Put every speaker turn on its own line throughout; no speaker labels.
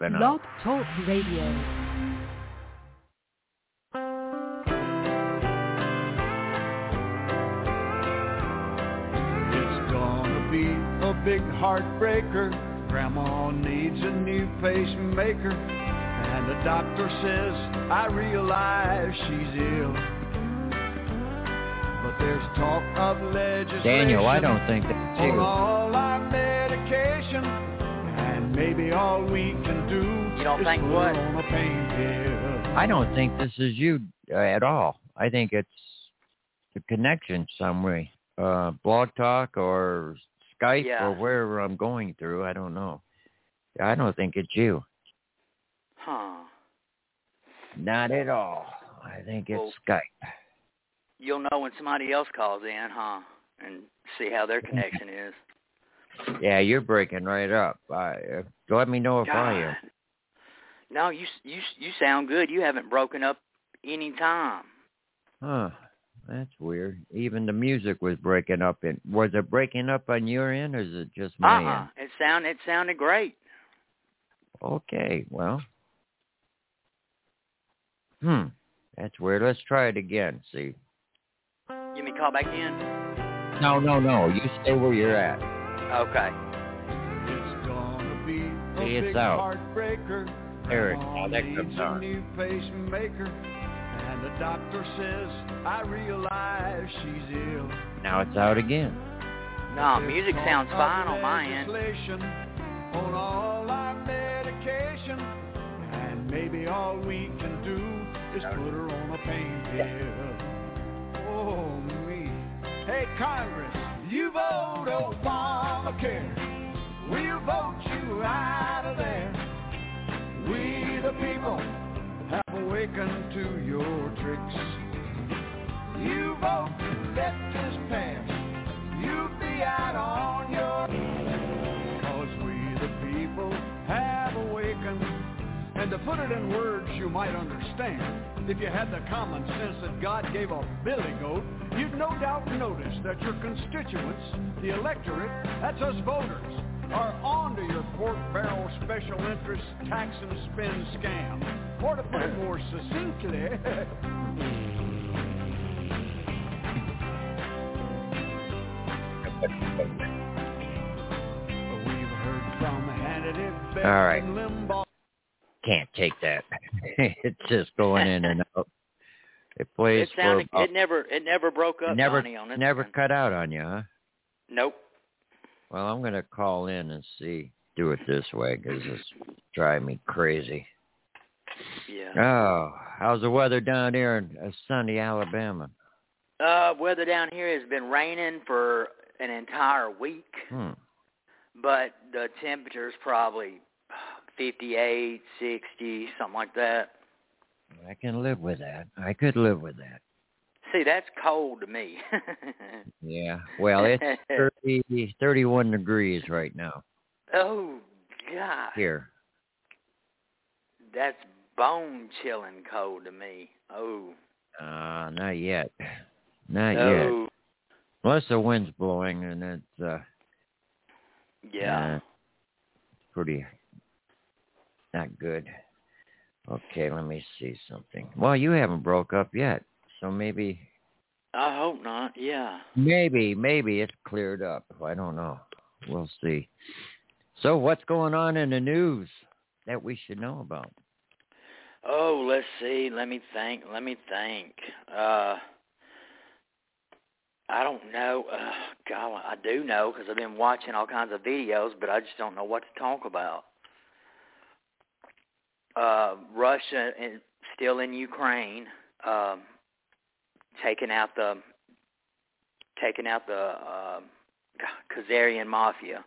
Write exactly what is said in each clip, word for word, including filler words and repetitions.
been
Blog
out.
Talk Radio.
It's gonna be a big heartbreaker. Grandma needs a new pacemaker, and the doctor says, I realize she's ill. But there's talk of legislation.
Daniel, I don't think that's
on
you.
all our medication, and maybe all we can do
You don't
is
think
put
what?
her on a pain pill.
I don't think this is you uh, at all. I think it's the connection some way. Uh, Blog Talk or Skype
Yeah.
or wherever I'm going through. I don't know. I don't think it's you.
Huh.
Not at all. I think it's
Well-
Skype.
You'll know when somebody else calls in, huh? And see how their connection is.
Yeah, you're breaking right up. I, uh, let me know if I am.
God. No, you you you sound good. You haven't broken up any time.
Huh. That's weird. Even the music was breaking up. In, was it breaking up on your end, or is it just my
Uh-uh.
end?
It sound it sounded great.
Okay, well. Hmm. That's weird. Let's try it again, see.
You mean call back in?
No, no, no. You stay where you're at.
Okay.
It's gonna be a
See, it's
big
out.
heartbreaker.
There it-
Grandma
now that
needs
comes
a
on.
new pacemaker, and the doctor says, I realize she's ill.
Now it's out again.
No,
There's
music
talk
sounds
of
fine on my end.
legislation on all our medication, and maybe all we can do is put her on a pain pill. Oh, me. Hey, Congress, you vote Obamacare. We'll vote you out of there. We the people have awakened to your tricks. You vote to let this pass. You'll be out on your... Cause we the people have awakened. And to put it in words you might understand, if you had the common sense that God gave a billy goat, you'd no doubt notice that your constituents, the electorate, that's us voters, are onto your pork barrel special interest tax and spend scam. Or to put it more succinctly, we've heard from Hannity, Beck,
All right.
and Limbaugh.
Can't take that. It's just going in and out. It plays
It sounded
for...
it never it never broke up,
never
Johnny, on this
never
one.
cut out on you, huh?
Nope.
Well, I'm going to call in and see. Do it this way because it's driving me crazy.
Yeah.
Oh, how's the weather down here in uh, sunny Alabama?
Uh, weather down here has been raining for an entire week,
Hmm.
but the temperature's probably fifty-eight, sixty, something like that.
I can live with that. I could live with that.
See, that's cold to me.
Yeah. Well, it's thirty, thirty-one degrees right now
Oh, God.
here.
That's bone-chilling cold to me. Oh.
Uh, not yet. Not yet.
Oh.
Unless the wind's blowing, and it's uh,
Yeah.
uh, pretty not good. Okay, let me see something. Well, you haven't broke up yet, so maybe,
I hope not. Yeah.
maybe, maybe it's cleared up. I don't know. We'll see. So, what's going on in the news that we should know about?
Oh, let's see. Let me think. Let me think. Uh, I don't know. Uh, God, I do know because I've been watching all kinds of videos, but I just don't know what to talk about. Uh, Russia is still in Ukraine, um, taking out the taking out the uh, Khazarian mafia.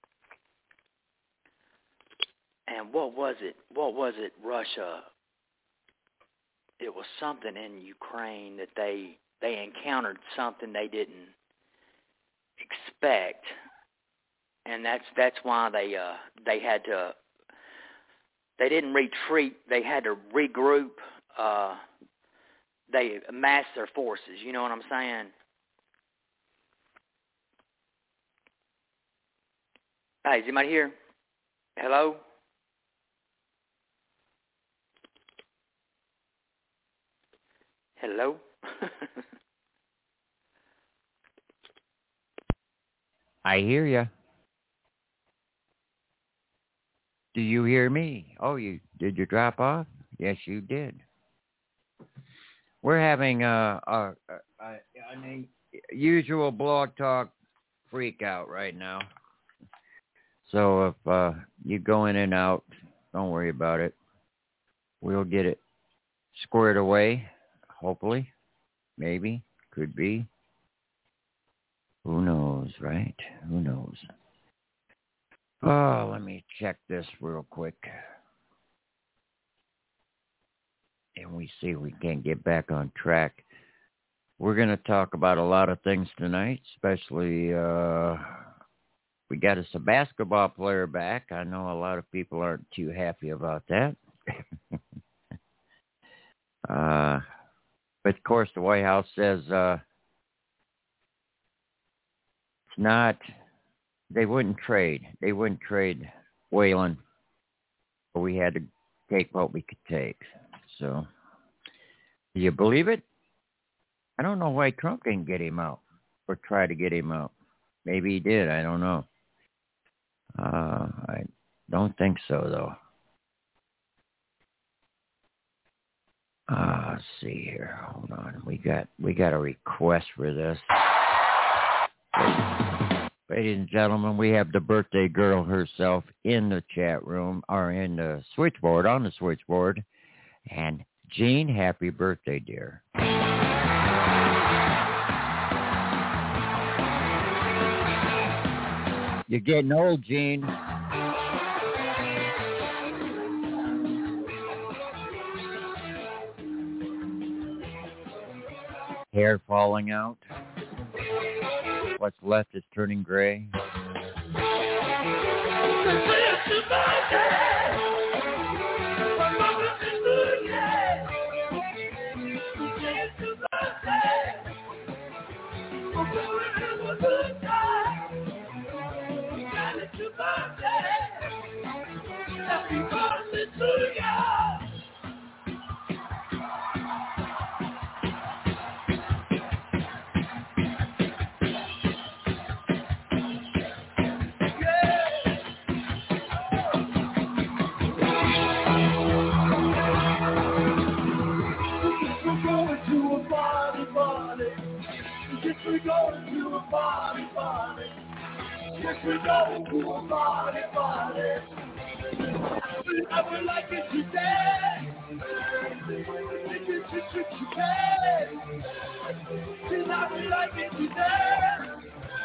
And what was it? What was it? Russia. It was something in Ukraine that they they encountered something they didn't expect, and that's that's why they uh, they had to. They didn't retreat. They had to regroup. Uh, they amassed their forces. You know what I'm saying? Hey, is anybody here? Hello? Hello?
I hear you. Do you hear me? Oh, you did you drop off? Yes, you did. We're having a, a, a, a an usual blog talk freak out right now. So if uh, you go in and out, don't worry about it. We'll get it squared away, hopefully. Maybe. Could be. Who knows, right? Who knows? Oh, let me check this real quick. And we see if we can get back on track. We're going to talk about a lot of things tonight, especially uh, we got us a basketball player back. I know a lot of people aren't too happy about that. uh, but, of course, the White House says uh, it's not, they wouldn't trade. They wouldn't trade Whalen. But we had to take what we could take. So, do you believe it? I don't know why Trump didn't get him out or try to get him out. Maybe he did. I don't know. Uh, I don't think so, though. Uh, let's see here. Hold on. We got we got a request for this. Ladies and gentlemen, we have the birthday girl herself in the chat room or in the switchboard, on the switchboard. And Jean, happy birthday, dear. You're getting old, Jean. Hair falling out. What's left is turning gray.
We're going to a party, party. Yes, we're going to a party, party. I would like it today. Think it's just what you can. Tonight we like it today.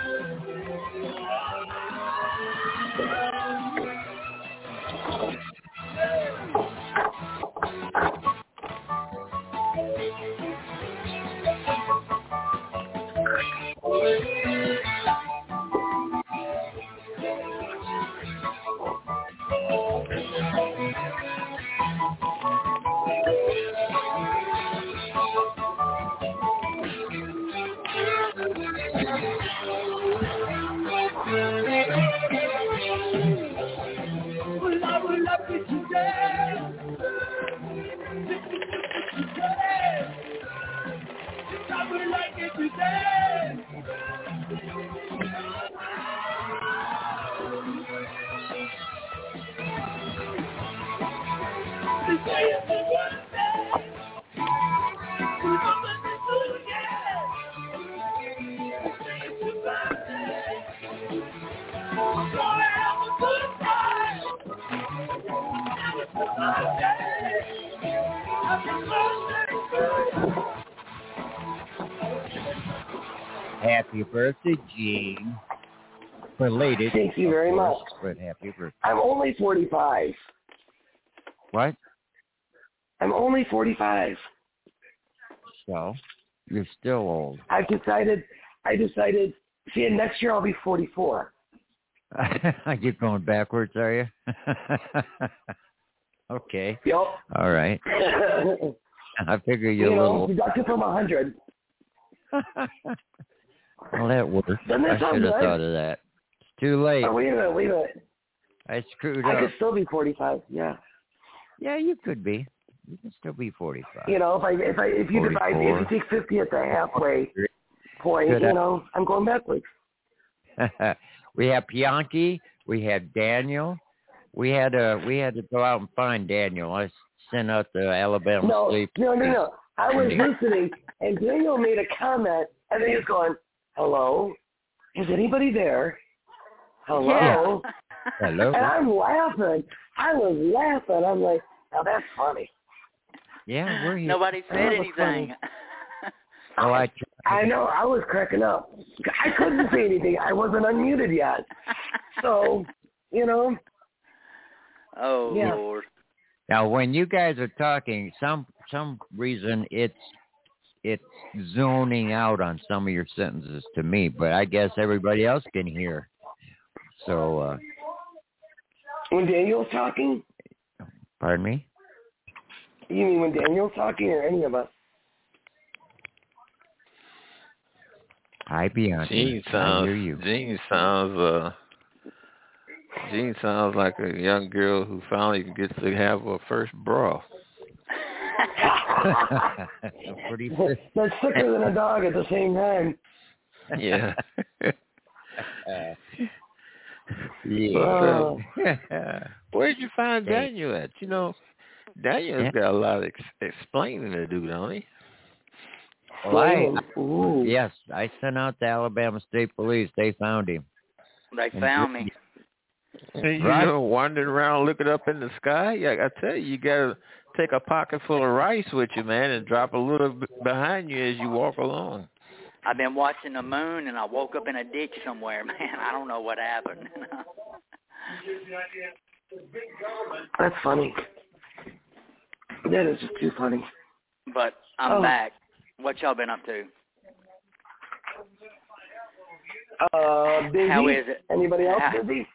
Happy birthday, Jean. Belated.
Thank you very
course,
much.
But happy birthday.
I'm only forty-five.
What?
I'm only forty-five.
So, you're still old.
I've decided, I decided, see, next year I'll be forty-four.
I keep going backwards, are you? Okay.
Yep.
All right. I figure you're
you
a
know,
little...
deducted from one hundred.
Well, that worked.
Doesn't that
I
sound
should have
good?
thought of that. It's too late.
Oh, wait a minute, wait a minute.
I screwed
I
up.
could still be forty-five, yeah.
Yeah, you could be. You can still be forty-five.
You know, if I if I if you divide
forty-four.
if you take fifty at the halfway point,
Could I-
you know, I'm going backwards.
We have Bianchi. We had Daniel. We had to we had to go out and find Daniel. I sent out the Alabama
No,
State.
no, no, no. I was listening, and Daniel made a comment, and then he was going, "Hello, is anybody there? Hello."
Yeah.
Hello.
And I'm laughing. I was laughing. I'm like, "Now that's funny."
Yeah, we're here.
Nobody said
That was
anything.
Oh, I.
I know. I was cracking up. I couldn't say anything. I wasn't unmuted yet. So, you know.
Oh,
Yeah.
Lord.
Now, when you guys are talking, some some reason it's it's zoning out on some of your sentences to me, but I guess everybody else can hear. So, uh,
When Daniel's talking?
pardon me?
You mean when Daniel's talking or any of us?
Hi, Bianchi.
Gene
I
sounds.
hear you.
Gene sounds. Uh, Gene sounds like a young girl who finally gets to have her first bra.
Pretty.
That's sicker than a dog at the same time.
Yeah.
Uh,
But,
Oh.
uh, where'd you find
Hey.
Daniel at? You know, Daniel's
Yeah.
got a lot of ex- explaining to do, don't he?
Well, I,
Ooh.
yes, I sent out the Alabama State Police. They found him.
They found me.
And you
Right.
know, wandering around looking up in the sky. Yeah, I tell you, you gotta take a pocket full of rice with you, man, and drop a little bit behind you as you walk along.
I've been watching the moon, and I woke up in a ditch somewhere, man. I don't know what happened.
That's funny. That is just too funny.
But I'm
Oh.
back. What y'all been up to?
Uh, busy?
How is it?
Anybody else
How-
busy?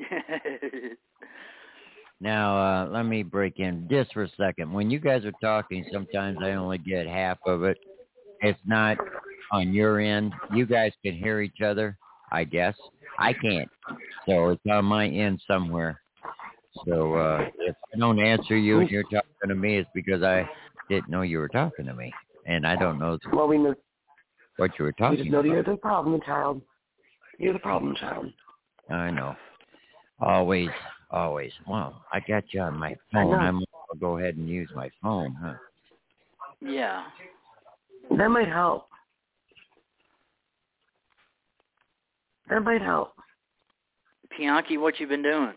Now, uh, let me break in just for a second. When you guys are talking, sometimes I only get half of it. It's not on your end. You guys can hear each other, I guess. I can't. So it's on my end somewhere. So uh, if I don't answer you and you're talking to me, it's because I didn't know you were talking to me. And I don't know
Well, we, know,
what you were
we just
talking
know that
about.
you're the problem child. You're the problem child.
I know. Always, always. Well, I got you on my phone.
know.
I'm going to go ahead and use my phone, huh?
Yeah.
That might help. That might help.
Bianchi, what you been doing?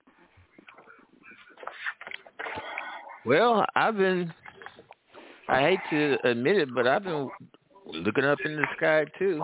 Well, I've been, I hate to admit it, but I've been looking up in the sky, too.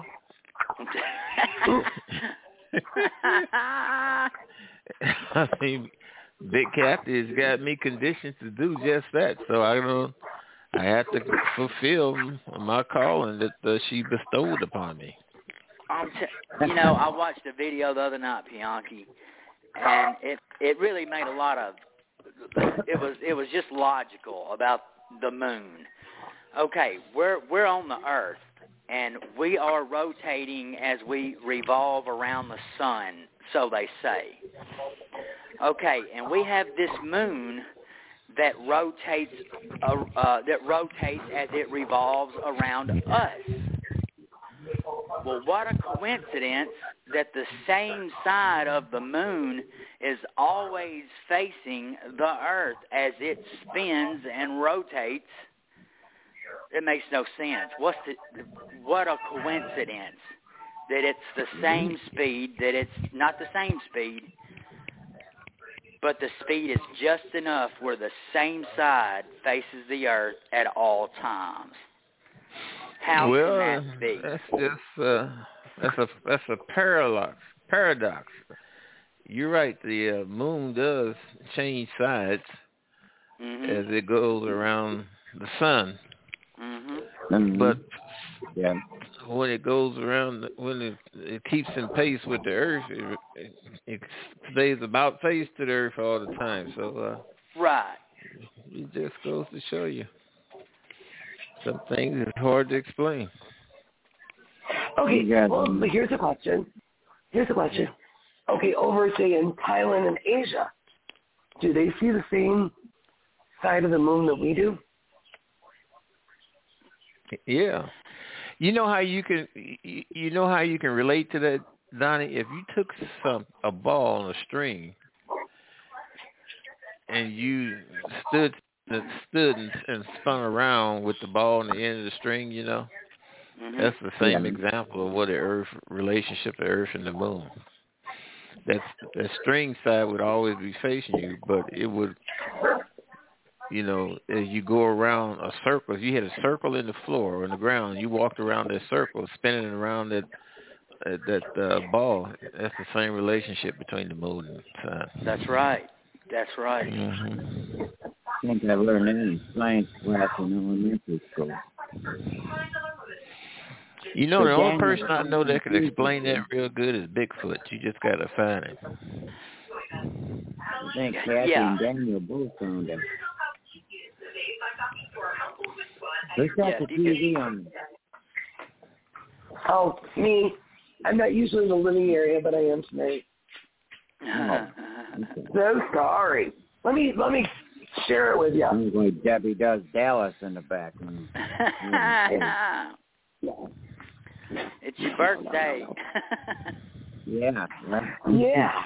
I mean, Big Kathy has got me conditioned to do just that, so I don't, I have to fulfill my calling that uh, she bestowed upon me.
I'm t- you know, I watched a video the other night, Bianchi, and it it really made a lot of it was it was just logical about the moon. Okay, we're we're on the Earth, and we are rotating as we revolve around the sun, so they say. Okay, and we have this moon that rotates uh, uh, that rotates as it revolves around us. Well, what a coincidence that the same side of the moon is always facing the Earth as it spins and rotates. It makes no sense. What's the, what a coincidence that it's the same speed, that it's not the same speed, but the speed is just enough where the same side faces the Earth at all times. How
well,
can that be?
that's just uh, that's a that's a paradox. Paradox. You're right. The uh, moon does change sides
Mm-hmm.
as it goes around the sun,
Mm-hmm.
but
Yeah.
when it goes around, when it, it keeps in pace with the Earth, it, it, it stays about face to the Earth all the time. So uh,
Right.
it just goes to show you. Some things is hard to explain.
Okay, well, but here's a question. Here's a question. Okay, over, say, in Thailand and Asia, do they see the same side of the moon that we do?
Yeah. You know how you can you, you know how you can relate to that, Donnie? If you took some a ball on a string and you stood stood and, and spun around with the ball on the end of the string, you know,
Mm-hmm.
that's the same
Yeah.
example of what the Earth relationship of Earth and the Moon. That's the string side would always be facing you, but it would, you know, as you go around a circle. If you had a circle in the floor or in the ground, you walked around that circle, spinning around that uh, that uh, ball. That's the same relationship between the moon and the sun.
That's right. That's right.
Mm-hmm.
I think I learned that in science class in elementary school.
You know,
But
the only
Daniel,
person I know that could explain that real good is Bigfoot. You just got to find him.
I think Kathy
Yeah.
and Daniel both found it. Who's got
Yeah,
the
you
T V
could-
on?
Oh, me. I'm not usually in the living area, but I am tonight.
Okay.
So sorry. Let me let me share it with you.
Sounds like Debbie does Dallas in the background.
It's your birthday.
Yeah.
Yeah.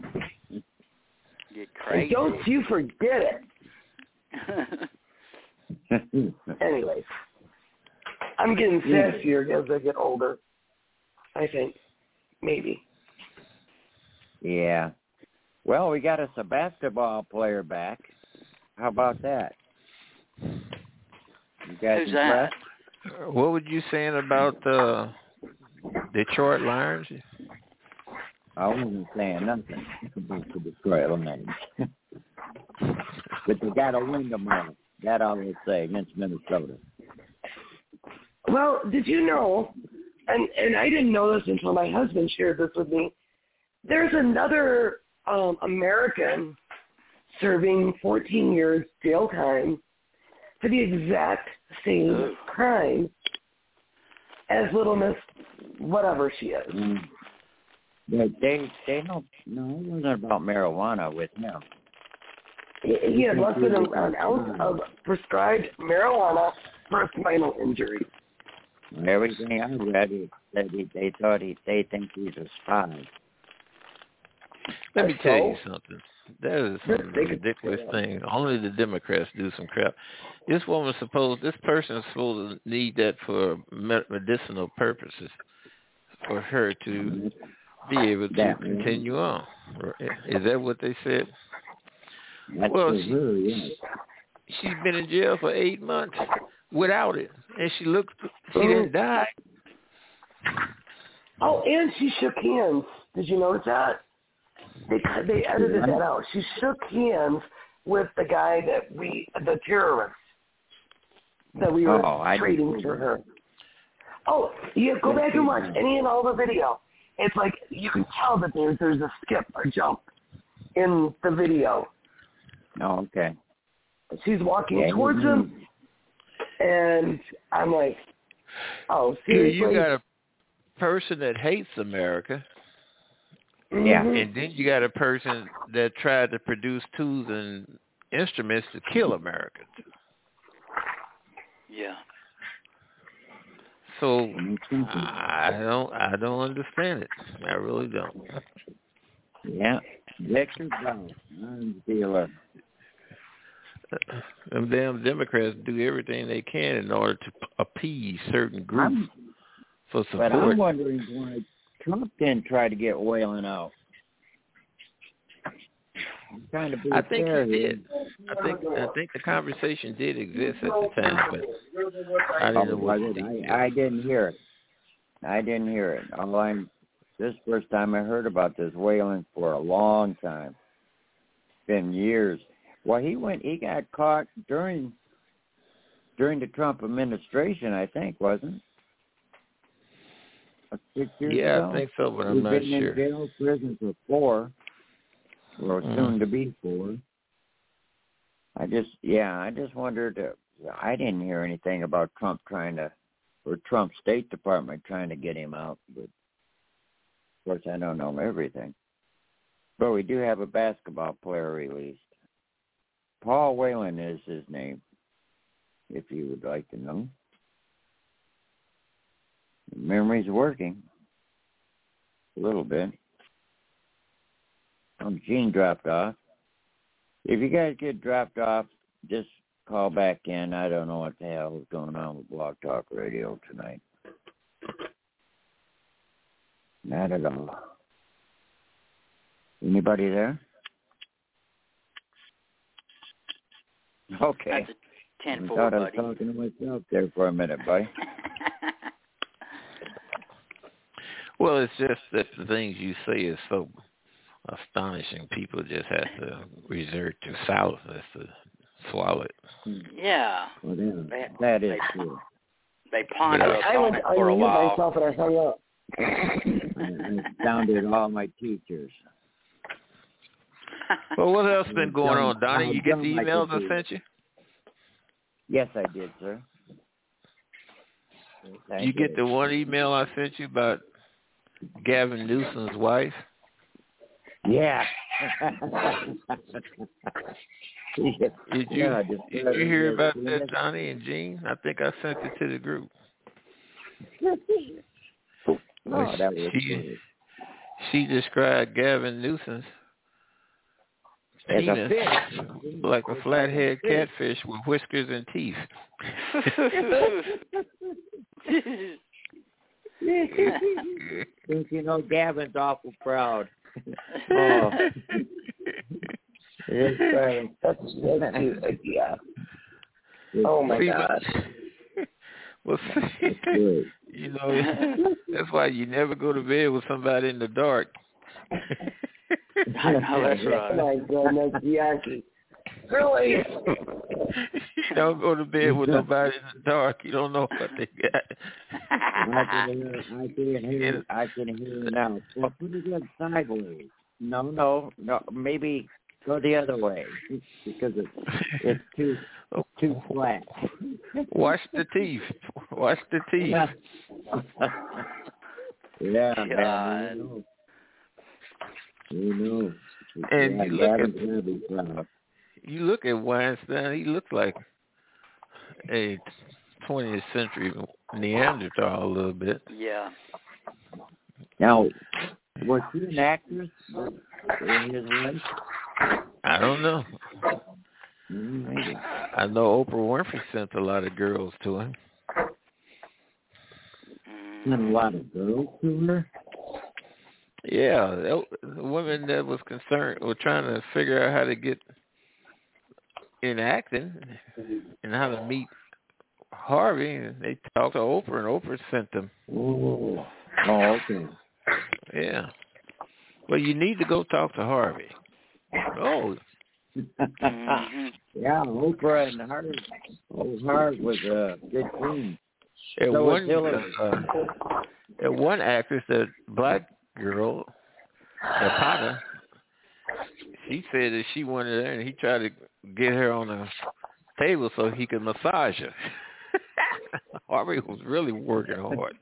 Get
And
crazy.
don't you forget it. Anyways, I'm getting sassier as I get older. I think. Maybe.
Yeah. Well, we got us a basketball player back. How about that? You guys
Who's that?
impressed?
What were you saying about the Detroit Lions?
I wasn't saying nothing about the Detroit Lions. But they got to win tomorrow. That I would say against Minnesota.
Well, did you know, and, and I didn't know this until my husband shared this with me, there's another um, American serving fourteen years jail time for the exact same crime as Little Miss whatever she is.
Mm. But they, they don't, no, it wasn't about marijuana with him.
He, he had less than an ounce of prescribed marijuana for a spinal injury.
Everything I read, it said he, they thought he, they think he's a spy.
Let me
So?
tell you something. That is some
They could-
ridiculous thing. Only the Democrats do some crap. This woman's supposed, this person is supposed to need that for medicinal purposes, for her to be able to
That,
continue on. Is that what they said?
That's
Well,
for
she,
her, yes.
she's been in jail for eight months without it, and she looks, she
Oh.
didn't die.
Oh, and she shook hands. Did you notice that? They they edited that out. She shook hands with the guy that we, the terrorist, that we were
Oh, I
trading
didn't.
for her. Oh, you go back and watch any and all the video. It's like you can tell that there's there's a skip or jump in the video.
Oh, okay.
She's walking
Yeah,
towards
you-
him, and I'm like, oh,
You,
seriously?
you got a person that hates America,
Yeah.
Mhm.
and then you got a person that tried to produce tools and instruments to kill Americans.
Yeah.
So
Makes sense.
I don't, I don't understand it. I really don't.
Yeah. Victor Bell, I'm the dealer.
Them damn Democrats do everything they can in order to appease certain groups
I'm,
for
but I'm
support.
wondering why Trump didn't try to get Whalen out. I'm trying to be
I think
fair
he
here.
did. I think I think the conversation did exist at the time, but I
Oh,
didn't know
was
what
it?
the
I, I didn't hear it. I didn't hear it. All I'm, this first time I heard about this Whalen for a long time. Been years. Well, he went. He got caught during during the Trump administration, I think, wasn't it? Six years
Yeah,
ago?
I think so, but I'm
He's
not
been
sure.
in jail, prison for four, or
Mm.
soon to be four. I just, yeah, I just wondered. Uh, I didn't hear anything about Trump trying to, or Trump's State Department trying to get him out. But of course, I don't know everything. But we do have a basketball player released. Paul Whalen is his name, if you would like to know. Memory's working a little bit. Um, Gene dropped off. If you guys get dropped off, just call back in. I don't know what the hell is going on with Blog Talk Radio tonight. Not at all. Anybody there? Okay.
That's a ten
I
four,
thought I was
buddy.
talking to myself there for a minute, buddy.
Well, it's just that the things you say is so astonishing. People just have to resort to silence to swallow it.
Yeah.
Well, that,
They-
that is
they-
true.
They ponder
Yeah.
up
I
on
went,
it
I
for a
muted
while.
myself and I hung up.
I, I sounded all my teachers.
Well, what else been going on, Donnie?
I'm
You get the
dumb like
emails
a
I
dude.
sent you?
Yes, I did, sir. Yes, I
You get
did.
the one email I sent you about Gavin Newsom's wife?
Yeah.
Did you
Yeah, just-
did you hear about that, Donnie and Gene? I think I sent it to the group.
Oh, that was
she,
good.
she described Gavin Newsom's
As a
penis
fish.
like a flathead catfish with whiskers and teeth.
Think you know Gavin's awful proud. Oh. It's, uh,
That's, that's too, yeah. Oh my
See,
God.
Well,
It's good.
you know, that's why you never go to bed with somebody in the dark.
I know that's
Oh
right.
my goodness, Yankee. Really?
You don't go to bed with nobody in the dark. You don't know what they got.
I can hear, I can hear, I can hear it now. Well, put it in sideways. No, no, no. Maybe go the other way because it's it's too too flat.
Wash the teeth. Wash the teeth.
Yeah, yeah,
God.
man. We know. We know.
And
yeah,
you look
Gavin's
at-
gonna be proud.
You look at Weinstein, he looks like a twentieth century Neanderthal a little bit.
Yeah.
Now, was she an actress? In his wife?
I don't know.
Mm, maybe.
I know Oprah Winfrey sent a lot of girls to him.
Sent a lot of girls to her.
Yeah, the the women that was concerned were trying to figure out how to get in acting and how to meet Harvey, and they talked to Oprah, and Oprah sent them.
Oh, oh, okay.
Yeah. Well, you need to go talk to Harvey. Oh,
Mm-hmm.
Yeah, Oprah and Hart. Oh, Hart was a good team.
and
So
one
was Hillary.
uh, and one actress, that black girl, Zapata, she said that she went in there and he tried to get her on the table so he could massage her. Harvey was really working hard.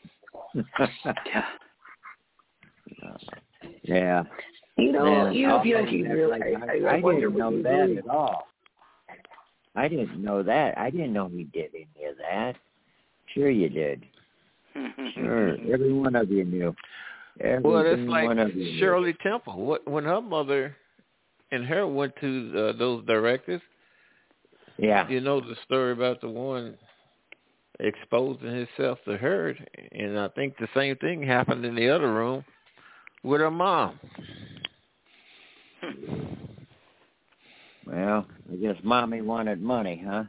Yeah.
You know,
Man,
you know,
I'll
Yankee,
tell you
really,
that,
I,
I,
I,
I
wonder
didn't
what
know
you
that
do.
at all. I didn't know that. I didn't know he did any of that. Sure you did. Sure. Every one of you knew. Every
Well, that's like
one of you knew.
Shirley Temple. What, when her mother and her went to uh, those directors,
Yeah.
you know the story about the one exposing himself to her, and I think the same thing happened in the other room with her mom.
Well, I guess Mommy wanted money, huh?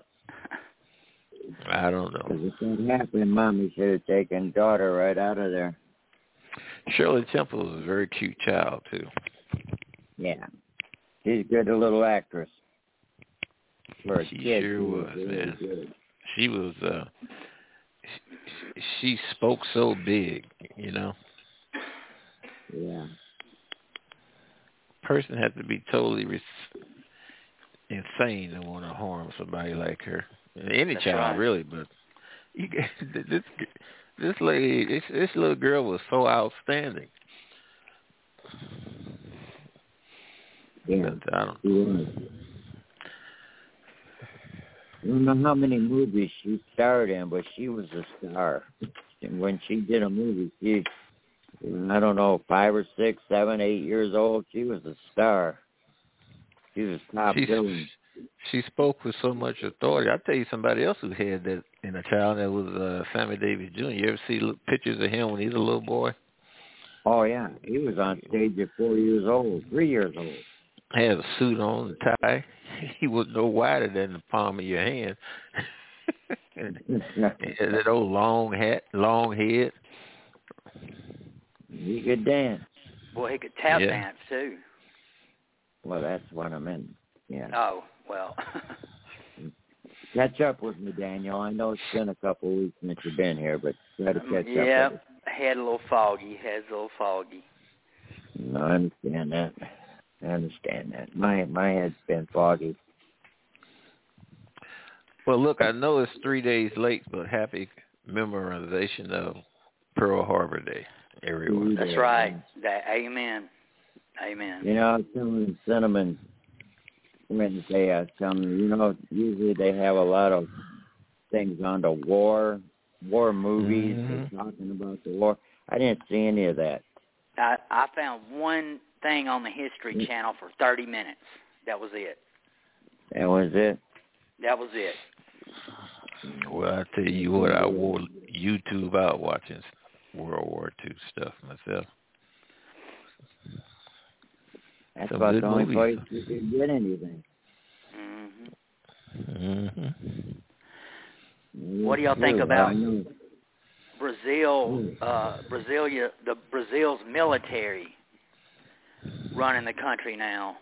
I don't know.
Because if that happened, Mommy should have taken daughter right out of there.
Shirley Temple was a very cute child, too.
Yeah. She's a good little actress. For a
She
kid,
sure
she was,
was,
really
man.
good.
She was, uh, she, she spoke so big, you know.
Yeah.
Person had to be totally res- insane to want to harm somebody like her. Any
That's
child,
right.
really, but you get, this this lady, this, this little girl was so outstanding.
Yeah.
But I don't.
She was. I don't know how many movies she starred in, but she was a star. And when she did a movie, she, I don't know, five or six, seven, eight years old, she was a star. She was top billing.
She spoke with so much authority. I'll tell you somebody else who had that in a child. That was uh, Sammy Davis Junior You ever see pictures of him when he's a little boy?
Oh, yeah. He was on stage at four years old, three years old.
Had a suit on, a tie. He was no wider than the palm of your hand. And that old long hat, long head.
He could dance.
Boy, he could tap
yeah.
dance, too.
Well, that's what I meant. Yeah.
Oh, well.
Catch up with me, Daniel. I know it's been a couple of weeks since you've been here, but try to catch
yeah,
up with us.
Head a little foggy. Head's a little foggy.
No, I understand that. I understand that. My my head's been foggy.
Well, look, I know it's three days late, but happy memorization of Pearl Harbor Day, everyone.
That's right. That, amen. Amen.
You know, I was telling Cinnamon Wednesday, I was telling you, you know, usually they have a lot of things on the war, war movies,
mm-hmm.
talking about the war. I didn't see any of that.
I, I found one thing on the History Channel for thirty minutes. That was it.
That was it?
That was it.
Well, I tell you what, I wore YouTube out watching World War Two stuff myself.
That's
Some
about
good
the only
movies.
place you could get anything.
Mm-hmm.
Mm-hmm.
What do y'all think
True,
about Brazil? Uh, Brasilia, the Brazil's military running the country now.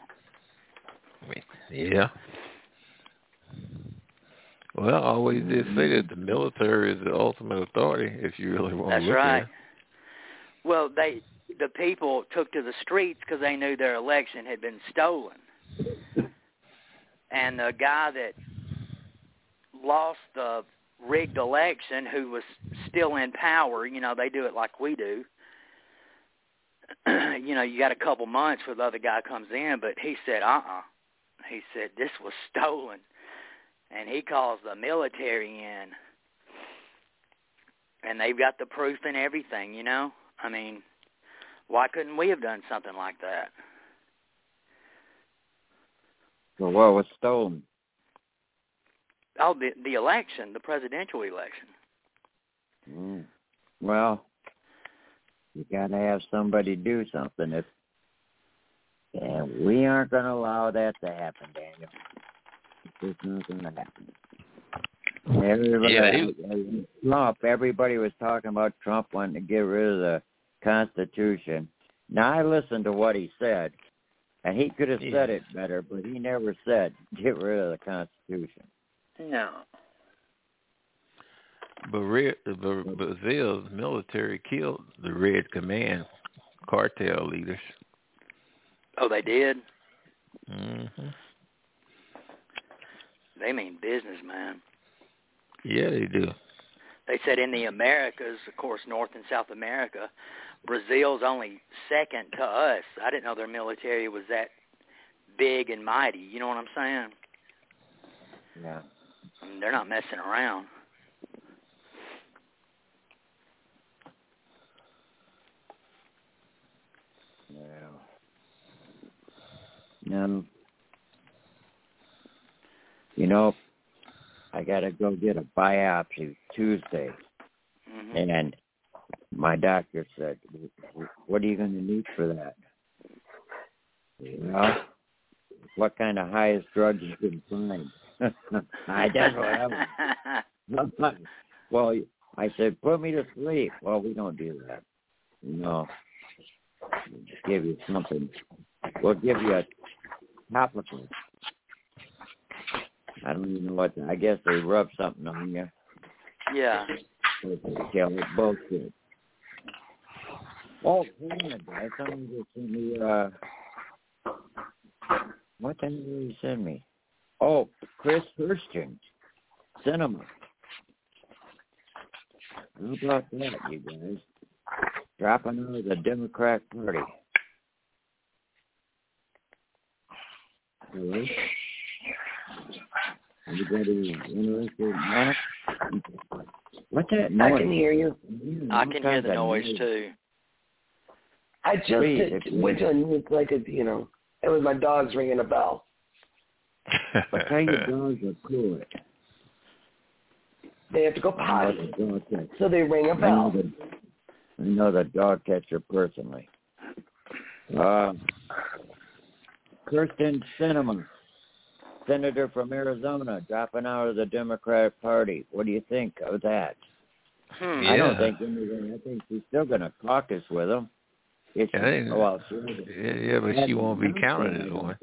Yeah. Well, I always did say that the military is the ultimate authority if you really want
That's
to look
right.
at it.
Well, they the people took to the streets because they knew their election had been stolen. And the guy that lost the rigged election, who was still in power, you know, they do it like we do. You know, you got a couple months where the other guy comes in, but he said, uh-uh. He said, this was stolen. And he calls the military in. And they've got the proof and everything, you know? I mean, why couldn't we have done something like that?
Well, what was stolen?
Oh, the, the election, the presidential election.
Mm. Well, you got to have somebody do something. If and we aren't going to allow that to happen, Daniel. It's not going to happen. Everybody,
Yeah, he,
Trump, everybody was talking about Trump wanting to get rid of the Constitution. Now, I listened to what he said, and he could have
yeah.
said it better, but he never said get rid of the Constitution.
No.
But Brazil's military killed the Red Command cartel leaders.
Oh, they did?
Mm-hmm.
They mean business, man.
Yeah, they do.
They said in the Americas, of course, North and South America, Brazil's only second to us. I didn't know their military was that big and mighty. You know what I'm saying?
Yeah.
I mean, they're not messing around.
Yeah. Um, you know, I got to go get a biopsy Tuesday.
Mm-hmm.
And my doctor said, what are you going to need for that? Well, what kind of highest drugs you can find? I definitely have. Well, I said, put me to sleep. Well, we don't do that. No. We'll just give you something. We'll give you a topical. I don't even know what, the, I guess they rub something on you.
Yeah.
Kill it, bullshit. Oh, Canada. Somebody just sent me, uh, what the hell did he send me? Oh, Chris Hurston, Cinema. How about that, you guys? Dropping out of the Democrat Party. Hello? Everybody interested in that? What's that
I
noise?
can hear you.
I can hear the noise too.
I just
Please,
did, went to unmute like a, you know, it was my dogs ringing a bell.
But tell your dogs are cool.
They have to go potty, so they ring a bell.
I know the, I know the dog catcher personally. Uh, Kirsten Sinema, senator from Arizona, dropping out of the Democratic Party. What do you think of that?
Hmm.
I don't think anything. I think she's still going to caucus with them. It's,
Yeah, they-
well, she,
Yeah, yeah, but she won't be counted as one.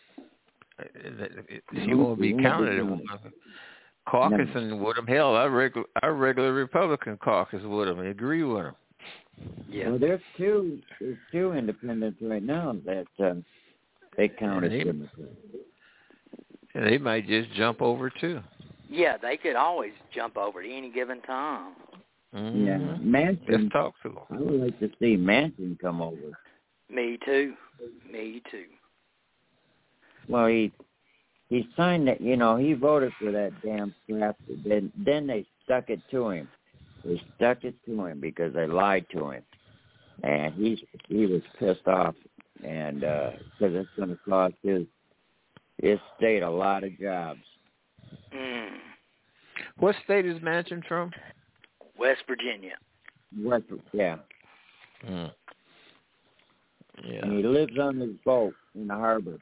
She won't be counted as one. Caucusing with them. Hell, our regular, our regular Republican caucus with them. They agree with them.
Yeah.
Well, there's two, there's two independents right now that uh, they count as
Yeah, they-
Democrats.
And they might just jump over too.
Yeah, they could always jump over at any given time.
Mm-hmm.
Yeah, Manchin.
Let's talk to them.
I would like to see Manchin come over.
Me too. Me too.
Well, he he signed it. You know, he voted for that damn crap. Then then they stuck it to him. They stuck it to him because they lied to him, and he he was pissed off, and because uh, it's going to cost his his state a lot of jobs.
Mm.
What state is Manchin from?
West Virginia.
West, yeah.
Mm. Yeah.
And he lives on his boat in the harbor.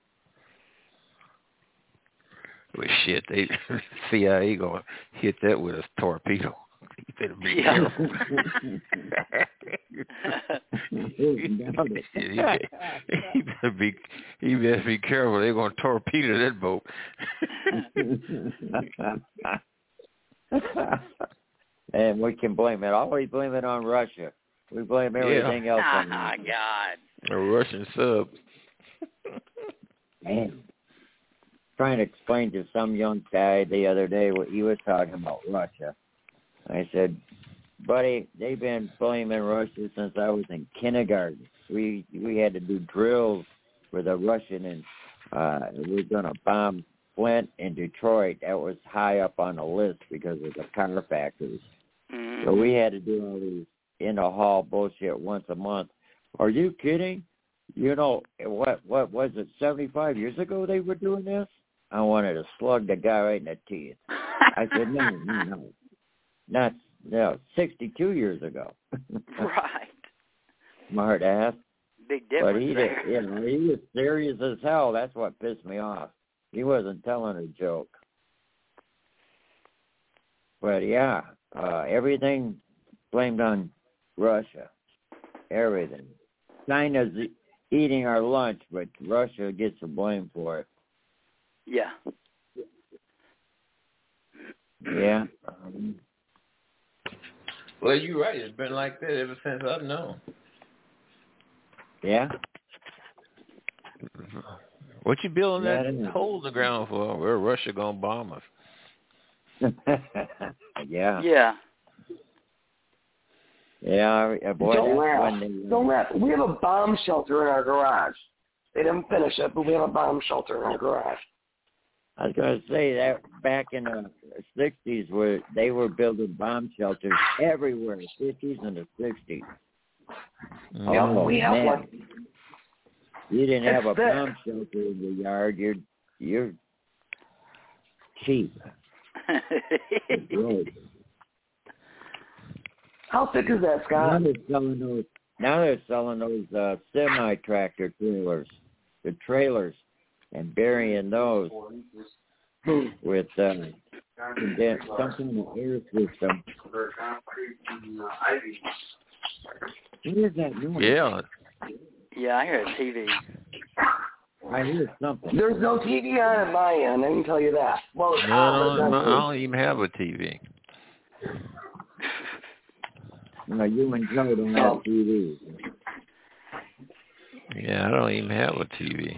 Well, shit, they C I A gonna hit that with a torpedo. You better be
Yeah.
careful. he, better, he better be he better be careful. They're gonna torpedo that boat.
And we can blame it. Always blame it on Russia. We blame everything
Yeah.
else
Oh,
on
my
Russia.
God.
A Russian sub.
Man. Trying to explain to some young guy the other day what he was talking about Russia. I said, buddy, they've been blaming Russia since I was in kindergarten. We we had to do drills with a Russian, and uh, we were going to bomb Flint and Detroit. That was high up on the list because of the car factories.
Mm.
So we had to do all these in the hall bullshit once a month. Are you kidding? You know, what what was it, seventy-five years ago they were doing this? I wanted to slug the guy right in the teeth. I said, no, no, no. Not, no, sixty-two years ago.
Right.
Smart ass.
Big difference
But he,
there.
did, you know, he was serious as hell. That's what pissed me off. He wasn't telling a joke. But, yeah, uh, everything blamed on Russia. Everything. China's eating our lunch, but Russia gets the blame for it.
Yeah.
Yeah. Um,
Well, you're right. It's been like that ever since I've known.
yeah.
What you building
Yeah, I
that
don't know.
hole in the ground for? Where Russia gonna bomb us?
yeah.
Yeah.
Yeah. I- Boy,
Don't
that's
laugh.
when they, uh,
Don't laugh. We have a bomb shelter in our garage. They didn't finish it, but we have a bomb shelter in our garage.
I was going to say that back in the sixties, where they were building bomb shelters everywhere, fifties and the sixties.
Yeah,
Oh,
we have
man.
one.
You didn't have a
It's thick.
bomb shelter in the yard. You're you're cheap. You're broke.
How thick is that,
Now
Scott?
they're selling those. Now they're selling those uh, semi tractor trailers, the trailers, and burying those with uh, condensed, some kind of air system. What is that noise?
Yeah.
Yeah, I hear a T V.
I hear something.
There's no T V on at my end, I can tell you that. Well, it's
No,
on,
no,
but
no,
it's
I
not
don't even have a T V.
No, you and Joe don't have T V.
Yeah, I don't even have a T V.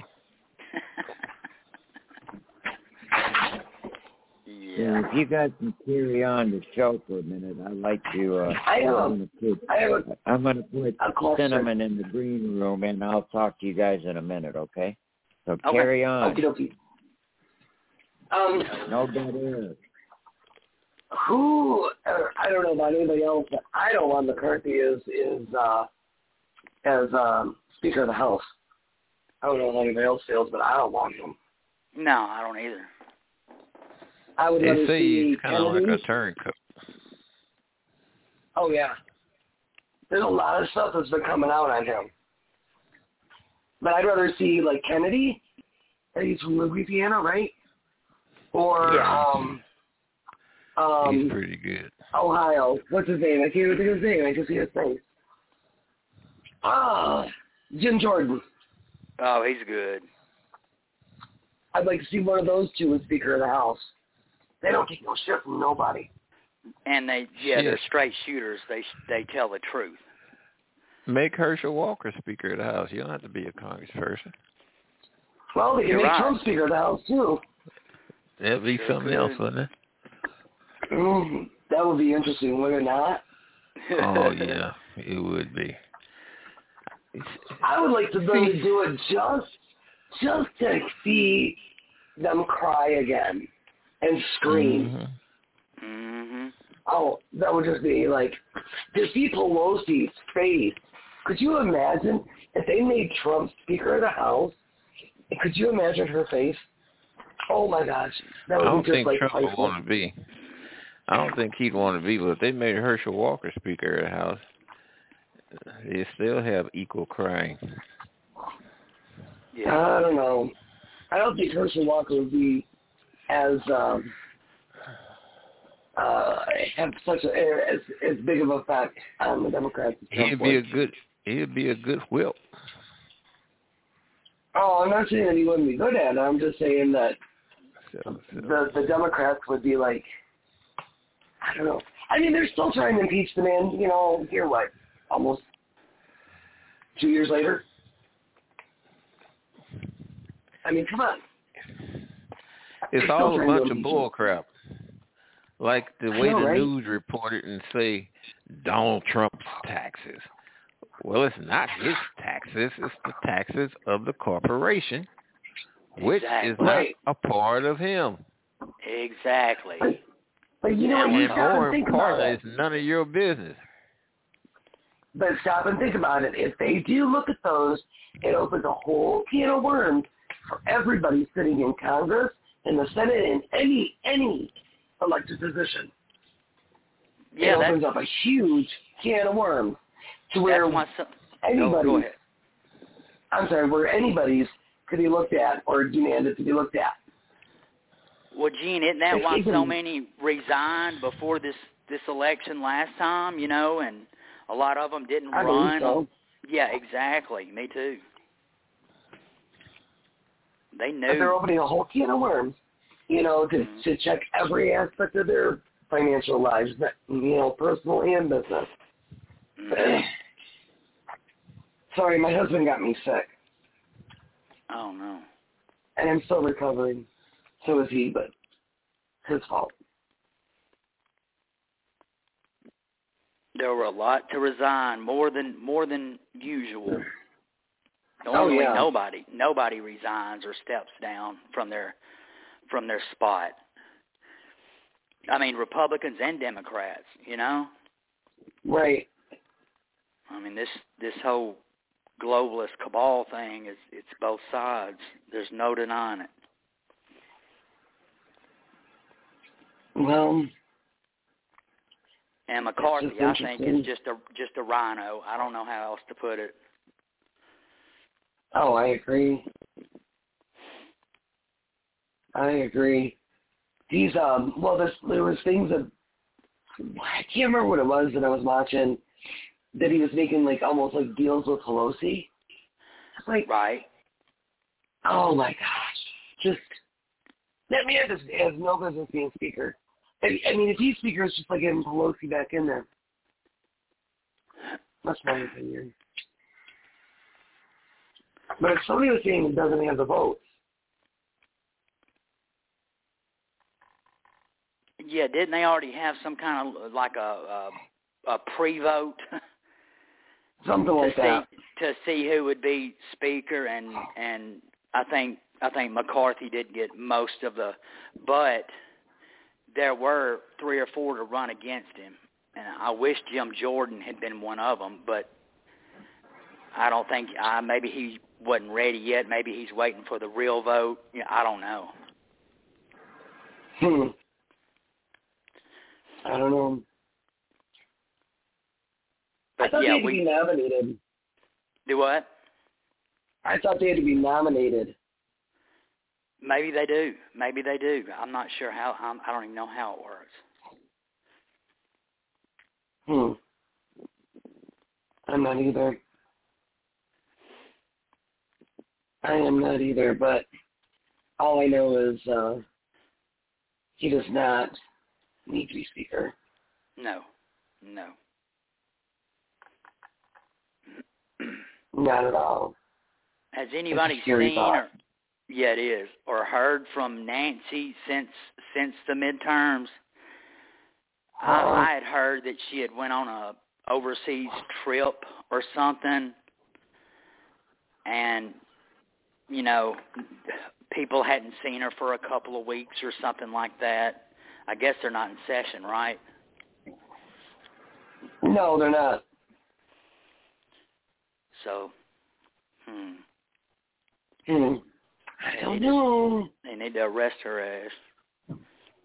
Yeah, if you guys can carry on the show for a minute, I'd like to. Uh,
I have a-
I'm gonna put,
I have a,
I'm gonna put
a question.
cinnamon in the green room, and I'll talk to you guys in a minute, okay? So
Okay.
carry on.
Okie dokie. Um,
No dead air.
who? Uh, I don't know about anybody else, but I don't want McCarthy as is uh, as um, Speaker of the House. I don't know how anybody else feels, but I don't want him.
No, I don't either.
I would
They
rather
say
see
he's kind of
Kennedy.
like a turncoat.
Oh yeah, there's a lot of stuff that's been coming out on him. But I'd rather see like Kennedy. He's from Louisiana, right? Or
Yeah.
um, um,
He's pretty good.
Ohio. What's his name? I can't even think of his name. I can see his face. Ah, Jim Jordan.
Oh, he's good.
I'd like to see one of those two as Speaker of the House. They don't take no shit from nobody.
And they, yeah, they're
Shit.
straight shooters. They they tell the truth.
Make Herschel Walker Speaker of the House. You don't have to be a congressperson.
Well, they can
You're
make
right.
Trump Speaker of the House too.
That'd be
Sure
something
could.
else, wouldn't it?
Mm, that would be interesting, would it not?
Oh yeah, it would be.
I would like to them to do it just, just to see them cry again and scream.
Mm-hmm.
Mhm.
Oh, that would just be like, to see Pelosi's face. Could you imagine if they made Trump Speaker of the House? Could you imagine her face? Oh my gosh, that
I
would
don't
be just
think
like
Trump would
priceless.
want to be. I don't think he'd want to be, but if they made Herschel Walker Speaker of the House, they still have equal crying.
Yeah.
I don't know. I don't think Herschel Walker would be as um, uh, have such a as as big of a effect on the Democrats. as Trump
He'd be a
would.
good. He'd be a good whip.
Oh, I'm not saying that he wouldn't be good at it. I'm just saying that
So, so.
the the Democrats would be like, I don't know. I mean, they're still trying to impeach the man. You know, here what, almost two years later. I mean, come on.
It's
They're
all
still
a
trying to
bunch of
impeach him.
bull crap. Like the
I
way
know,
the
right?
news reported and say Donald Trump's taxes. Well, it's not his taxes. It's the taxes of the corporation, which
Exactly.
is not
Right.
a part of him.
Exactly.
But, but you know what? You
And
stop
more
and think about
importantly,
it.
it's none of your business.
But stop and think about it. If they do look at those, it opens a whole can of worms for everybody sitting in Congress, in the Senate, in any any elected position.
Yeah,
it
that's,
opens up a huge can of worms to where
that's my son.
anybody's,
Go, go ahead.
I'm sorry, where anybody's could be looked at or demanded to be looked at.
Well, Gene, isn't that
If
why
even-
so many resigned before this this election last time? You know, and a lot of them didn't
I
run.
believe so.
Yeah, exactly. Me too. They knew.
But they're opening a whole can of worms, you know, to,
Mhm.
to check every aspect of their financial lives, you know, personal and business.
Mhm.
Sorry, my husband got me sick,
Oh no.
and I'm still recovering. So is he, but his fault.
There were a lot to resign, more than more than usual.
Oh,
Normally,
yeah.
nobody nobody resigns or steps down from their from their spot. I mean, Republicans and Democrats. You know,
Right.
I mean this this whole globalist cabal thing is it's both sides. There's no denying it.
Well,
And McCarthy,
just
I think,
interesting.
is just a just a rhino. I don't know how else to put it.
oh, I agree. I agree. He's, um, well, there's, there was things that, I can't remember what it was that I was watching, that he was making, like, almost like deals with Pelosi. Like,
Right.
oh my gosh. Just, that man just has no business being speaker. I, I mean, if he's speaker, it's just like getting Pelosi back in there. That's my opinion. But if somebody was saying he doesn't have the votes,
Yeah, didn't they already have some kind of like a a, a pre-vote
something
to
like
see
that.
to see who would be speaker, and and I think I think McCarthy did get most of the, but there were three or four to run against him, and I wish Jim Jordan had been one of them, but I don't think, uh, maybe he wasn't ready yet. Maybe he's waiting for the real vote. You know, I don't know.
Hmm. I don't know.
But
I thought
yeah,
they had to
we
be nominated.
Do what?
I thought they had to be nominated.
Maybe they do. Maybe they do. I'm not sure how. I'm, I don't even know how it works.
Hmm. I'm not either. I am not either, but all I know is uh, he does not need to be speaker.
No. No.
Not at all.
Has anybody
It's a scary
seen
thought.
or yeah, it is, or heard from Nancy since since the midterms?
Uh-uh.
I, I had heard that she had went on a overseas trip or something, and you know, people hadn't seen her for a couple of weeks or something like that. I guess they're not in session, right?
No, they're not.
So, hmm.
Hmm. I don't know.
They need to arrest her ass.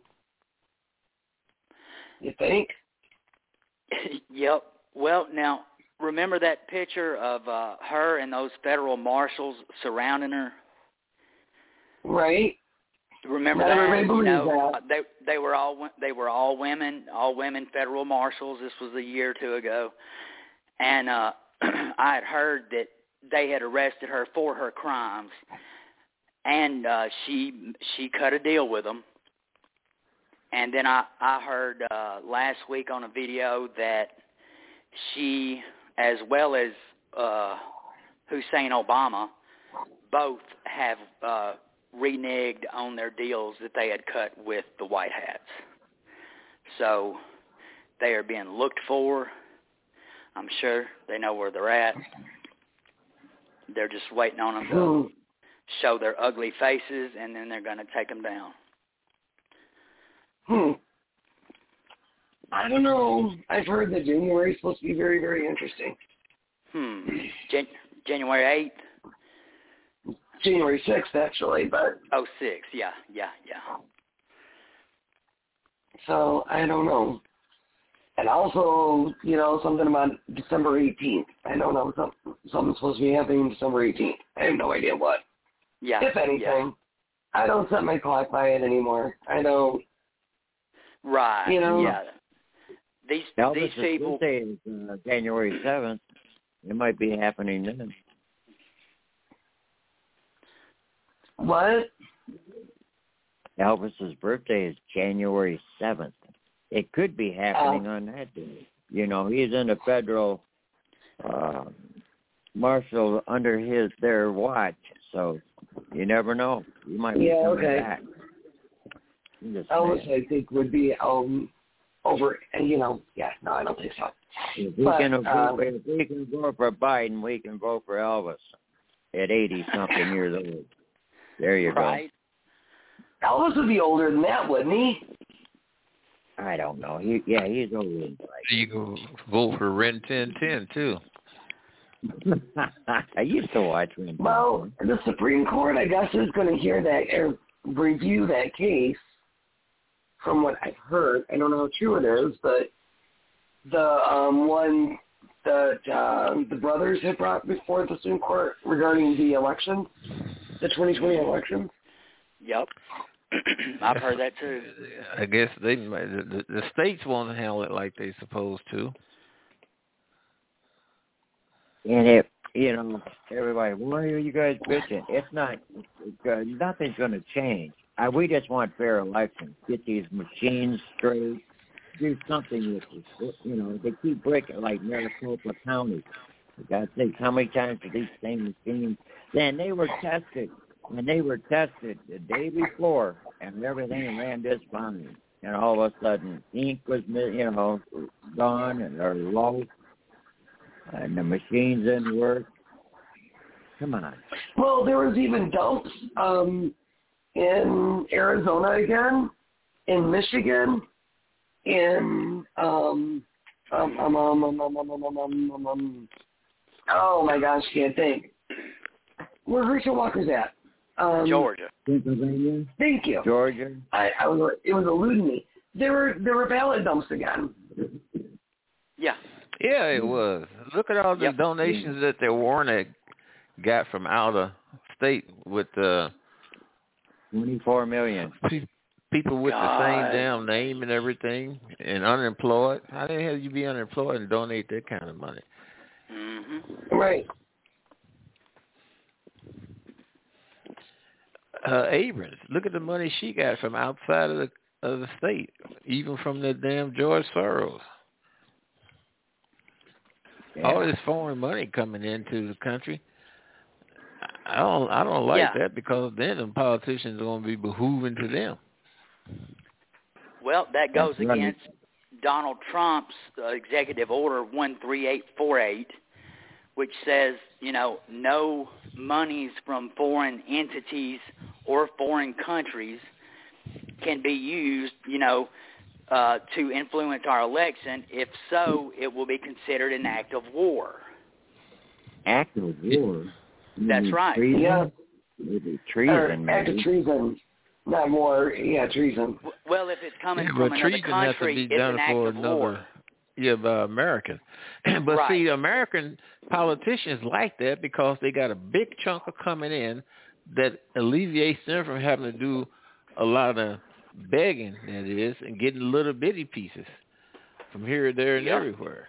You think?
Yep. Well, now, remember that picture of uh, her and those federal marshals surrounding her?
Right.
Remember
Not
that?
everybody
You know,
believes
uh, they they were all they were all women, all women federal marshals. This was a year or two ago, and uh, I had heard that they had arrested her for her crimes, and uh, she she cut a deal with them. And then I I heard uh, last week on a video that she, as well as uh, Hussein Obama, both have uh, reneged on their deals that they had cut with the White Hats. So they are being looked for. I'm sure they know where they're at. They're just waiting on them to show their ugly faces, and then they're going to take them down.
Hmm. I don't know. I've heard that January is supposed to be very, very interesting.
Hmm. Jan- January eighth?
January sixth, actually, but...
Oh, six. Yeah, yeah, yeah.
So, I don't know. And also, you know, something about December eighteenth. I don't know. Something, something's supposed to be happening December eighteenth. I have no idea what.
Yeah.
If anything.
Yeah.
I don't set my clock by it anymore. I don't...
Right.
You know,
yeah. These
Elvis's
these people.
birthday is uh, January seventh. It might be happening then.
What?
Elvis's birthday is January seventh. It could be happening
Uh,
on that day. You know, he's in a federal uh, marshal under his their watch, so you never know. You might be
Yeah,
coming
okay.
back. I'm just
Elvis,
saying.
I think, would be um over, you know, yeah, no, I don't think so.
If we,
But,
can
uh,
vote, if we can vote for Biden, we can vote for Elvis at eighty-something years old. There you
Right.
Elvis would be older than that, wouldn't he?
go. I don't know. He, yeah, he's old.
You can vote for Ren ten ten, too.
I used to watch him.
Well, the Supreme Court, I guess, is going to hear that or review that case. From what I've heard, I don't know how true it is, but the um, one that uh, the brothers had brought before the Supreme Court regarding the elections, the twenty twenty elections.
Yep. I've heard that too.
I guess they the, the states won't handle it like they're supposed to.
And if, you know, everybody, why are you guys bitching? It's not, it's, uh, nothing's going to change. Uh, we just want fair elections. Get these machines straight. Do something with this. You know, they keep breaking, like Maricopa County. For God's sake, how many times are these same machines? Then they were tested, and they were tested the day before, and everything ran just fine. And all of a sudden, ink was, you know, gone and or low, and the machines didn't work. Come on.
Well, there was even dumps um, in Arizona again, in Michigan, in um, um, um, um, um, um, um, um, um, um, um, oh my gosh, can't think. Where Herschel Walker's at? Um,
Georgia.
Pennsylvania.
Thank you.
Georgia.
I, I was. It was eluding me. There were there were ballot dumps again.
Yeah.
Yeah, it was. Look at all the
Yep.
donations that the Warner got from out of state with uh,
twenty-four million.
pe- people with
God.
the same damn name and everything, and unemployed. How the hell you be unemployed and donate that kind of money?
Mm-hmm.
Right.
Uh, Abrams, look at the money she got from outside of the of the state, even from the damn George Soros.
Yeah.
All this foreign money coming into the country. I don't I don't like
Yeah.
that, because then the politicians are going to be behooving to them.
Well, that goes
That's right.
against Donald Trump's uh, executive order one three eight four eight, which says, you know, no monies from foreign entities or foreign countries can be used, you know, uh, to influence our election. If so, it will be considered an act of war.
Act of war.
That's
Maybe
right.
Treason?
Yeah.
Maybe
Or
treason,
act of
maybe.
treason. Not war. Yeah, treason.
W- Well, if it's coming
Yeah,
from
but
another
treason has to
country,
be
it's
done
an act
for
of
another.
war.
Yeah, by American. But
Right.
see, American politicians like that because they got a big chunk of coming in that alleviates them from having to do a lot of begging, that is, and getting little bitty pieces from here, there, and
Yep.
everywhere.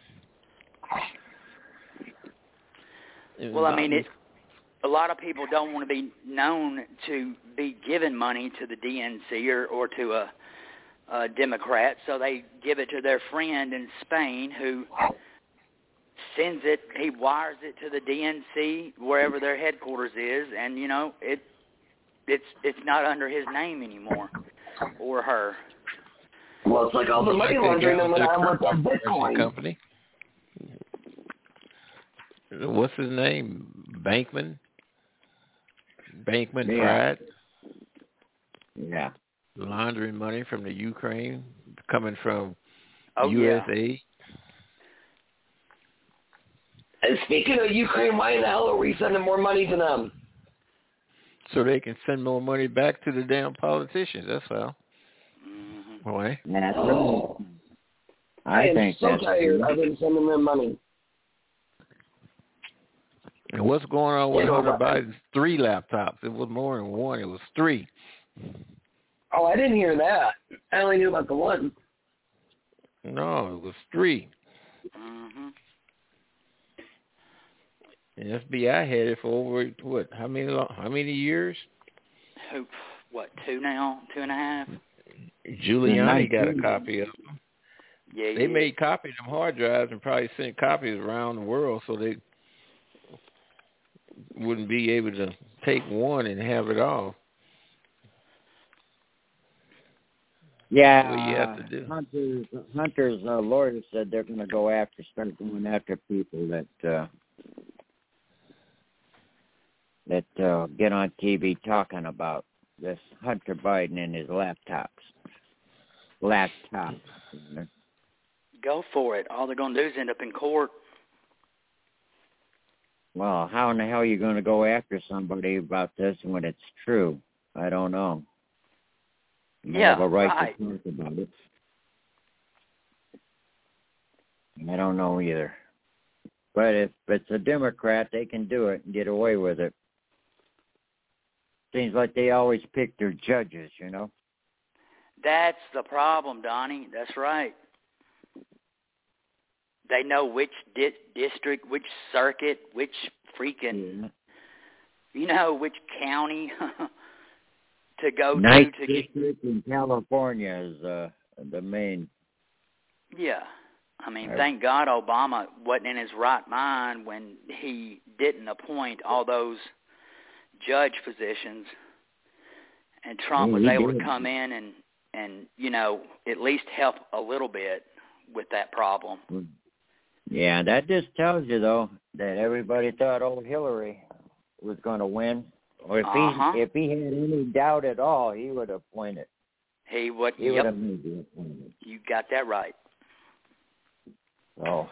And
Well, I
not-
mean, it, a lot of people don't want to be known to be giving money to the D N C or, or to a, a Democrat, so they give it to their friend in Spain who sends it, he wires it to the D N C, wherever their headquarters is, and, you know, it it's it's not under his name anymore, or her.
Well, it's like all the money
Like they
laundering
got
that went
the
on with that
cryptocurrency
Bitcoin.
company. What's his name? Bankman? Bankman
Yeah.
Fried?
Yeah.
Laundering money from the Ukraine, coming from
Oh,
U S
yeah.
A.
And speaking of Ukraine, why in the hell are we sending more money to them?
So they can send more money back to the damn politicians. That's all.
Mm-hmm.
Why?
That's
Oh.
right. I,
I am
think
so
that's
tired
true.
of them sending them money.
And what's going on with
You know,
Hunter
but-
Biden's three laptops? It was more than one. It was three.
Oh, I didn't hear that. I only knew about the one.
No, it was three.
Mm-hmm.
And F B I had it for over, what, how many long, how many years?
Who, what, two now? Two and a half?
Giuliani got a copy of them.
Yeah,
They
yeah.
made copies of them hard drives and probably sent copies around the world so they wouldn't be able to take one and have it all.
Yeah.
That's what you have to do.
Hunter's, Hunter's uh, lawyer said they're going to go after, start going after people that uh, that uh, get on T V talking about this Hunter Biden and his laptops. Laptops.
Go for it. All they're going to do is end up in court.
Well, how in the hell are you going to go after somebody about this when it's true? I don't know. You
Yeah,
have a right,
right.
to talk about it. I don't know either. But if it's a Democrat, they can do it and get away with it. Seems like they always pick their judges, you know?
That's the problem, Donnie. That's right. They know which di- district, which circuit, which freaking,
Yeah.
you know, which county to go
Ninth
to to get.
District in California is uh, the main.
Yeah. I mean,
Right.
thank God Obama wasn't in his right mind when he didn't appoint all those judge positions, and Trump
Yeah,
was
he
able
did.
to come in and, and, you know, at least help a little bit with that problem.
Yeah, that just tells you, though, that everybody thought old Hillary was going to win. Or if
Uh-huh.
he if he had any doubt at all, he would have appointed.
He would.
He
yep.
would have made the appointment.
You got that right.
Oh.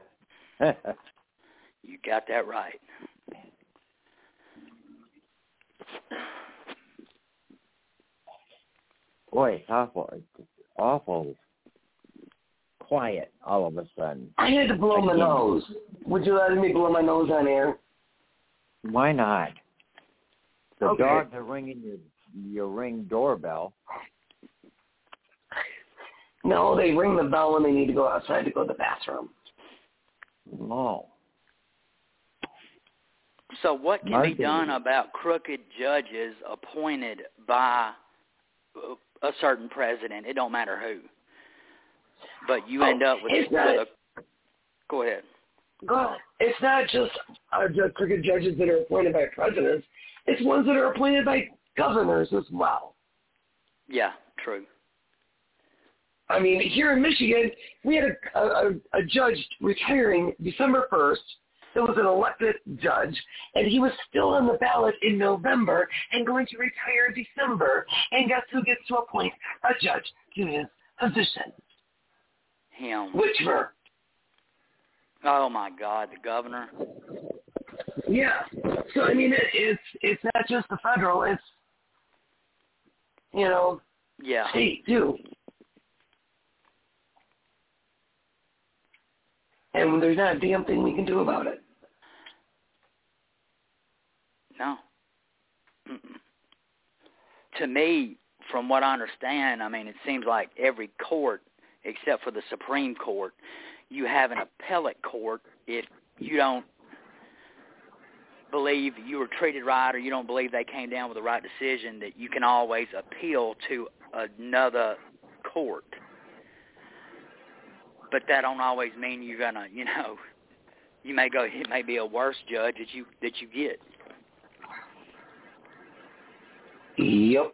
You got that right.
Boy, it's awful. It's awful quiet all of a sudden.
I had to blow my nose. Would you let me blow my nose on air?
Why not? The
Okay.
dogs are ringing your your ring doorbell.
No, they ring the bell when they need to go outside to go to the bathroom.
No.
So what can
Martin.
be done about crooked judges appointed by a certain president? It don't matter who. But you end up with,
It's
with
not,
a... Go ahead.
Go ahead. It's not just uh, the crooked judges that are appointed by presidents. It's ones that are appointed by governors as well.
Yeah, true.
I mean, here in Michigan, we had a, a, a judge retiring December first. That was an elected judge, and he was still on the ballot in November and going to retire in December. And guess who gets to appoint a judge to his position?
Him.
Whitmer.
Oh, my God, the governor.
Yeah. So, I mean, it, it's it's not just the federal. It's, you know,
Yeah.
state, too. And there's not a damn thing we can do about it.
No. Mm-mm. To me, from what I understand, I mean, it seems like every court, except for the Supreme Court, you have an appellate court if you don't believe you were treated right or you don't believe they came down with the right decision, that you can always appeal to another court. But that don't always mean you're gonna, you know, you may go. It may be a worse judge that you that you get.
Yep.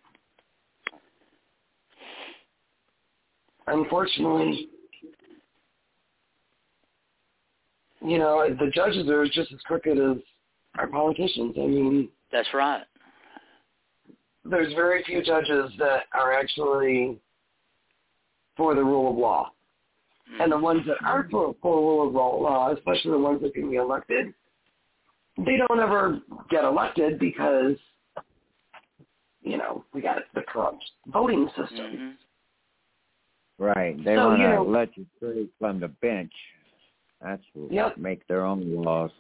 Unfortunately, you know, the judges are just as crooked as our politicians. I mean,
That's right.
there's very few judges that are actually for the rule of law. And the ones that are for, for rule of law, especially the ones that can be elected, they don't ever get elected because, you know, we got the corrupt voting system.
Mm-hmm.
Right. They
So,
want to
you know-
legislate from the bench. That's what
Yep.
make their own laws.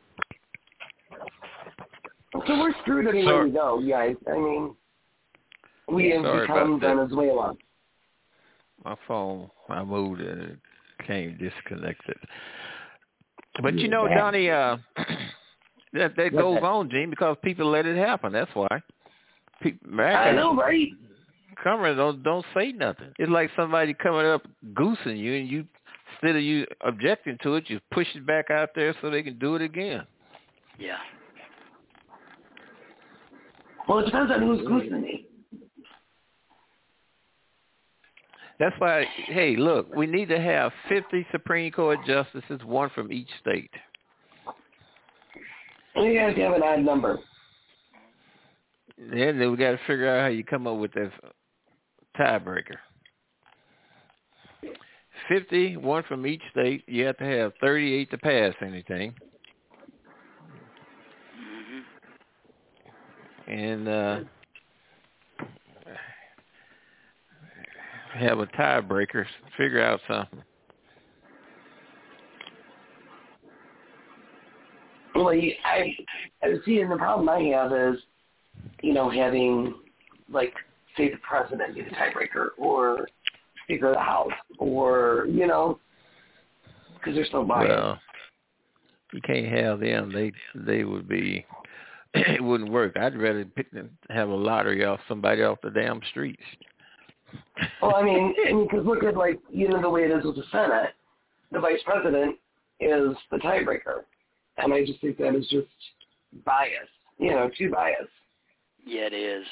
So we're screwed anywhere
Sorry.
we go, guys. I mean, we have
Sorry
become
about that.
Venezuela.
My phone, I moved and it came disconnected. But you know,
Yeah.
Donnie, uh, that that
What's
goes
that?
on, Gene, because people let it happen. That's why. People,
I know, right?
Cameron don't don't say nothing. It's like somebody coming up goosing you, and you instead of you objecting to it, you push it back out there so they can do it again.
Yeah.
Well, it depends on who's goosing me.
That's why, hey, look, we need to have fifty Supreme Court justices, one from each state.
And you guys have an odd number.
Then we got to figure out how you come up with that tiebreaker. fifty, one from each state. You have to have thirty-eight to pass anything.
Mm-hmm.
And uh, have a tiebreaker, figure out something.
Well, I, I see, and the problem I have is, you know, having, like, say the president be the tiebreaker, or Speaker of the House, or, you know, because they're so biased.
Well, you can't have them. They they would be, it wouldn't work. I'd rather pick, have a lottery off somebody off the damn streets.
Well, I mean, because look at, like, you know, the way it is with the Senate, the vice president is the tiebreaker. And I just think that is just bias, you know, too biased.
Yeah, it is.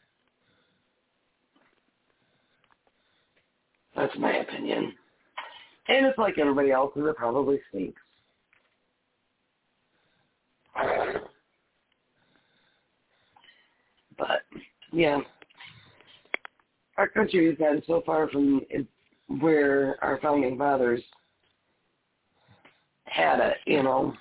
That's my opinion. And it's like everybody else, and it probably stinks. Yeah. Our country has gotten so far from where our founding fathers had it, you know.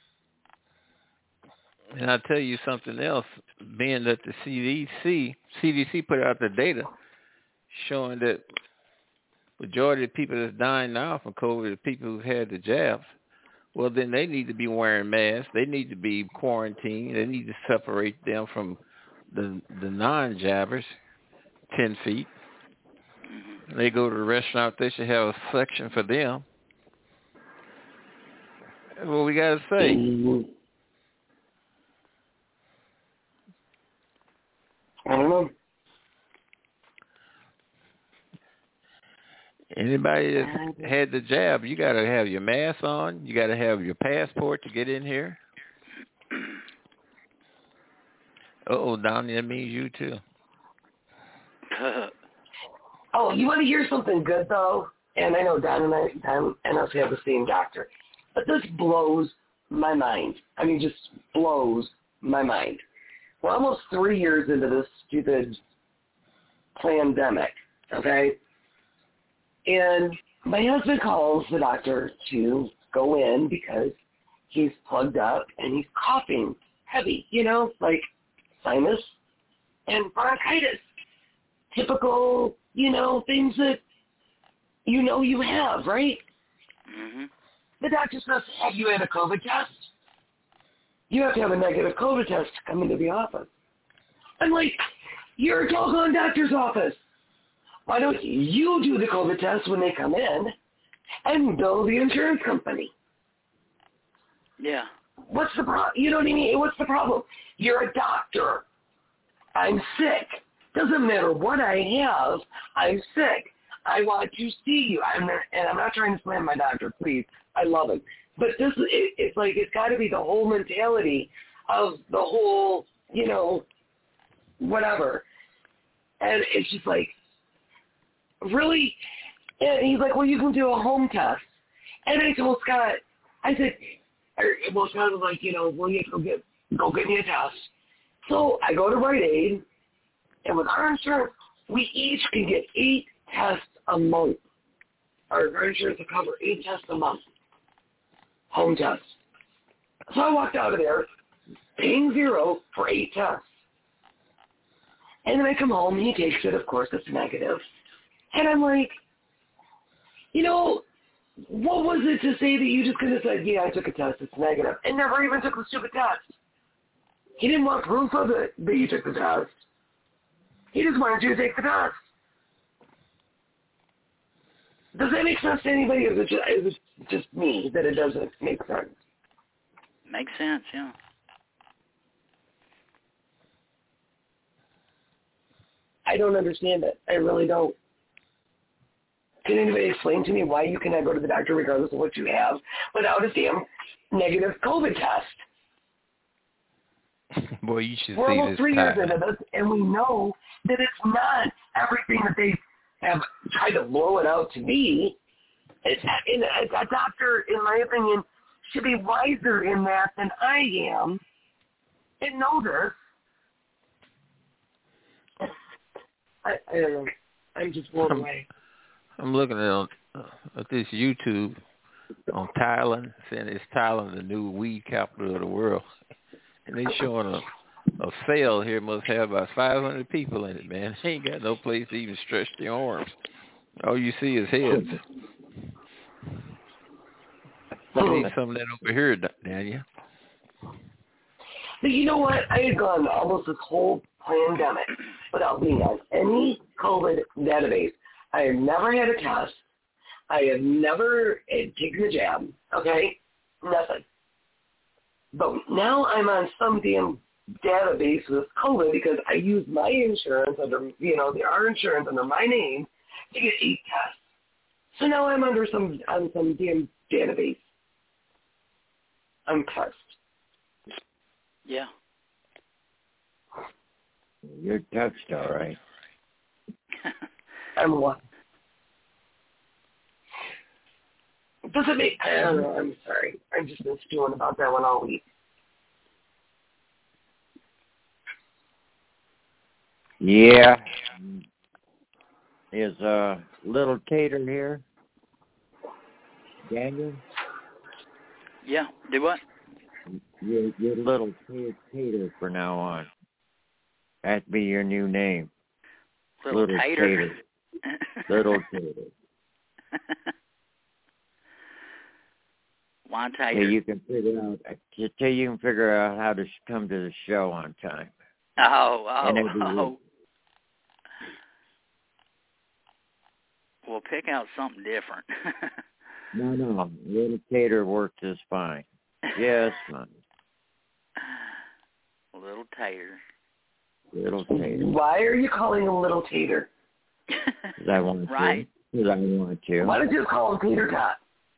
And I'll tell you something else, being that the C D C, C D C put out the data showing that majority of people that's dying now from COVID are people who've had the jabs. Well, then they need to be wearing masks. They need to be quarantined. They need to separate them from the the non-jabbers ten feet. They go to the restaurant, they should have a section for them. That's what we got to say.
Mm-hmm. I don't know.
Anybody that had the jab, you got to have your mask on. You got to have your passport to get in here. Uh-oh, Donnie, that means you too.
Oh, you want to hear something good, though? And I know Don and I, Don and us have the same doctor. But this blows my mind. I mean, just blows my mind. We're almost three years into this stupid pandemic, okay? And my husband calls the doctor to go in because he's plugged up and he's coughing heavy, you know, like sinus and bronchitis. Typical, you know, things that you know you have, right?
Mm-hmm.
The doctor says, have you had a COVID test? You have to have a negative COVID test to come into the office. I'm like, you're a doggone doctor's office. Why don't you do the COVID test when they come in and bill the insurance company?
Yeah.
What's the problem? You know what I mean? What's the problem? You're a doctor. I'm sick. Doesn't matter what I have. I'm sick. I want to see you. I'm not, and I'm not trying to slam my doctor, please. I love him. But this, it, it's like, it's got to be the whole mentality of the whole, you know, whatever. And it's just like, really? And he's like, well, you can do a home test. And I told Scott, I said, or, well, Scott was like, you know, well, you go get, go get me a test. So I go to Rite Aid, and with our insurance, we each can get eight tests a month. Our, our insurance will cover eight tests a month. Home tests. So I walked out of there paying zero for eight tests. And then I come home, and he takes it. Of course, it's negative. And I'm like, you know, what was it to say that you just could have said, yeah, I took a test, it's negative, and never even took the stupid test? He didn't want proof of it that you took the test. He just wanted you to take the test. Does that make sense to anybody, or is it just, is it just me that it doesn't make sense?
Makes sense, yeah.
I don't understand it. I really don't. Can anybody explain to me why you cannot go to the doctor regardless of what you have without a damn negative COVID test?
Boy, you should
We're
see
almost
this
three
time.
years into this, and we know that it's not everything that they have tried to blow it out to be. It's, and a doctor, in my opinion, should be wiser in that than I am and know this. I, I don't know. I'm just blown away.
I'm looking at, uh, at this YouTube on Thailand, saying it's Thailand, the new weed capital of the world. And they showing a, a sale here must have about five hundred people in it, man. They ain't got no place to even stretch their arms. All you see is heads. You need some of that over here, Daniel.
But you know what? I had gone almost this whole pandemic without being on any COVID database. I have never had a test. I have never had taken the jab. Okay? Nothing. But now I'm on some damn database with COVID because I use my insurance under, you know, the our insurance under my name to get eight tests. So now I'm under some on some damn database. I'm cursed.
Yeah.
You're touched, all right.
I'm what? Does it make? I don't know. I'm sorry. I've just been stewing about that one all week.
Yeah. Is uh little Tater here? Daniel?
Yeah. Do what?
You're, you're little Tater for now on. That'd be your new name.
Little, little Tater.
tater. Little Tater.
One Tater.
Till you can figure out. Till you can figure out how to come to the show on time.
Oh, oh, oh. We'll pick out something different.
no, no. Little Tater worked just fine. Yes, fine.
Little Tater.
Little Tater.
Why are you calling him Little Tater?
Because I want
right.
to. Because I want to.
Why don't you call him Tater Tot?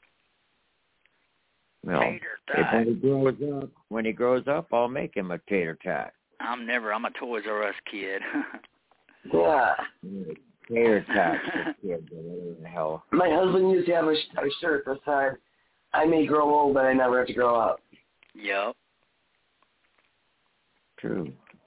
Well,
Tater Tot.
If when he grows up, when he grows up, I'll make him a Tater Tot.
I'm never. I'm a Toys R Us kid.
Yeah.
Tater Tot for kids, whatever the hell.
My husband used to have a, a shirt that said, "I may grow old, but I never have to grow up."
Yep.
True.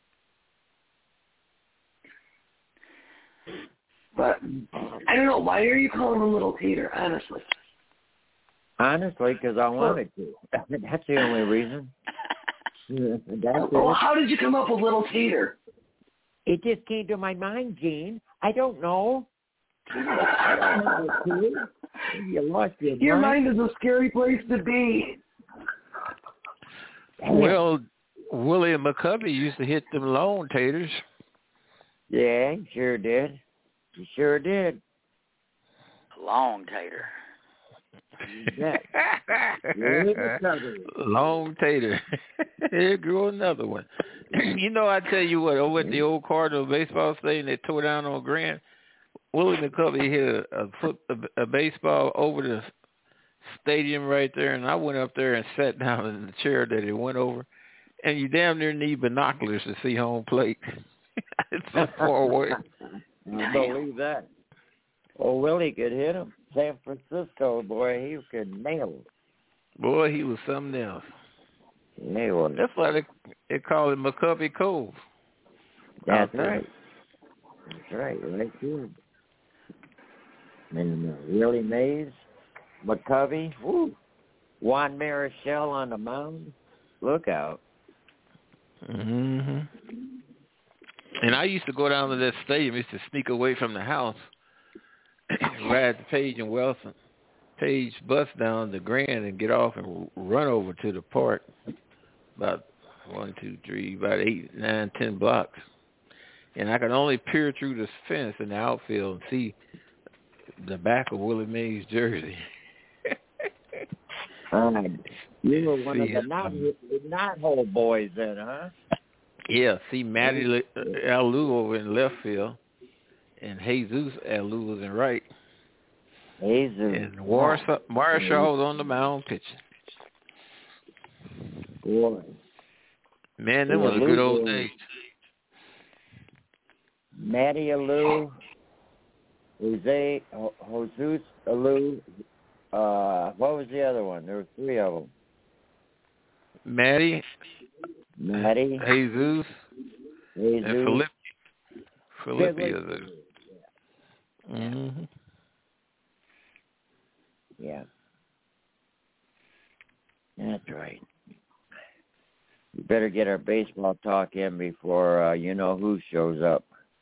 But I don't know. Why are you calling him Little Tater? Honestly.
Honestly, because I wanted to. That's the only reason. That's
well,
it.
how did you come up with Little Tater?
It just came to my mind, Gene. I don't know. You lost your,
your
mind.
mind is a scary place to be.
Well, Willie McCovey used to hit them long taters.
Yeah, he sure did. He sure did.
Long tater.
Yeah.
Long tater. Here grew another one. You know, I tell you what, over at the old Cardinal baseball stadium they tore down on Grand, Willie McCovey hit a, a, foot, a, a baseball over the stadium right there, and I went up there and sat down in the chair that it went over, and you damn near need binoculars to see home plate. It's so far away.
I believe that. Oh, Willie could hit him. San Francisco, boy, he could nail him.
Boy, he was something else.
Nail him.
That's why they, they call it McCovey Cove.
That's right. That's right. Right here. And uh, Willie Mays, McCovey, woo. Juan Marichal on the mound. Look out.
Mm-hmm. And I used to go down to that stadium. I used to sneak away from the house, ride the Page and Wilson, Page bus down the Grand and get off and run over to the park. About one, two, three, about eight, nine, ten blocks. And I could only peer through this fence in the outfield and see the back of Willie Mays' jersey.
um, you were one
see
of the not, not hole boys then, huh?
Yeah, see Matty Alou over in left field, and Jesus Alou was in right.
Jesus.
And Marshall was on the mound pitching.
Boy.
Man, them was a good old days.
Matty Alou, Jose, Jesus Alou, uh, what was the other one? There were three of them.
Matty,
Matty,
Jesus,
Jesus,
and Philippi. Philippi is a... Mm-hmm.
Yeah. That's right. We better get our baseball talk in before uh, you know who shows up.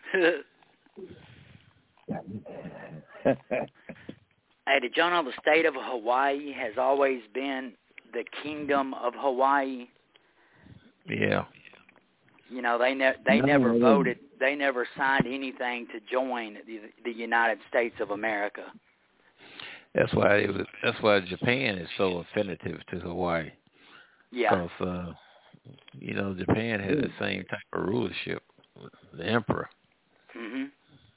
Hey, did y'all know the state of Hawaii has always been the Kingdom of Hawaii?
Yeah.
You know, they ne- they
no,
never
no.
voted. They never signed anything to join the, the United States of America.
That's why it was. That's why Japan is so affinitive to Hawaii.
Yeah.
Because uh, you know, Japan had the same type of rulership, the emperor.
Mhm.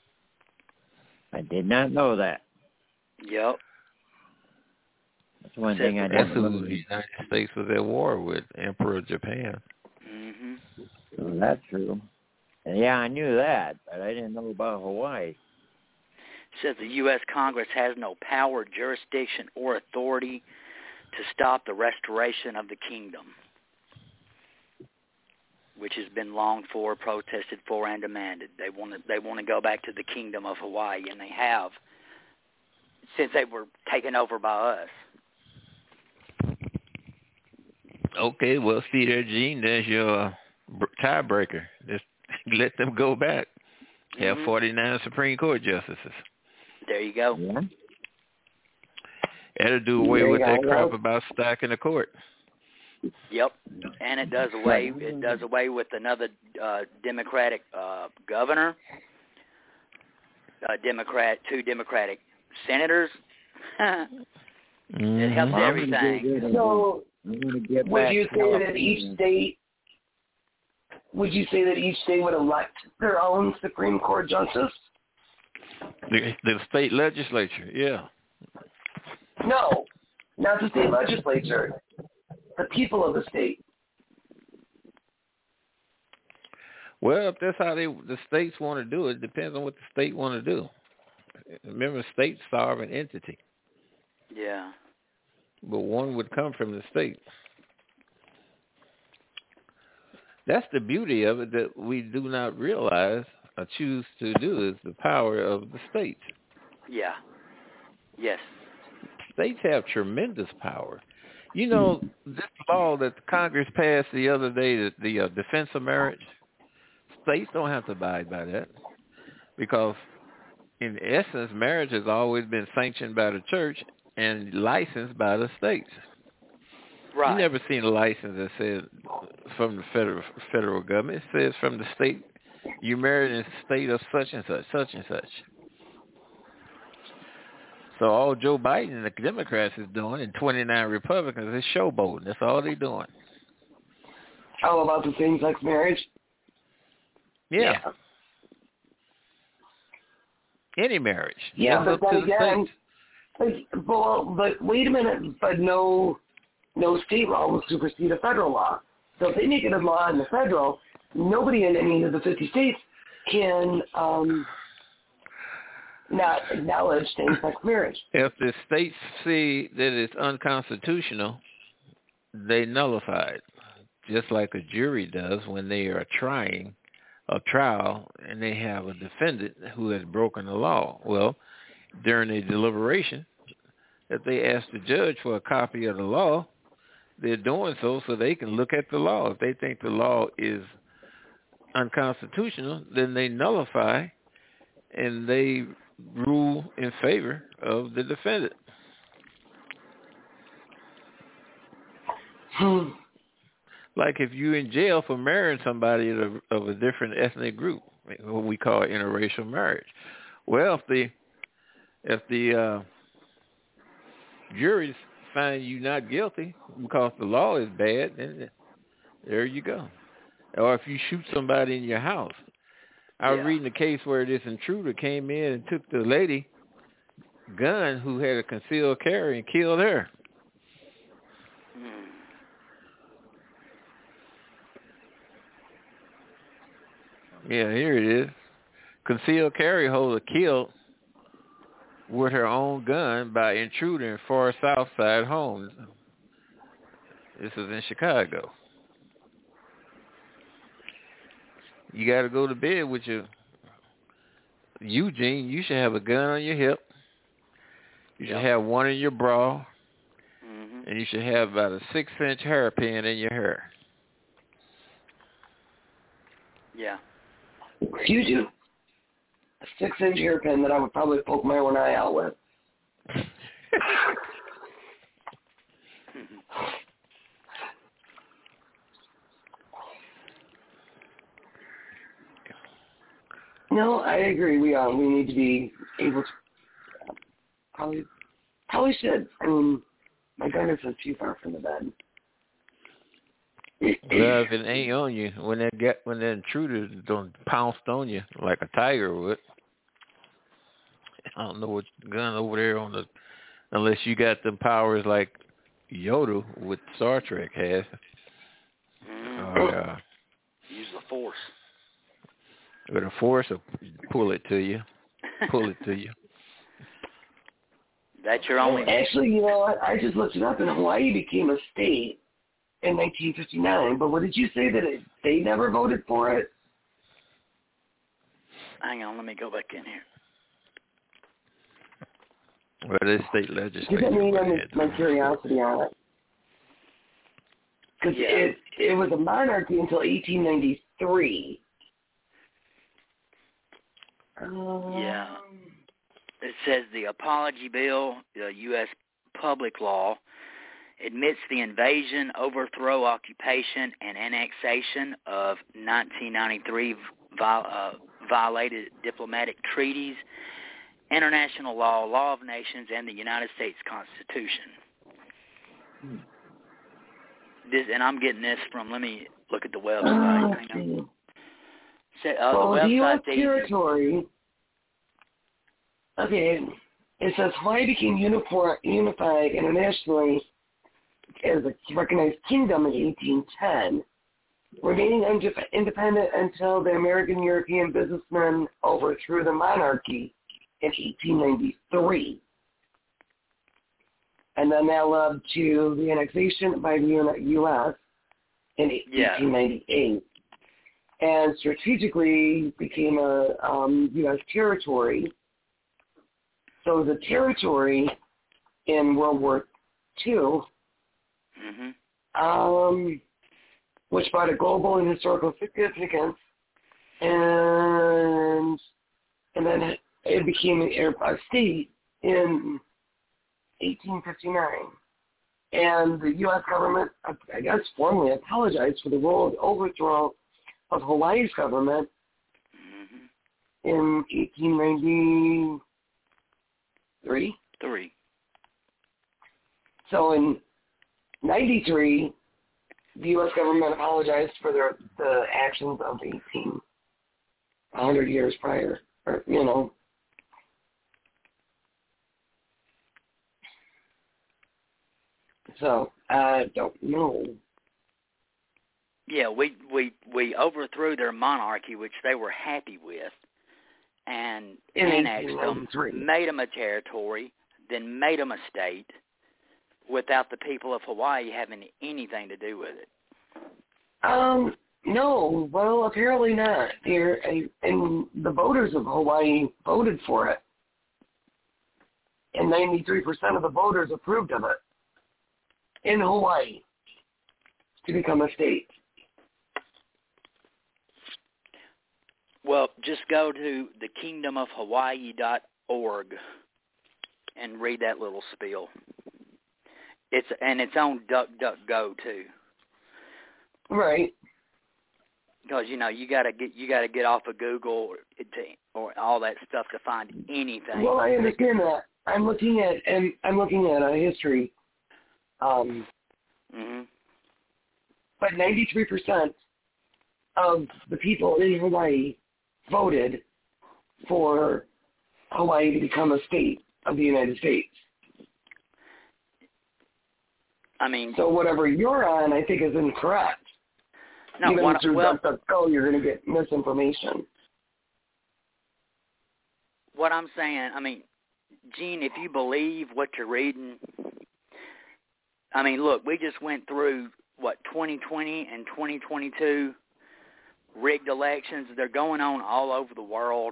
I did not know that.
Yep.
That's one
Said
thing I
That's
didn't know.
who the United States was at war with, Emperor of Japan.
Mhm.
So that's true. And yeah, I knew that, but I didn't know about Hawaii.
Says the U S Congress has no power, jurisdiction, or authority to stop the restoration of the kingdom. which has been longed for, protested for, and demanded. They want to they want to go back to the kingdom of Hawaii, and they have since they were taken over by us.
Okay, well, see there, Gene, there's your uh, tiebreaker. Just let them go back. Have
Mm-hmm.
forty-nine Supreme Court justices.
There you go.
Yeah.
That'll do away
There you
with that
go.
crap about stacking the court.
Yep, and it does away it does away with another uh, Democratic uh, governor, a Democrat, two Democratic senators. It helps
Mhm.
everything.
So,
I'm gonna get
would
back
you
to
say that
California.
each state would you say that each state would elect their own Supreme Court justice?
The, the state legislature, yeah.
No, not the state legislature. The people of the state.
Well, if that's how they the states want to do it, it depends on what the state want to do. Remember, states sovereign entity,
Yeah.
but one would come from the state. That's the beauty of it that we do not realize or choose to do is the power of the states.
Yeah. Yes.
States have tremendous power. You know, this law that Congress passed the other day, the, the uh, Defense of Marriage, states don't have to abide by that because, in essence, marriage has always been sanctioned by the church and licensed by the states.
Right.
You never seen a license that says from the federal federal government. It says from the state, you married in the state of such and such, such and such. So all Joe Biden and the Democrats is doing, and twenty-nine Republicans, is showboating. That's all they're doing.
How about the same-sex marriage?
Yeah. Any marriage.
Yeah,
That's
but
up
then
to the
again,
states.
like, well, but wait a minute, but no, no state law will supersede a federal law. So if they make it a law in the federal, nobody in any of the fifty states can um, not acknowledge same-sex marriage.
If the states see that it's unconstitutional, they nullify it, just like a jury does when they are trying a trial and they have a defendant who has broken the law. Well, during a deliberation, if they ask the judge for a copy of the law, they're doing so so they can look at the law. If they think the law is unconstitutional, then they nullify and they rule in favor of the defendant.
Hmm.
Like if you're in jail for marrying somebody of, of a different ethnic group, what we call interracial marriage. Well, if the if the uh, juries find you not guilty because the law is bad, then there you go. Or if you shoot somebody in your house. I was
Yeah.
reading a case where this intruder came in and took the lady gun who had a concealed carry and killed her.
Hmm.
Yeah, here it is. Concealed carry holder killed with her own gun by intruder in far south side home. This is in Chicago. You got to go to bed with your Eugene. You should have a gun on your hip. You should
Yep.
have one in your bra,
Mm-hmm.
and you should have about a six-inch hairpin in your hair.
Yeah.
You do. A six-inch hairpin that I would probably poke my own eye out with. No, I agree. We um we need to be able to probably probably should. I mean, my goodness is too far from the bed.
Well, if it ain't on you, when that get when that intruder don't pounced on you like a tiger would, I don't know what gun over there on the, unless you got them powers like Yoda with Star Trek has.
Mm-hmm.
Or, uh,
Use the force.
with a force, or pull it to you, pull it to you.
That's your only.
Actually, you know what? I just looked it up, and Hawaii became a state in nineteen fifty-nine. But what did you say that it, they never voted for it?
Hang on, let me go back in here.
Well, this state legislature.
Give me my curiosity on it. Because
Yeah.
it, it was a monarchy until eighteen ninety-three. Um,
Yeah. It says the Apology Bill, the U S public law, admits the invasion, overthrow, occupation, and annexation of nineteen ninety-three viol- uh, violated diplomatic treaties, international law, law of nations, and the United States Constitution. This, and I'm getting this from, let me look at the website.
Uh,
Hang on. So, uh,
well,
the
the U S
website, they,
territory, okay, it says Hawaii became unifor- unified internationally as a recognized kingdom in eighteen ten, remaining undef- independent until the American European businessmen overthrew the monarchy in eighteen ninety-three. And then that led to the annexation by the U S in
Yeah.
eighteen ninety-eight. And strategically became a um, U S territory. So the territory in World War Two,
mm-hmm.
um, which brought a global and historical significance, and and then it became a state in eighteen fifty-nine. And the U S government, I guess, formally apologized for the role of overthrow of Hawaii's government
Mm-hmm.
in eighteen ninety-three.
Three.
So in ninety-three, the U S government apologized for their, the actions of eighteen, one hundred years prior, or, you know. So, I don't know.
Yeah, we, we, we overthrew their monarchy, which they were happy with, and
In
annexed
eighteen
them,
ninety-three.
made them a territory, then made them a state, without the people of Hawaii having anything to do with it.
Um, no, well, apparently not. Here, and the voters of Hawaii voted for it, and ninety-three percent of the voters approved of it in Hawaii to become a state.
Well, just go to the kingdom of hawaii dot org and read that little spiel. It's and it's on DuckDuckGo too.
Right.
Because you know you gotta get you gotta get off of Google or, to, or all that stuff to find anything.
Well, I understand that. I'm looking at and I'm looking at a history. Um,
mm-hmm.
but ninety-three percent of the people in Hawaii voted for Hawaii to become a state of the United States.
I mean,
so whatever you're on, I think, is incorrect.
No,
Even
what,
through
well,
DuckDuckGo, you're going to get misinformation.
What I'm saying, I mean, Gene, if you believe what you're reading, I mean, look, we just went through, what, twenty twenty and twenty twenty-two rigged elections. They're going on all over the world.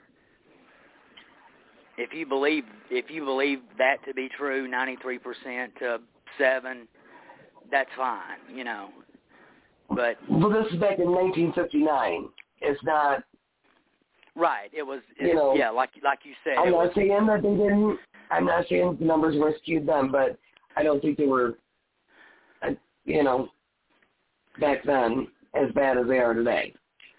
If you believe, if you believe that to be true, ninety-three percent to seven, that's fine, you know. But
well, this is back in nineteen fifty-nine. It's not
right. It was, it,
you know,
yeah, like like you said.
I'm
it
not
was,
saying that they didn't. I'm not saying the numbers were skewed then, but I don't think they were, uh, you know, back then as bad as they are today.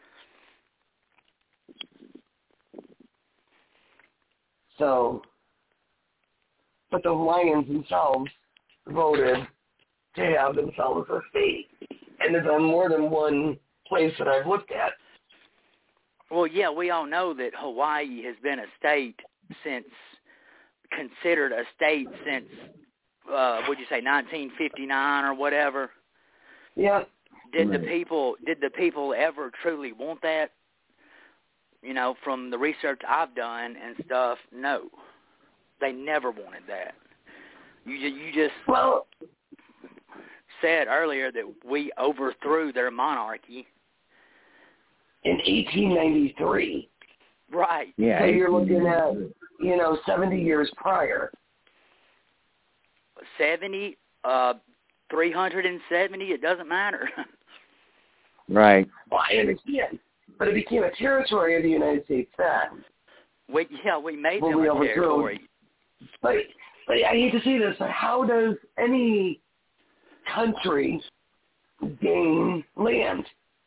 So, but the Hawaiians themselves voted to have themselves a state. And it's on more than one place that I've looked at.
Well, yeah, we all know that Hawaii has been a state since, considered a state since, uh, would you say, nineteen fifty-nine or whatever?
Yeah.
Did the people, did the people ever truly want that? You know, from the research I've done and stuff, no. They never wanted that. You, you just...
Well...
said earlier that we overthrew their monarchy.
In eighteen ninety-three.
Right.
Yeah.
So you're looking at, you know, seventy years prior.
seventy, uh, three hundred seventy, it doesn't matter.
Right.
Well, I understand. But it became a territory of the United States then.
We, yeah, we made
Well,
them
we
a
overthrew.
territory.
But, but I hate to say this, but how does any country gain land?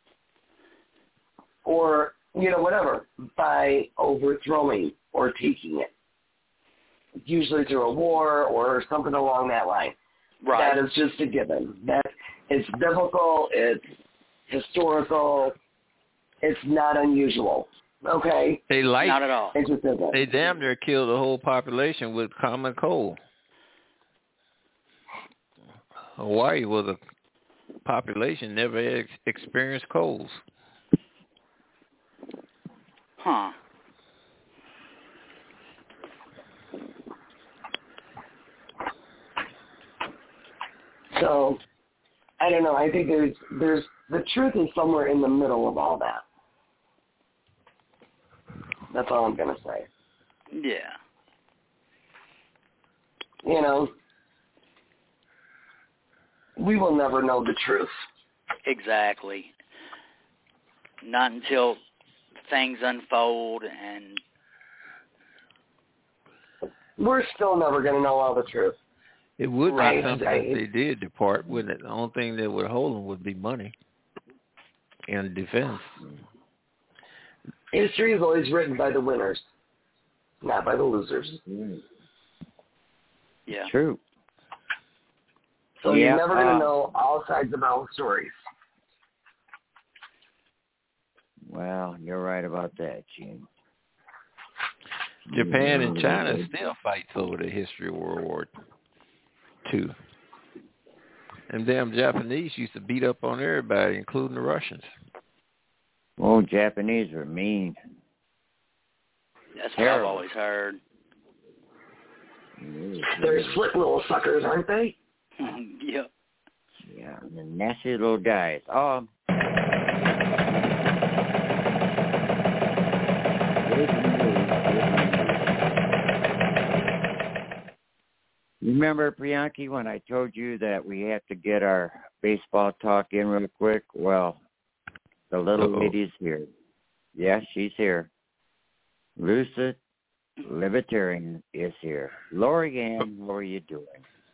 Or, you know, whatever, by overthrowing or taking it. Usually through a war or something along that line.
Right.
That is just a given. That it's biblical, it's historical, it's not unusual. Okay?
They like
Not at all.
It just isn't.
they damn near killed the whole population with common cold. Hawaii was a population never ex- experienced colds.
Huh.
So, I don't know. I think there's there's the truth is somewhere in the middle of all that. That's all I'm gonna say.
Yeah.
You know, we will never know the truth.
Exactly. Not until things unfold, and
We're still never gonna know all the truth.
It would
Right.
be something
Right.
if they did depart, wouldn't it? The only thing that would hold them would be money and defense.
History is always written by the winners, not by the losers.
yeah.
True.
So
Yeah,
you're never gonna
uh,
know all sides of all stories.
Well, you're right about that, Gene.
Japan and China still fights over the history of World War Two. And damn Japanese used to beat up on everybody, including the Russians.
Oh, Japanese are mean.
That's what I've
Terrible.
always heard.
They're slick little suckers, aren't they?
Yep.
Yeah, the nasty little guys. Um, you remember, Priyanki, when I told you that we have to get our baseball talk in real quick? Well, the little
Uh-oh.
lady's here. Yes, she's here. Lucid Libertarian is here. Lori Ann, how are you doing?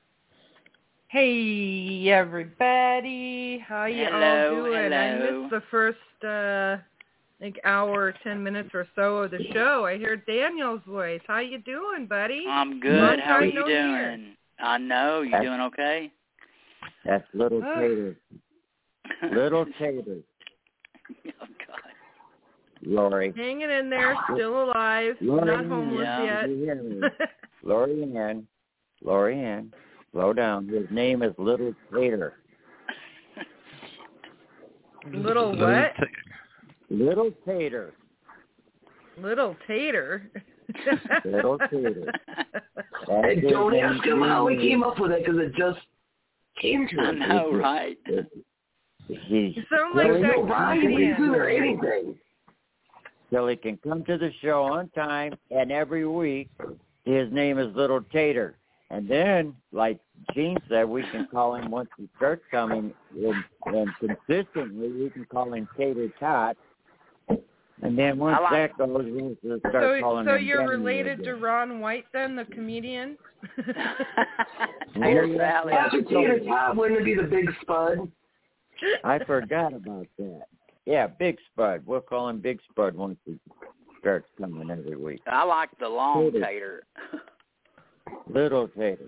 Hey everybody, how you
Hello,
all doing? I
hello.
missed the first uh like hour, ten minutes or so of the show. I heard Daniel's voice. How you doing, buddy?
I'm good.
Long
How are
time
you
no
doing?
hear.
I know. You
That's-
doing okay?
That's Little
Oh.
Tater. Little Tater,
Oh, God.
Lori.
Hanging in there, still alive,
Lori
not
Ann,
homeless
Yeah.
do you hear me?
yet.
Lori Ann, Lori Ann, slow down. His name is Little Tater.
Little what?
Little Tater.
Little tater.
Little Tater. That's
And
his
don't
name.
ask him how he came up with it, because it just came to
I
him.
know, right?
He's
You sound like
There's
that
no rhyme
comedian.
reason or anything.
So he can come to the show on time, and every week his name is Little Tater. And then, like Gene said, we can call him once he starts coming, and, and consistently we can call him Tater Tot. And then once
I like-
that goes, we'll just start
So,
calling
so
him
you're
Daniel
related to
again.
Ron White then, the comedian?
Tater salad.
After Tater Tot, wouldn't it be the Big Spud?
I forgot about that. Yeah, Big Spud. We'll call him Big Spud once he starts coming every week.
I like the long
Tater.
tater.
Little Tater.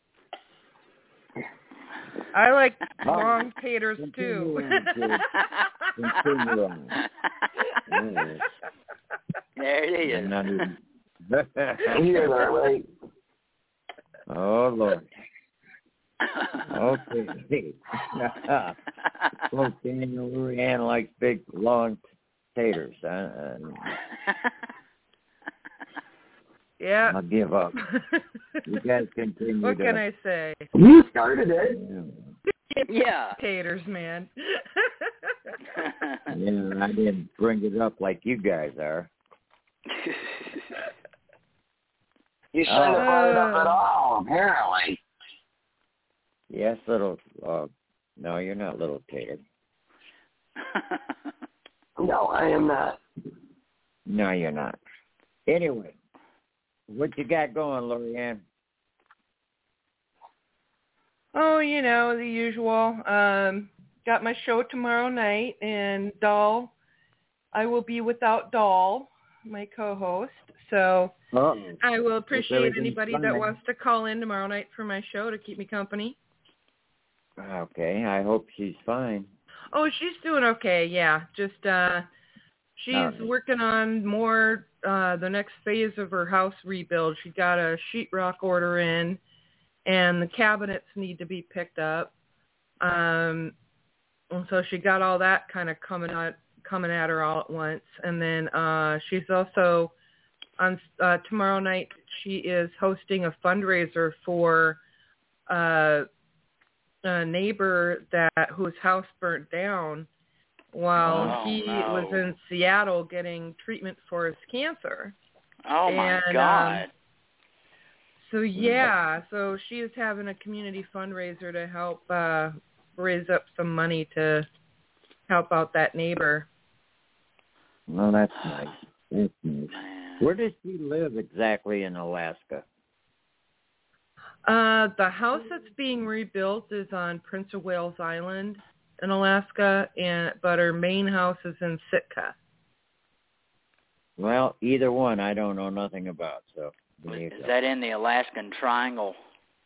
I like
Oh,
long taters
continue
too.
on, kid. Continue on. Yeah.
There it
I'm
is.
not even...
You hear that, right?
Oh, Lord. Okay. Well, Daniel Luann likes big, long taters. Huh? Uh,
Yeah.
I'll give up. You guys continue
What
to...
can I say?
You started it.
Yeah.
Taters, man.
Yeah, I didn't bring it up like you guys are.
You shouldn't have brought it up
Uh.
at all, apparently.
Yes, little. Uh, no, you're not little Tater.
No, I am not.
No, you're not. Anyway, what you got going, Lorianne?
Oh, you know, the usual. Um, got my show tomorrow night, and Doll, I will be without Doll, my co-host. So
Oh,
I will appreciate
everything's
anybody
fine.
that wants to call in tomorrow night for my show to keep me company.
okay. I hope she's fine.
Oh, she's doing okay, yeah. Just uh she's
All right.
working on more uh the next phase of her house rebuild. She got a sheetrock order in, and the cabinets need to be picked up. Um and so she got all that kind of coming out coming at her all at once. And then uh she's also on uh tomorrow night she is hosting a fundraiser for uh a neighbor that whose house burnt down while
Oh,
he
no.
was in Seattle getting treatment for his cancer.
Oh, my
And,
God.
Um, so, yeah, so she is having a community fundraiser to help uh, raise up some money to help out that neighbor.
Well, that's nice. That's nice.
Man.
Where does she live exactly in Alaska?
Uh, the house that's being rebuilt is on Prince of Wales Island in Alaska, and but her main house is in Sitka.
Well, either one I don't know nothing about, so there you
Is
go.
that in the Alaskan Triangle?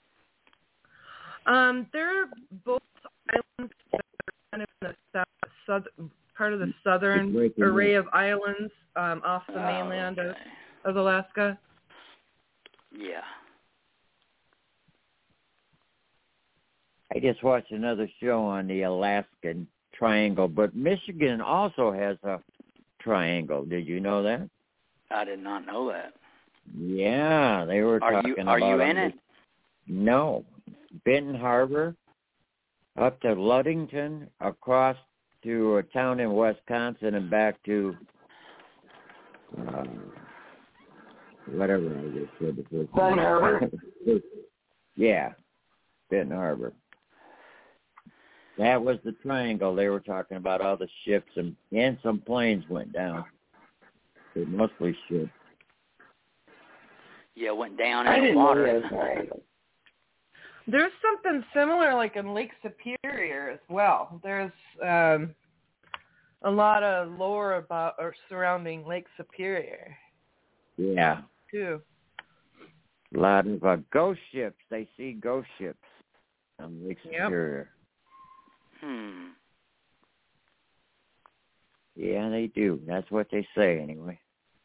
Um, they're both islands that are kind of in the south, south, part of the southern
Breaking
array
up.
of islands um, off the
Oh,
mainland
okay.
of, of Alaska.
Yeah.
I just watched another show on the Alaskan Triangle, but Michigan also has a triangle. Did you know that?
I did not know that.
Yeah, they were
Are
talking
you
about
are you in
on
it?
the- No. Benton Harbor, up to Ludington, across to a town in Wisconsin, and back to uh, whatever I just said. the first
Benton
time.
Harbor?
Yeah, Benton Harbor. That was the triangle they were talking about. All the ships and, and some planes went down. But mostly ships.
Yeah, it went down
I
in the
didn't know
water.
that. Right.
There's something similar like in Lake Superior as well. There's um, a lot of lore about or surrounding Lake Superior
Yeah.
too.
A lot of uh, ghost ships. They see ghost ships on Lake
Yep.
Superior.
Hmm.
Yeah, they do. That's what they say anyway.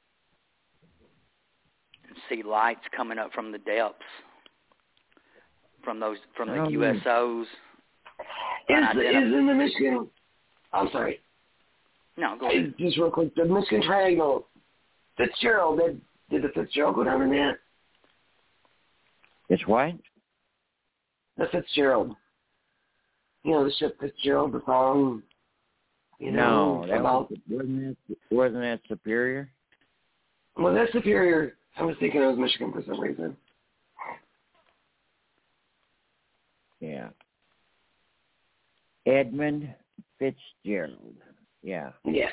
And see lights coming up from the depths, from those from the
Oh,
U S Os.
Is,
Unidentified.
is in the Michigan... I'm sorry.
No, go ahead.
Just real quick, the Michigan Triangle, Fitzgerald, did, did the Fitzgerald go down in that?
It's what?
The Fitzgerald. You know, the ship Fitzgerald, the song, you know,
No, that
about...
was, wasn't that wasn't that Superior?
Well, that's Superior. I was thinking it was Michigan for some reason.
Yeah. Edmund Fitzgerald. Yeah.
Yeah.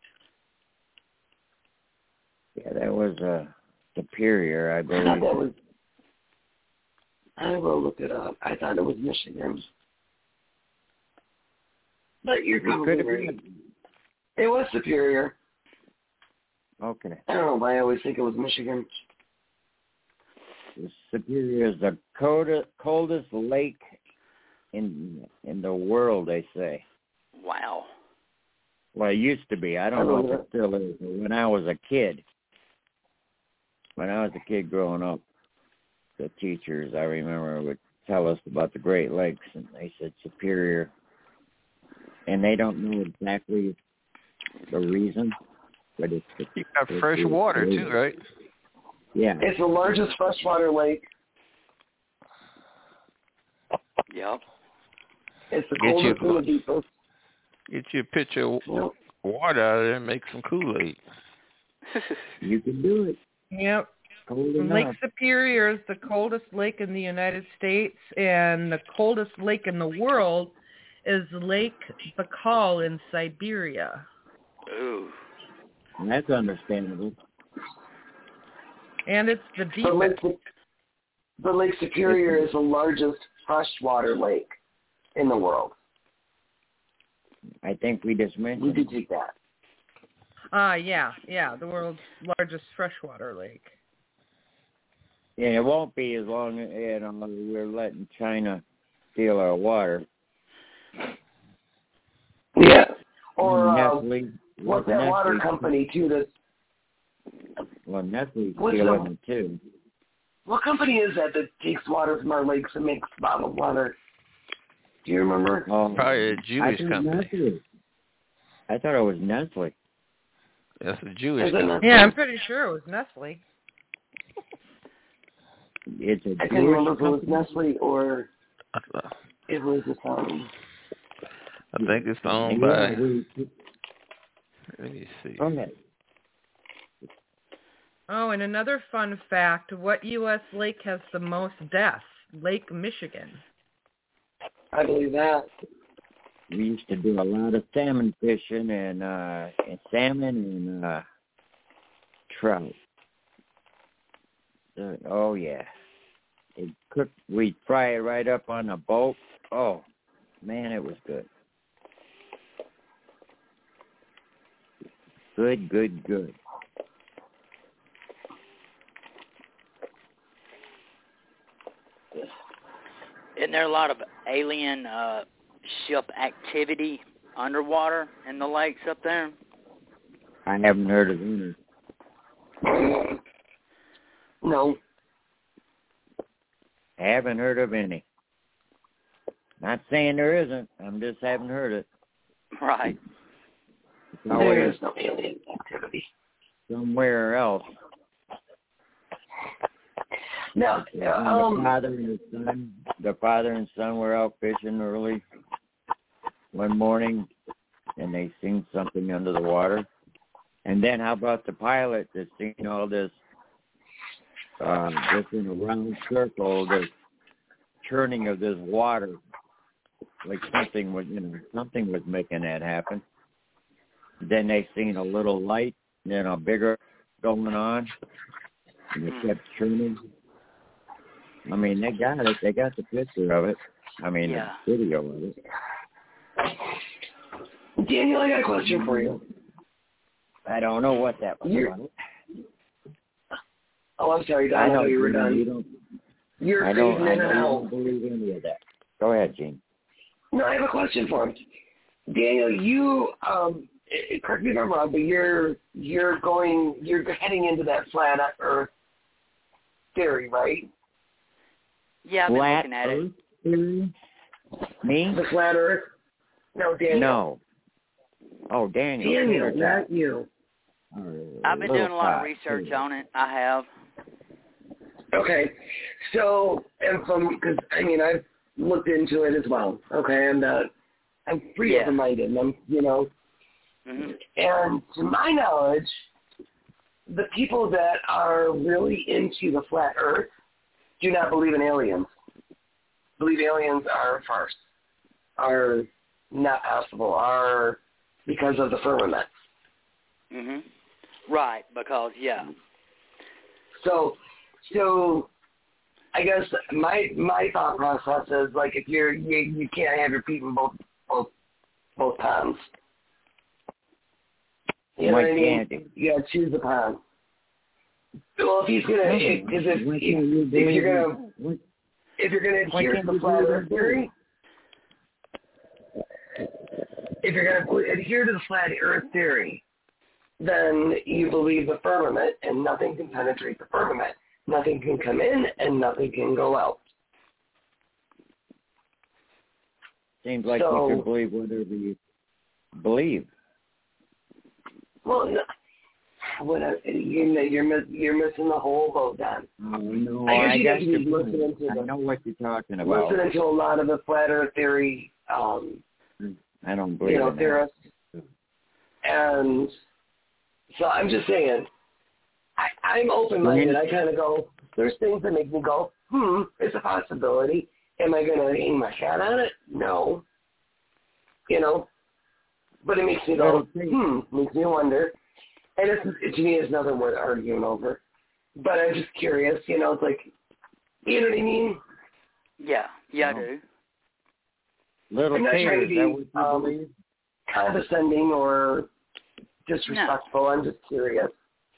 Yeah, that was uh, Superior, I
I thought
believe.
that was... I will look it up. I thought it was Michigan. But you're
It
probably
could have
right.
been.
It was Superior.
Okay.
I don't know why I always think it was Michigan.
The Superior is the coldest, coldest lake in in the world, they say.
Wow.
Well, it used to be. I don't
I
know
believe
if it still is. But when I was a kid, when I was a kid growing up, the teachers, I remember, would tell us about the Great Lakes, and they said Superior. And they don't know exactly the reason, but it's... The,
You got
it's
fresh
the-
water too, right?
Yeah.
It's the largest freshwater lake.
Yep.
It's the
Get
coldest
you-
in the deepest.
Get you a pitcher of
Yep.
water out of there and make some Kool-Aid.
You can do it.
Yep.
Cold
Lake
enough.
Superior is the coldest lake in the United States, and the coldest lake in the world is Lake Baikal in Siberia.
Ooh.
That's understandable.
And it's the
The Lake,
deepest.
the Lake Superior is the largest freshwater lake in the world.
I think we just
You
mentioned
could take that.
Ah, yeah, yeah, the world's largest freshwater lake.
Yeah, it won't be as long as you know, we're letting China steal our water.
Yeah. Or uh,
Nestle,
what's that water
Nestle-
company too? That's
Well, Nestle's
What's
stealing
the-
it too.
what company is that that takes water from our lakes and makes bottled water? Do you remember?
Oh,
Probably a
I
Jewish
thought
company.
Nestle. I thought it was Nestle.
That's a Jewish
Is it
company.
not?
Yeah, I'm pretty sure it was Nestle.
It's a
I can't
Jewish
remember if it was
company.
Nestle or
I
it was um.
think it's owned
Yeah,
by.
we-
Let me see.
Go ahead.
Oh, and another fun fact, what U S lake has the most deaths? Lake Michigan.
I believe that.
We used to do a lot of salmon fishing and uh and salmon and uh trout. Uh, oh yeah. It cooked we'd fry it right up on a boat. Oh man, it was good. Good, good, good.
Isn't there a lot of alien uh, ship activity underwater in the lakes up there?
I haven't heard of any.
No.
I haven't heard of any. Not saying there isn't. I'm just haven't heard it.
Right.
It's
There
always
is no alien activity.
somewhere else.
No.
And
Um.
the father and his son, the father and son were out fishing early one morning, and they seen something under the water. And then how about the pilot that's seen all this, uh, just in a round circle, this churning of this water, like something was, you know, something was making that happen. Then they seen a little light, then a bigger going on, and it kept churning. I mean, they got it. They got the picture of it. I mean,
Yeah.
the video of it.
Daniel, I got a question for you.
I don't know what that was
You're-
about.
Oh, I'm sorry, Don.
I
I,
know
thought you were
You
done.
don't,
You're
I don't,
fading
I
in and
know you
out.
don't believe any of that. Go ahead, Gene.
No, I have a question for him. Daniel, you um, eh, correct me if I'm wrong, but you're you're going, you're heading into that flat Earth theory, right?
Yeah, I've been
Flat
looking at it.
Earth theory? Me?
The flat Earth. No, Daniel.
No. Oh, Daniel.
Daniel,
Here's
not
that.
you.
Oh,
I've been
little
doing a lot of
pot.
research
Here.
on it. I have.
Okay, so and from because I mean I've looked into it as well. Okay, and uh, I'm pretty
Yeah.
open-minded, and I'm you know,
hmm
and to my knowledge, the people that are really into the flat Earth do not believe in aliens. Believe aliens are farce, are not possible, are because of the firmament.
hmm Right, because yeah.
So, so I guess my my thought process is like if you're you, you can't have your feet in both both both ponds. You know
Why
what I mean?
can't you?
You gotta choose the pond. Well, if he's gonna, because if,
Why
if,
can't you
if
believe
you're
in-
gonna
what-
if you're gonna
Why
adhere to
can't
the
you
flat
believe
Earth
in
theory, if you're gonna bel- adhere to the flat Earth theory, then you believe the firmament, and nothing can penetrate the firmament. Nothing can come in, and nothing can go out.
Seems like
So-
you can believe whatever you believe.
Well, no, what I, you know, you're miss, you're missing the whole boat, Don.
Oh, no,
I guess
I
you
got
have to
your
be
point.
listening to
I
the-
know what you're talking about.
Listening to a lot of the flat Earth theory um,
I don't believe
you know,
in
theorists. And so I'm just saying, I, I'm open-minded. I kind of go, there's things that make me go, hmm, it's a possibility. Am I going to hang my hat on it? No. You know, but it makes me go, hmm, makes me wonder. And it's, it, to me, it's nothing worth arguing over. But I'm just curious, you know, it's like, you know what I mean?
Yeah, yeah,
No.
I do.
Little
I'm not trying to
taters,
be
is that what you
um,
believe?
condescending or disrespectful. No. I'm just curious.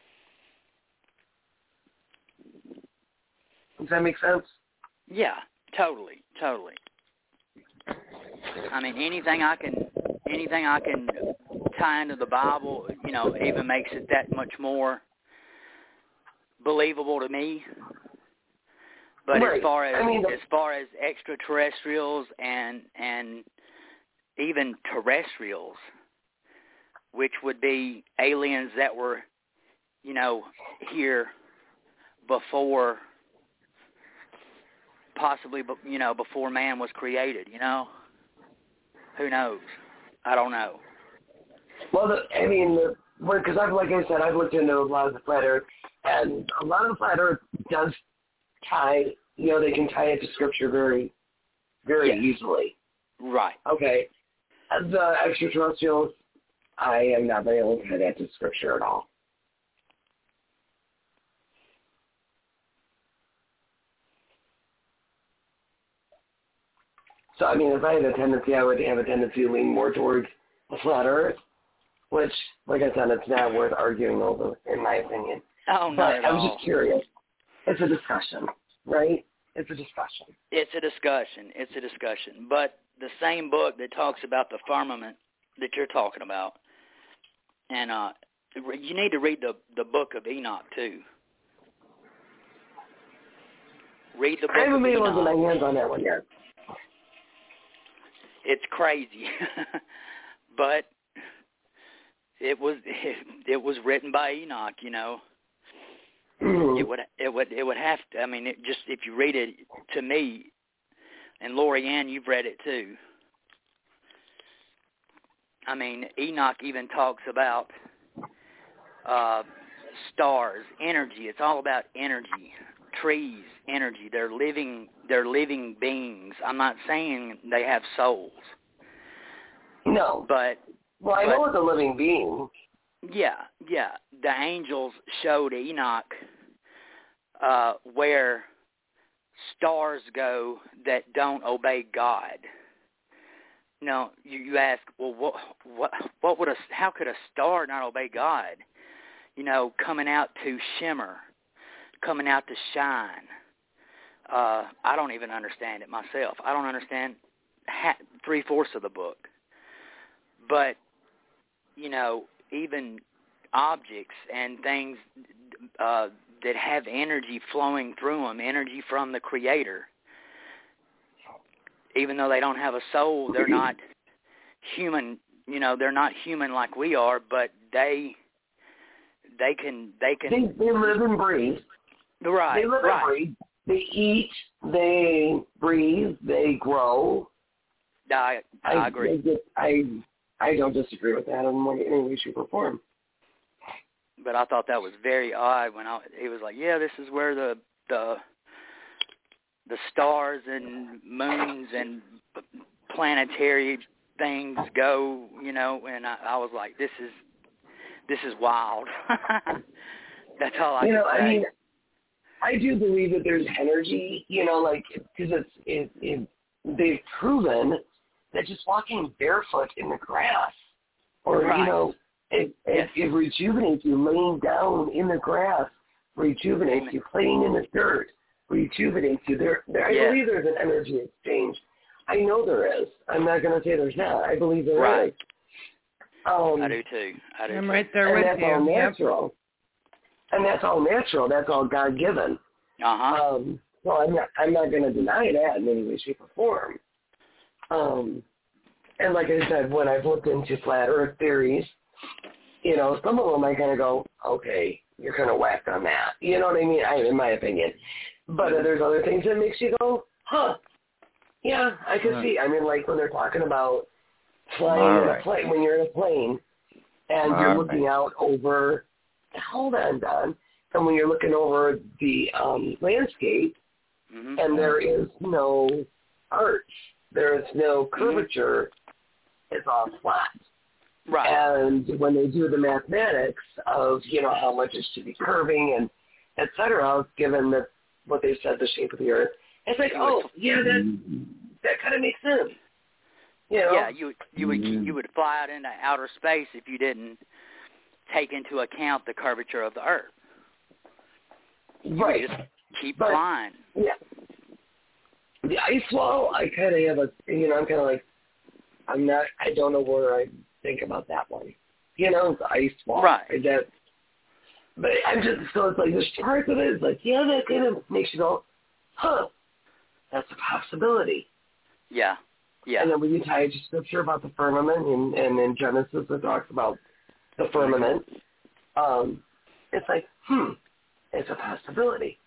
Does that make sense?
Yeah, totally, totally. I mean, anything I can, anything I can tie into the Bible, you know, even makes it that much more believable to me. But
right.
as far as
I mean, the,
as far as extraterrestrials and and even terrestrials, which would be aliens that were, you know, here before, possibly, you know, before man was created, you know? Who knows? I don't know.
Well, the, I mean, because I've, like I said, I've looked into a lot of the flat Earth, and a lot of the flat Earth does tie, you know, they can tie it to Scripture very, very
yes.
easily.
Right.
Okay. The extraterrestrials, I am not very able to tie that to Scripture at all. So, I mean, if I had a tendency, I would have a tendency to lean more towards the flat Earth, which, like I said, it's not worth arguing over, in my opinion.
Oh,
but
not at
I was
all.
just curious. It's a discussion, right? It's a discussion.
It's a discussion. It's a discussion. But the same book that talks about the firmament that you're talking about, and uh, you need to read the, the book of Enoch, too. Read the book
I haven't
of
been able
Enoch.
to get my hands on that one yet.
It's crazy, but it was it, it was written by Enoch. You know,
Mm-hmm.
it would it would it would have to. I mean, it just if you read it, to me, and Lori Ann, you've read it too. I mean, Enoch even talks about uh, stars, energy. It's all about energy. Trees, energy. They're living. They're living beings. I'm not saying they have souls.
No.
But
well, I
but,
know it's a living being.
Yeah, yeah. The angels showed Enoch uh, where stars go that don't obey God. Now, you, you ask, well, what, what, what would a, how could a star not obey God? You know, coming out to shimmer, coming out to shine. Uh, I don't even understand it myself. I don't understand ha- three-fourths of the book. But, you know, even objects and things uh, that have energy flowing through them, energy from the Creator, even though they don't have a soul, they're not human. You know, they're not human like we are, but they they can they can
They, they live and breathe.
Right.
They live
right.
and breathe. They eat. They breathe. They grow.
I I, I agree.
I, I I don't disagree with that in any way, shape, or form.
But I thought that was very odd when I, he was like, yeah, this is where the the the stars and moons and planetary things go, you know, and I, I was like, this is this is wild. That's all I
you know,
can say.
I mean, I do believe that there's energy, you know, like, because it's, it, it, they've proven that just walking barefoot in the grass or,
right.
you know, it,
yes.
it, it rejuvenates you. Laying down in the grass rejuvenates
Amen.
you. Playing in the dirt rejuvenates you. There, there I
yes.
believe there's an energy exchange. I know there is. I'm not going to say there's not. I believe there
right.
is. Um,
I do too. I do
I'm
too.
right there
and
with
that's
you.
all
Yep.
natural. And that's all natural. That's all God-given.
Uh-huh.
Um, so I'm not, I'm not going to deny that in any way, shape, or form. Um, and like I said, when I've looked into flat Earth theories, you know, some of them I kind of go, okay, you're kind of whacked on that. You know what I mean? I, in my opinion. But uh, there's other things that makes you go, huh, Yeah, I can
Huh.
see. I mean, like when they're talking about flying
All
in
right.
a plane, when you're in a plane and
All
you're
right.
looking out over, hold on, Don, and when you're looking over the um, landscape,
Mm-hmm.
and there is no arch, there is no curvature,
Mm-hmm.
it's all flat.
Right.
And when they do the mathematics of, you know, how much it should be curving and et cetera, given that what they've said the shape of the Earth, it's like, oh, yeah, that that kind of makes sense. You know?
Yeah, you would you would
Mhm.
you would fly out into outer space if you didn't take into account the curvature of the Earth. You
right.
would just keep
But-
flying.
Yeah. The ice wall, I kind of have a, you know, I'm kind of like, I'm not, I don't know where I think about that one. You know, the ice wall.
Right.
I get, but I'm just, so it's like, there's parts of it, it's like, yeah, that kind of makes you go, huh, that's a possibility.
Yeah. Yeah.
And then when you tie it to scripture about the firmament, and, and in Genesis it talks about the firmament, um, it's like, hmm, it's a possibility.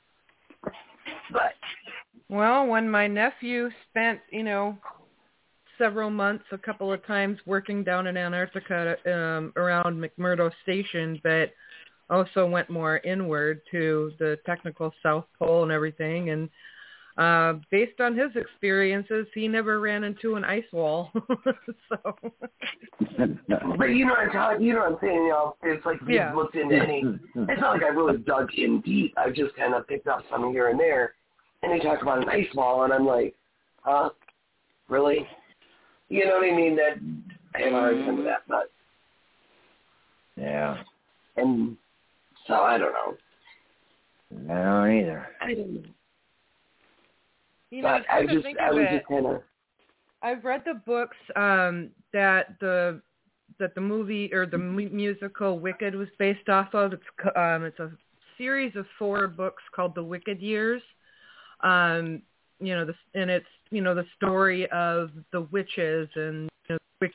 But
Well, when my nephew spent, you know, several months, a couple of times working down in Antarctica um, around McMurdo Station, but also went more inward to the technical South Pole and everything. And uh, based on his experiences, he never ran into an ice wall. so,
but you know what I'm talking, you know what I'm saying, you know, it's like we've
Yeah.
looked into any, it's not like I really dug in deep. I've just kind of picked up some here and there. And he talked about an ice wall, and I'm like, huh? Really? You know what I mean? That I have a hard time with that, but
Yeah.
and so I don't know.
I don't either.
I don't know.
you know,
But I
come to
just,
think
I
of
was
it,
just kind of.
I've read the books um, that the that the movie or the mu- musical Wicked was based off of. It's co- um, it's a series of four books called The Wicked Years. Um, you know, the, and it's you know the story of the witches and you know, wicked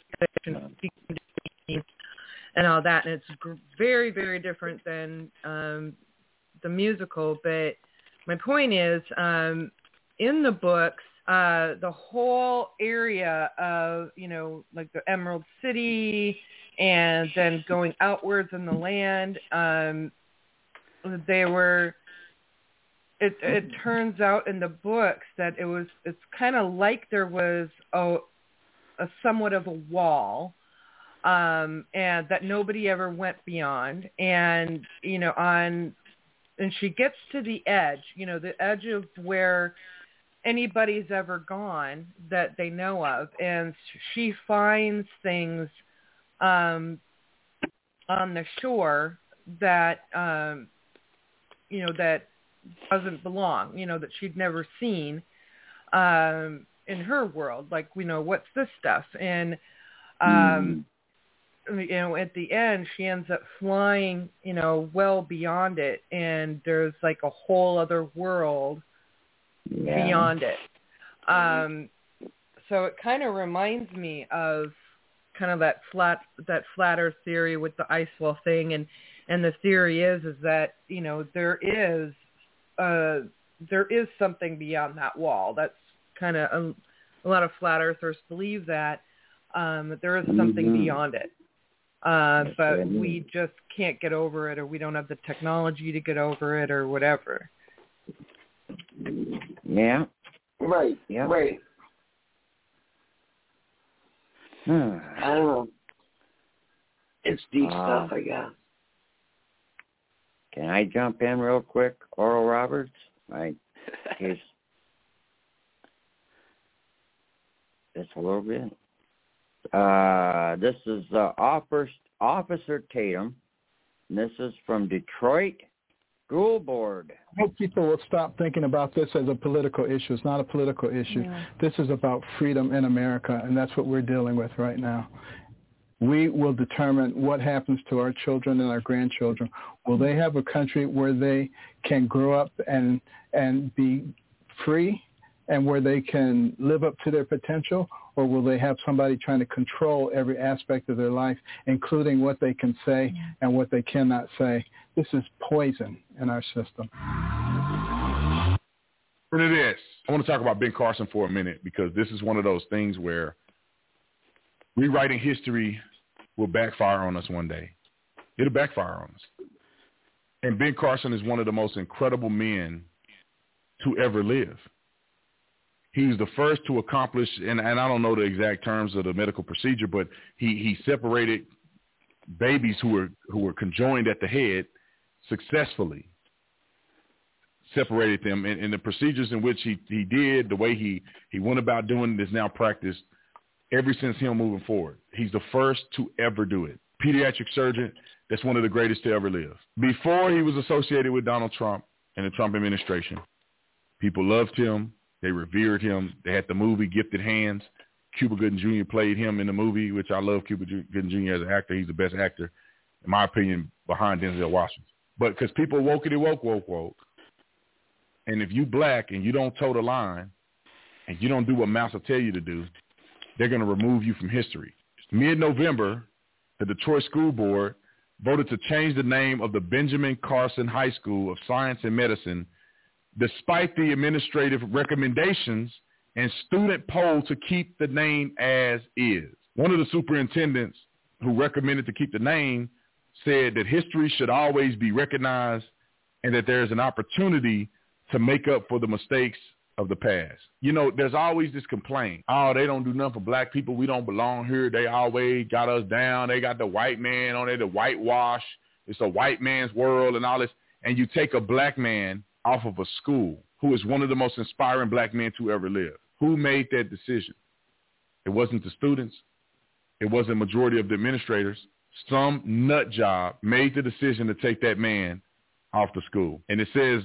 and and all that, and it's gr- very very different than um, the musical. But my point is, um, in the books, uh, the whole area of you know like the Emerald City, and then going outwards in the land, um, they were. It it turns out in the books that it was it's kind of like there was a, a somewhat of a wall, um, and that nobody ever went beyond. And you know on, and she gets to the edge, you know the edge of where anybody's ever gone that they know of, and she finds things um, on the shore that um, you know that. doesn't belong, you know, that she'd never seen um, in her world. Like, you know, what's this stuff? And, um, mm. you know, at the end, she ends up flying, you know, well beyond it. And there's like a whole other world
Yeah.
beyond it. Um, so it kind of reminds me of kind of that flat, that flat earth theory with the ice wall thing. And, and the theory is, is that, you know, there is, Uh, there is something beyond that wall. That's kind of a, a lot of flat earthers believe that um, that there is something
Mhm.
beyond it, uh,
Yes,
but
I do.
we just can't get over it, or we don't have the technology to get over it, or whatever.
Yeah.
Right.
Yep.
Right.
Hmm.
I don't know. It's deep
Uh,
stuff, I guess.
Can I jump in real quick, Oral Roberts? I case just a little bit. Uh, this is uh, Officer Officer Tatum. And this is from Detroit School Board.
I hope people will stop thinking about this as a political issue. It's not a political issue.
Yeah.
This is about freedom in America, and that's what we're dealing with right now. We will determine what happens to our children and our grandchildren. Will they have a country where they can grow up and and be free and where they can live up to their potential, or will they have somebody trying to control every aspect of their life, including what they can say and what they cannot say? This is poison in our system.
to this. I want to talk about Ben Carson for a minute because this is one of those things where rewriting history will backfire on us one day. It'll backfire on us. And Ben Carson is one of the most incredible men to ever live. He was the first to accomplish, and, and I don't know the exact terms of the medical procedure, but he, he separated babies who were who were conjoined at the head successfully. Separated them, and, and the procedures in which he, he did, the way he, he went about doing it is now practiced ever since him moving forward. He's the first to ever do it. Pediatric surgeon, that's one of the greatest to ever live. Before he was associated with Donald Trump and the Trump administration, people loved him. They revered him. They had the movie Gifted Hands. Cuba Gooding Junior played him in the movie, which I love Cuba Gooding Junior as an actor. He's the best actor, in my opinion, behind Denzel Washington. But because people wokey woke, woke, woke. And if you black and you don't toe the line and you don't do what Mouse will tell you to do, they're going to remove you from history. Mid-November, the Detroit School Board voted to change the name of the Benjamin Carson High School of Science and Medicine despite the administrative recommendations and student poll to keep the name as is. One of the superintendents who recommended to keep the name said that history should always be recognized and that there is an opportunity to make up for the mistakes of the past. You know, there's always this complaint. Oh, they don't do nothing for black people. We don't belong here. They always got us down. They got the white man on there, the whitewash. It's a white man's world and all this. And you take a black man off of a school who is one of the most inspiring black men to ever live. Who made that decision? It wasn't the students. It wasn't the majority of the administrators. Some nut job made the decision to take that man off the school. And it says,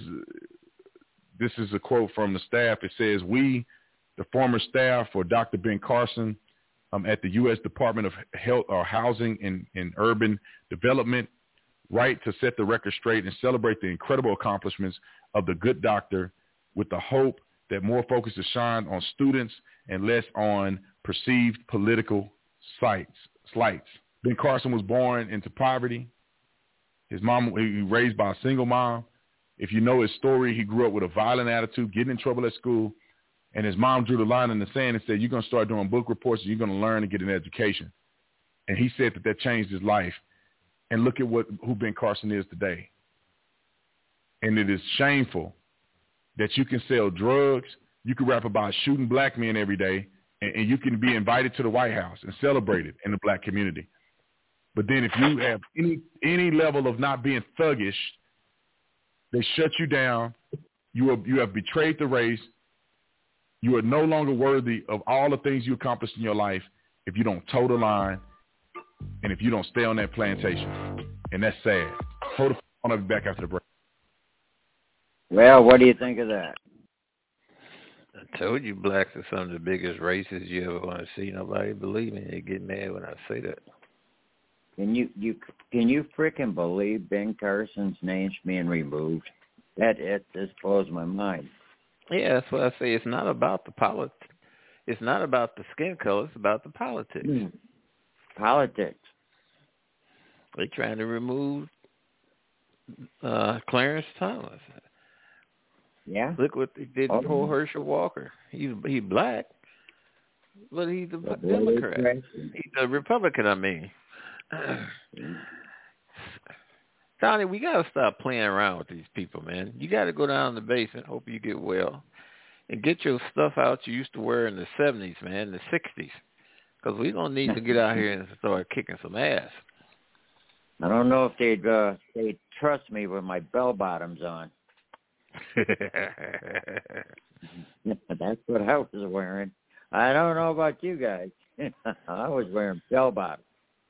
this is a quote from the staff. It says, we, the former staff for Doctor Ben Carson um, at the U S Department of Health or Housing and, and Urban Development, write to set the record straight and celebrate the incredible accomplishments of the good doctor with the hope that more focus is shined on students and less on perceived political sites, slights. Ben Carson was born into poverty. His mom, he was raised by a single mom. If you know his story, he grew up with a violent attitude, getting in trouble at school, and his mom drew the line in the sand and said, you're going to start doing book reports and you're going to learn and get an education. And he said that that changed his life. And look at what who Ben Carson is today. And it is shameful that you can sell drugs, you can rap about shooting black men every day, and, and you can be invited to the White House and celebrated in the black community. But then if you have any any level of not being thuggish, they shut you down. You have, you have betrayed the race. You are no longer worthy of all the things you accomplished in your life if you don't toe the line and if you don't stay on that plantation. And that's sad. Hold the phone. I'll be back after the break.
Well, what do you think of that?
I told you blacks are some of the biggest races you ever want to see. Nobody believe me. They get mad when I say that.
Can you you can you freaking believe Ben Carson's name's being removed? That it just blows my mind.
Yeah, that's what I say. It's not about the politics. It's not about the skin color. It's about the politics.
Mm. Politics.
They're trying to remove uh, Clarence Thomas.
Yeah.
Look what they did
oh.
to poor Herschel Walker. He's he's black, but he's a the Democrat. He's a Republican. I mean. Donnie, we got to stop playing around with these people, man. You got to go down in the basement, hope you get well, and get your stuff out you used to wear in the seventies, man, the sixties, because we're going to need to get out here and start kicking some ass.
I don't know if they'd, uh, they'd trust me with my bell-bottoms on. That's what I was wearing. I don't know about you guys. I was wearing bell-bottoms.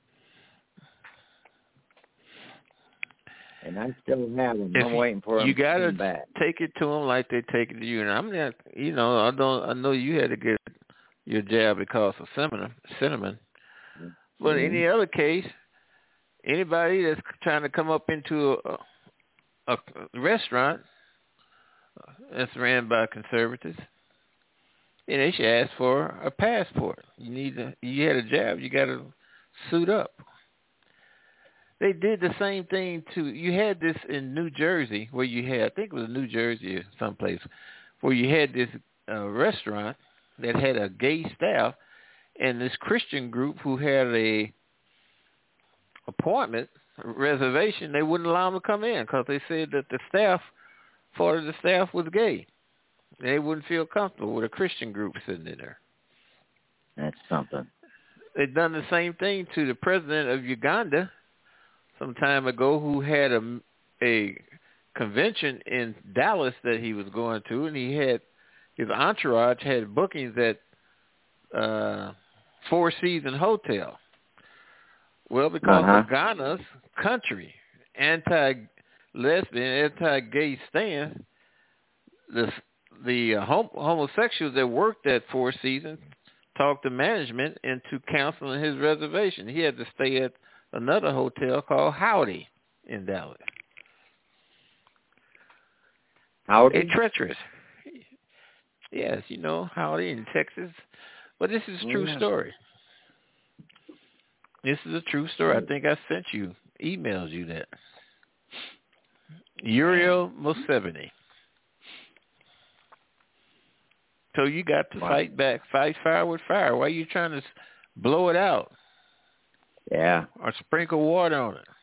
And I still have them. I'm waiting for them
you gotta
to come back.
Take it to them like they take it to you. And I'm not, you know, I don't. I know you had to get your jab because of cinnamon. Cinnamon. Mm-hmm. But in any other case, anybody that's trying to come up into a, a, a restaurant that's ran by conservatives, and they should ask for a passport. You need to. You had a jab. You got to suit up. They did the same thing to, you had this in New Jersey where you had, I think it was New Jersey or someplace, where you had this uh, restaurant that had a gay staff, and this Christian group who had a appointment reservation, they wouldn't allow them to come in because they said that the staff, part of the staff was gay. They wouldn't feel comfortable with a Christian group sitting in there.
That's something.
They'd done the same thing to the president of Uganda some time ago, who had a, a convention in Dallas that he was going to, and he had his entourage had bookings at uh, Four Seasons Hotel. Well, because
uh-huh.
of Ghana's country anti-lesbian, anti-gay stance, the the uh, hom- homosexuals that worked at Four Seasons talked to management into canceling his reservation. He had to stay at another hotel called Howdy in Dallas.
Howdy?
It's treacherous. Yes, you know, Howdy in Texas. But this is a true
yeah.
story. This is a true story. I think I sent you, emailed you that. Uriel Museveni. So you got to wow. fight back, fight fire with fire. Why are you trying to blow it out?
Yeah.
Or sprinkle water on it?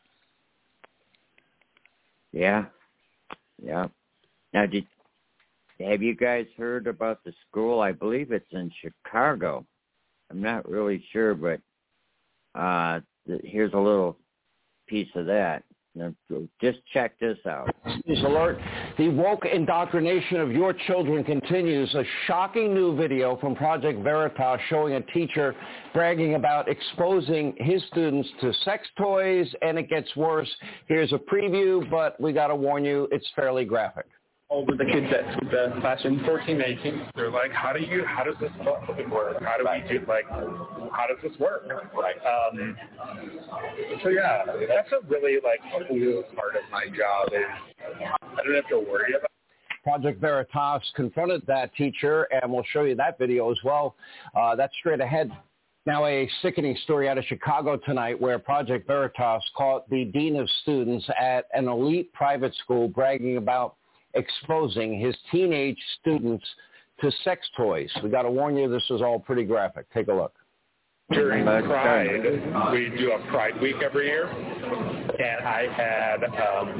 Yeah. Yeah. Now, did have you guys heard about the school? I believe it's in Chicago. I'm not really sure, but uh, th- here's a little piece of that. Now, just check this out.
News alert. The woke indoctrination of your children continues. A shocking new video from Project Veritas showing a teacher bragging about exposing his students to sex toys, and it gets worse. Here's a preview, but we got to warn you, it's fairly graphic.
All of the kids at the class in fourteen eighteen, they're like, how do you, how does this work? How do we do, like, how does this work? Um, so yeah, that's a really, like, cool part of my job is I don't have to worry about.
Project Veritas confronted that teacher, and we'll show you that video as well. Uh, that's straight ahead. Now, a sickening story out of Chicago tonight where Project Veritas caught the dean of students at an elite private school bragging about exposing his teenage students to sex toys. We got to warn you, this is all pretty graphic. Take a look.
During Pride, we do a Pride Week every year, and I had um,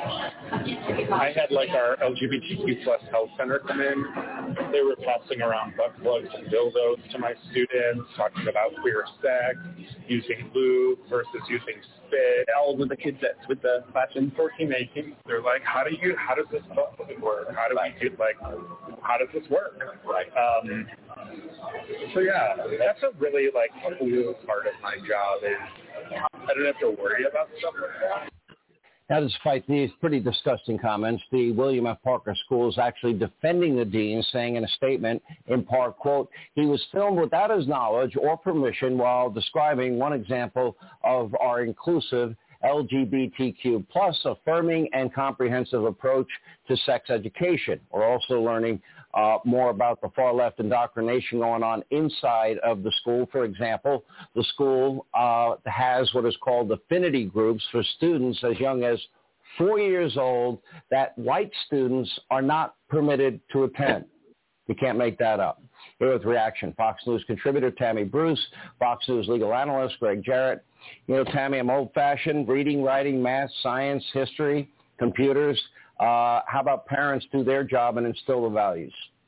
I had like our L G B T Q plus health center come in. They were passing around butt plugs and dildos to my students, talking about queer sex, using lube versus using spit. All of the kids at with the class in fourteen eighteen, they're like, how do you, how does this work? How do we do, like, how does this work? Um, so yeah, that's a really like cool part of my job is I don't have to worry about stuff like that.
Now, despite these pretty disgusting comments, the William F. Parker School is actually defending the dean, saying in a statement, in part, quote, he was filmed without his knowledge or permission while describing one example of our inclusive L G B T Q plus affirming and comprehensive approach to sex education. We're also learning uh, more about the far left indoctrination going on inside of the school. For example, the school uh, has what is called affinity groups for students as young as four years old that white students are not permitted to attend. You can't make that up. Here with reaction, Fox News contributor Tammy Bruce, Fox News legal analyst Greg Jarrett. You know, Tammy, I'm old-fashioned, reading, writing, math, science, history, computers. Uh, how about parents do their job and instill the values?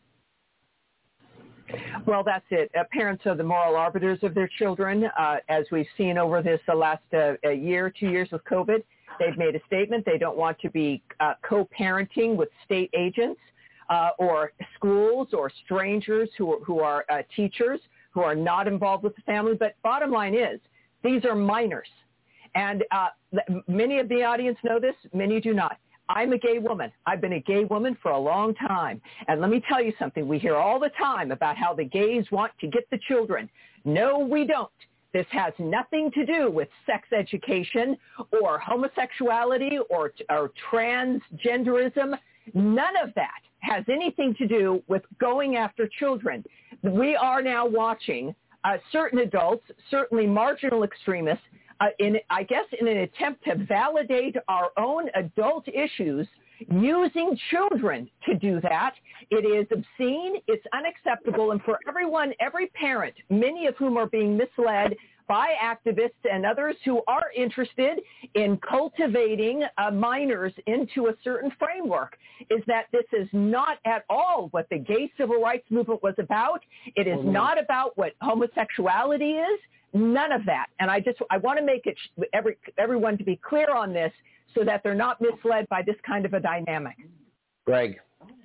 Well, that's it. Uh, parents are the moral arbiters of their children. Uh, as we've seen over this the last uh, a year, two years with COVID, they've made a statement. They don't want to be uh, co-parenting with state agents uh, or schools or strangers who are, who are uh, teachers who are not involved with the family. But bottom line is, these are minors. And uh, many of the audience know this, many do not. I'm a gay woman. I've been a gay woman for a long time. And let me tell you something. We hear all the time about how the gays want to get the children. No, we don't. This has nothing to do with sex education or homosexuality or, or transgenderism. None of that has anything to do with going after children. We are now watching uh, certain adults, certainly marginal extremists, Uh, in, I guess in an attempt to validate our own adult issues, using children to do that. It is obscene. It's unacceptable. And for everyone, every parent, many of whom are being misled by activists and others who are interested in cultivating uh, minors into a certain framework, is that this is not at all what the gay civil rights movement was about. It is not about what homosexuality is. None of that. And I just, I want to make it every everyone to be clear on this so that they're not misled by this kind of a dynamic.
Greg.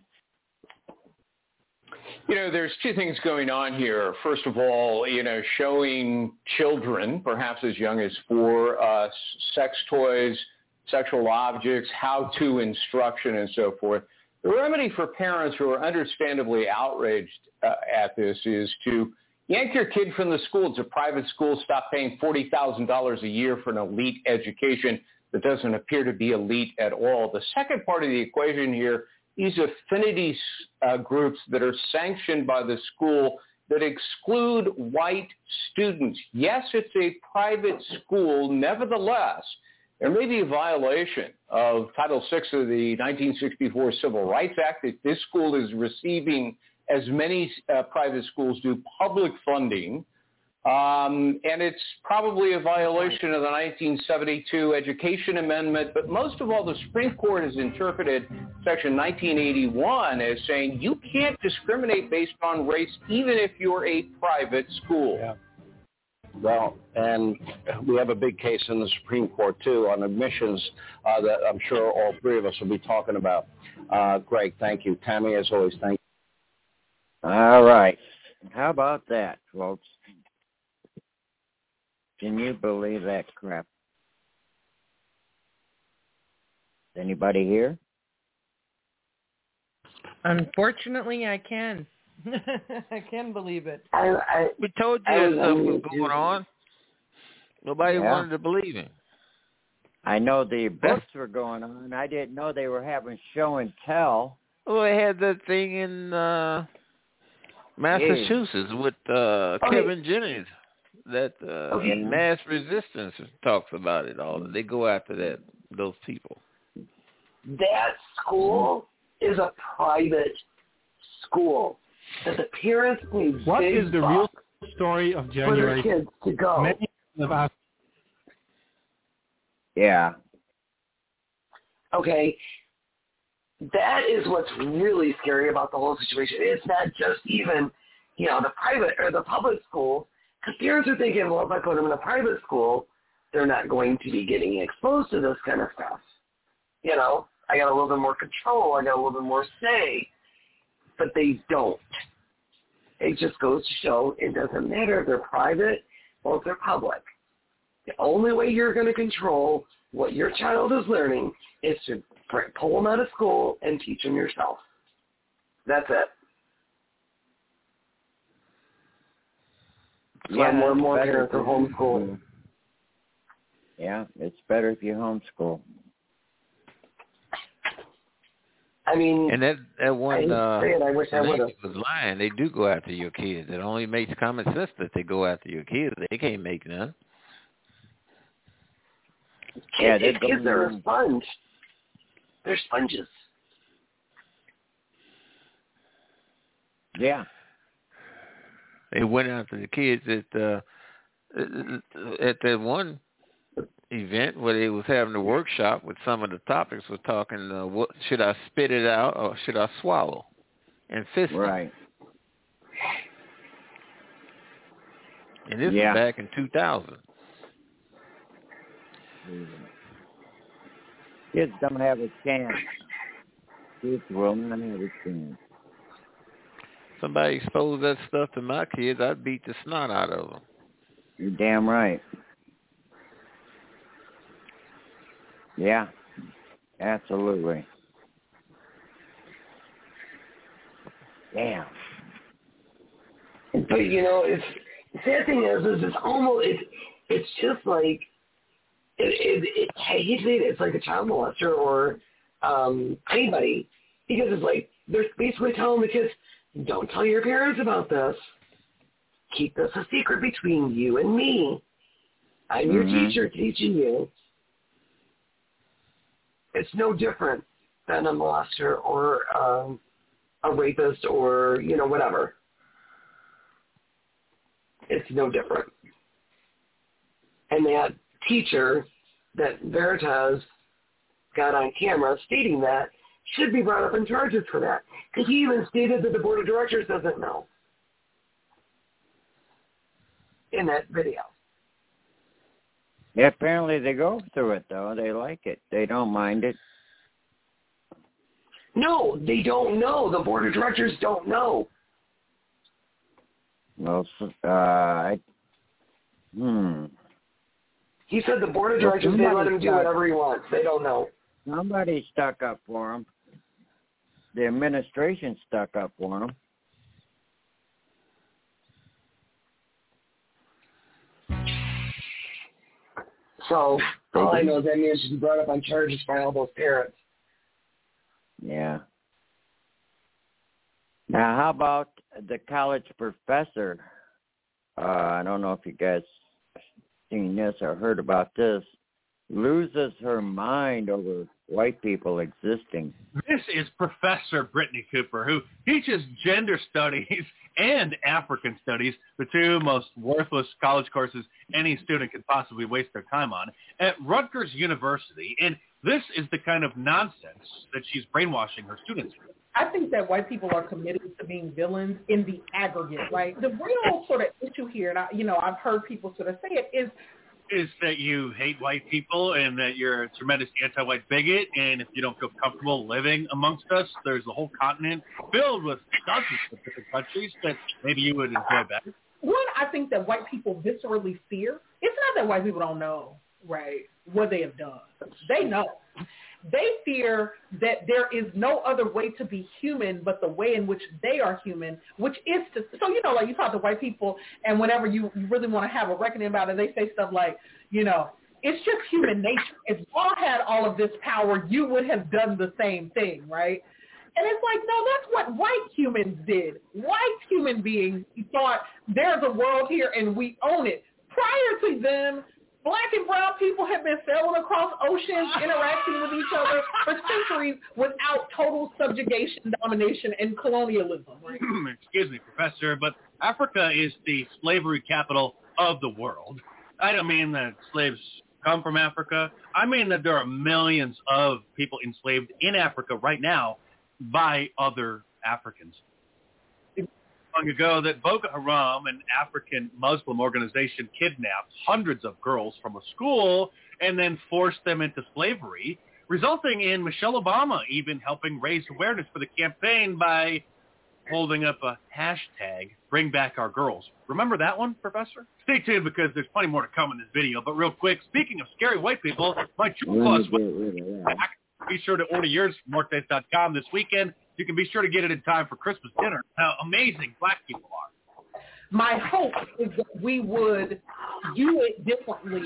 You know, there's two things going on here. First of all, you know, showing children, perhaps as young as four, uh, sex toys, sexual objects, how-to instruction, and so forth. The remedy for parents who are understandably outraged uh, at this is to yank your kid from the school. It's a private school. Stop paying forty thousand dollars a year for an elite education that doesn't appear to be elite at all. The second part of the equation here, these affinity uh, groups that are sanctioned by the school that exclude white students. Yes, it's a private school. Nevertheless, there may be a violation of Title six of the nineteen sixty-four Civil Rights Act that this school is receiving, as many uh, private schools do, public funding. Um, and it's probably a violation of the nineteen seventy-two Education Amendment. But most of all, the Supreme Court has interpreted Section nineteen eighty-one as saying you can't discriminate based on race, even if you're a private school.
Yeah. Well, and we have a big case in the Supreme Court, too, on admissions uh, that I'm sure all three of us will be talking about. Uh, Greg, thank you. Tammy, as always, thank you.
All right. How about that, folks? Can you believe that crap? Anybody here?
Unfortunately, I can. I can believe it.
I, I,
we told you
I
that stuff was going on. Nobody
Yeah.
wanted to believe it.
I know the books were going on. I didn't know they were having show and tell.
Well, they had that thing in uh, Massachusetts with uh,
Okay.
Kevin Jennings. That uh,
Okay.
Mass Resistance talks about it all. They go after that those people.
That school is a private school that the parents pay
What
big
is the real
bucks
story of
for their
January?
kids to go.
Many of us.
Yeah.
Okay, that is what's really scary about the whole situation. It's not just even, you know, the private or the public school. Because parents are thinking, well, if I put them in a private school, they're not going to be getting exposed to this kind of stuff. You know, I got a little bit more control. I got a little bit more say. But they don't. It just goes to show it doesn't matter if they're private or if they're public. The only way you're going to control what your child is learning is to pull them out of school and teach them yourself. That's it. That's why
Yeah,
more and more
it's better
parents are
if you
homeschooled.
Yeah, it's better if you homeschool.
I mean,
And that that one
I
uh,
say it, I wish I
lady
would've.
was lying. They do go after your kids. It only makes common sense that they go after your kids. They can't make none.
Yeah,
kids,
they
kids
go-
are a sponge. They're sponges.
Yeah.
They went after the kids at uh, at that one event where they was having a workshop with some of the topics was talking, uh, what should I spit it out or should I swallow and fist them?
Right.
And this
Yeah.
was back in two thousand.
Kids don't have a chance. Kids will not have a chance.
Somebody exposed that stuff to my kids, I'd beat the snot out of them.
You're damn right. Yeah, absolutely. Damn.
But you know, it's the sad thing is, is it's almost it's it's just like it, it, it I hate to say it, it's like a child molester or um, anybody, because it's like they're basically telling the kids, don't tell your parents about this. Keep this a secret between you and me. I'm your
Mhm.
teacher teaching you. It's no different been a molester or um, a rapist or, you know, whatever. It's no different. And that teacher that Veritas got on camera stating that should be brought up in charges for that. Because he even stated that the board of directors doesn't know in that video.
Yeah, apparently they go through it, though. They like it. They don't mind it.
No, they don't know. The board of directors don't know.
Well, uh, I, hmm.
He said the board of directors, they let him do whatever he wants. They don't know.
Somebody stuck up for him. The administration stuck up for him.
So all I know is that man should be brought up on charges by all those parents.
Yeah. Now, how about the college professor? Uh, I don't know if you guys seen this or heard about this. Loses her mind over white people existing.
This is Professor Brittany Cooper, who teaches gender studies and African studies, the two most worthless college courses any student could possibly waste their time on, at Rutgers University. And this is the kind of nonsense that she's brainwashing her students with.
I think that white people are committed to being villains in the aggregate, right? The real sort of issue here, and I, you know, I've heard people sort of say it, is
is that you hate white people and that you're a tremendous anti-white bigot, and if you don't feel comfortable living amongst us, there's a whole continent filled with dozens of different countries that maybe you would enjoy better.
One, I think that white people viscerally fear. It's not that white people don't know, right, what they have done. They know. They fear that there is no other way to be human but the way in which they are human, which is to, so, you know, like you talk to white people and whenever you, you really want to have a reckoning about it, they say stuff like, you know, it's just human nature. If y'all had all of this power, you would have done the same thing, right? And it's like, no, that's what white humans did. White human beings thought there's a world here and we own it. Prior to them, black and brown people have been sailing across oceans, interacting with each other for centuries without total subjugation, domination, and colonialism. Right?
Excuse me, Professor, but Africa is the slavery capital of the world. I don't mean that slaves come from Africa. I mean that there are millions of people enslaved in Africa right now by other Africans. Long ago that Boko Haram, an African Muslim organization, kidnapped hundreds of girls from a school and then forced them into slavery, resulting in Michelle Obama even helping raise awareness for the campaign by holding up a hashtag, Bring Back Our Girls. Remember that one, Professor? Stay tuned because there's plenty more to come in this video. But real quick, speaking of scary white people, my Jewel Clause was back. Be sure to order yours from mark days dot com this weekend. You can be sure to get it in time for Christmas dinner. How amazing black people are.
My hope is that we would do it differently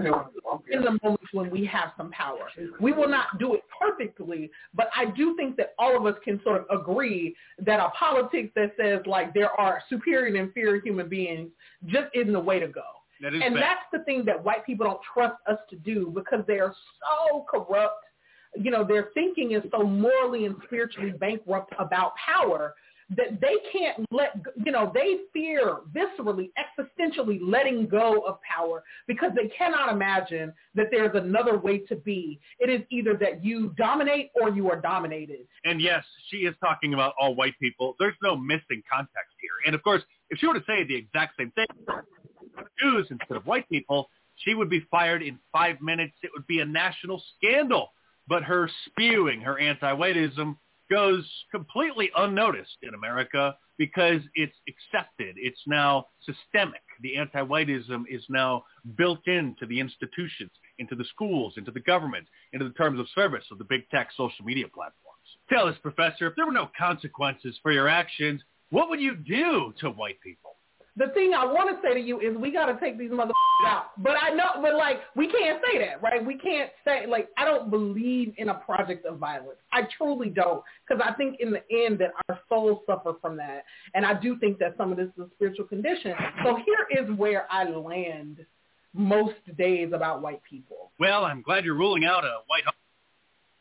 in the moments when we have some power. We will not do it perfectly, but I do think that all of us can sort of agree that a politics that says like there are superior and inferior human beings just isn't the way to go.
That is
and
bad.
That's the thing that white people don't trust us to do because they are so corrupt. You know, their thinking is so morally and spiritually bankrupt about power that they can't let, you know, they fear viscerally, existentially letting go of power because they cannot imagine that there's another way to be. It is either that you dominate or you are dominated.
And yes, she is talking about all white people. There's no missing context here. And of course, if she were to say the exact same thing, Jews instead of white people, she would be fired in five minutes. It would be a national scandal. But her spewing, her anti-whiteism, goes completely unnoticed in America because it's accepted. It's now systemic. The anti-whiteism is now built into the institutions, into the schools, into the government, into the terms of service of the big tech social media platforms. Tell us, Professor, if there were no consequences for your actions, what would you do to white people?
The thing I want to say to you is we got to take these motherfuckers out. But I know, but like, we can't say that, right? We can't say, like, I don't believe in a project of violence. I truly don't. Because I think in the end that our souls suffer from that. And I do think that some of this is a spiritual condition. So here is where I land most days about white people.
Well, I'm glad you're ruling out a white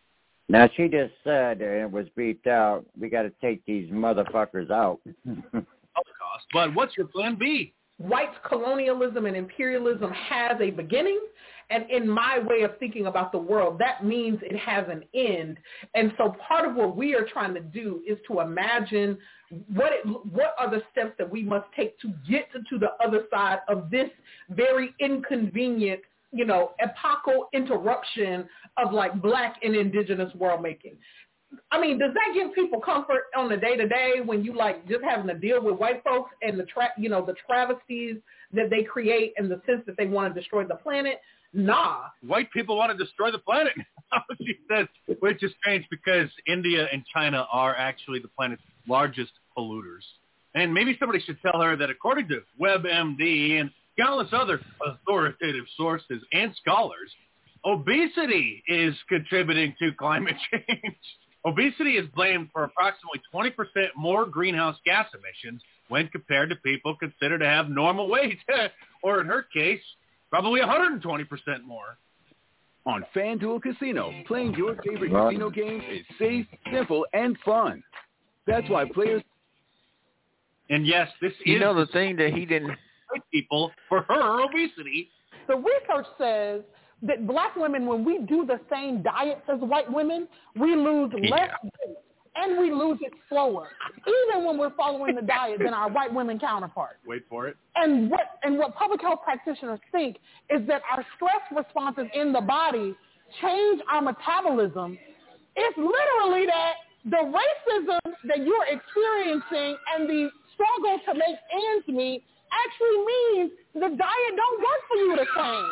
Now, she just said, and it was beeped out, we got to take these motherfuckers out.
Holocaust. But what's your plan B?
White colonialism and imperialism has a beginning, and in my way of thinking about the world, that means it has an end. And so part of what we are trying to do is to imagine what it, what are the steps that we must take to get to, to the other side of this very inconvenient, you know, epochal interruption of like Black and indigenous world making. I mean, does that give people comfort on the day-to-day when you, like, just having to deal with white folks and the, tra- you know, the travesties that they create and the sense that they want to destroy the planet? Nah.
White people want to destroy the planet, she says, which is strange because India and China are actually the planet's largest polluters. And maybe somebody should tell her that according to WebMD and countless other authoritative sources and scholars, obesity is contributing to climate change. Obesity is blamed for approximately twenty percent more greenhouse gas emissions when compared to people considered to have normal weight, or in her case, probably one hundred twenty percent more.
On FanDuel Casino, playing your favorite casino games is safe, simple, and fun. That's why players...
And yes, this
you
is...
know the thing that he didn't...
people for her obesity.
The research says that Black women, when we do the same diets as white women, we lose
yeah.
less weight and we lose it slower, even when we're following the diet than our white women counterparts.
Wait for it.
And what and what public health practitioners think is that our stress responses in the body change our metabolism. It's literally that the racism that you're experiencing and the struggle to make ends meet actually means the diet don't work for you the same.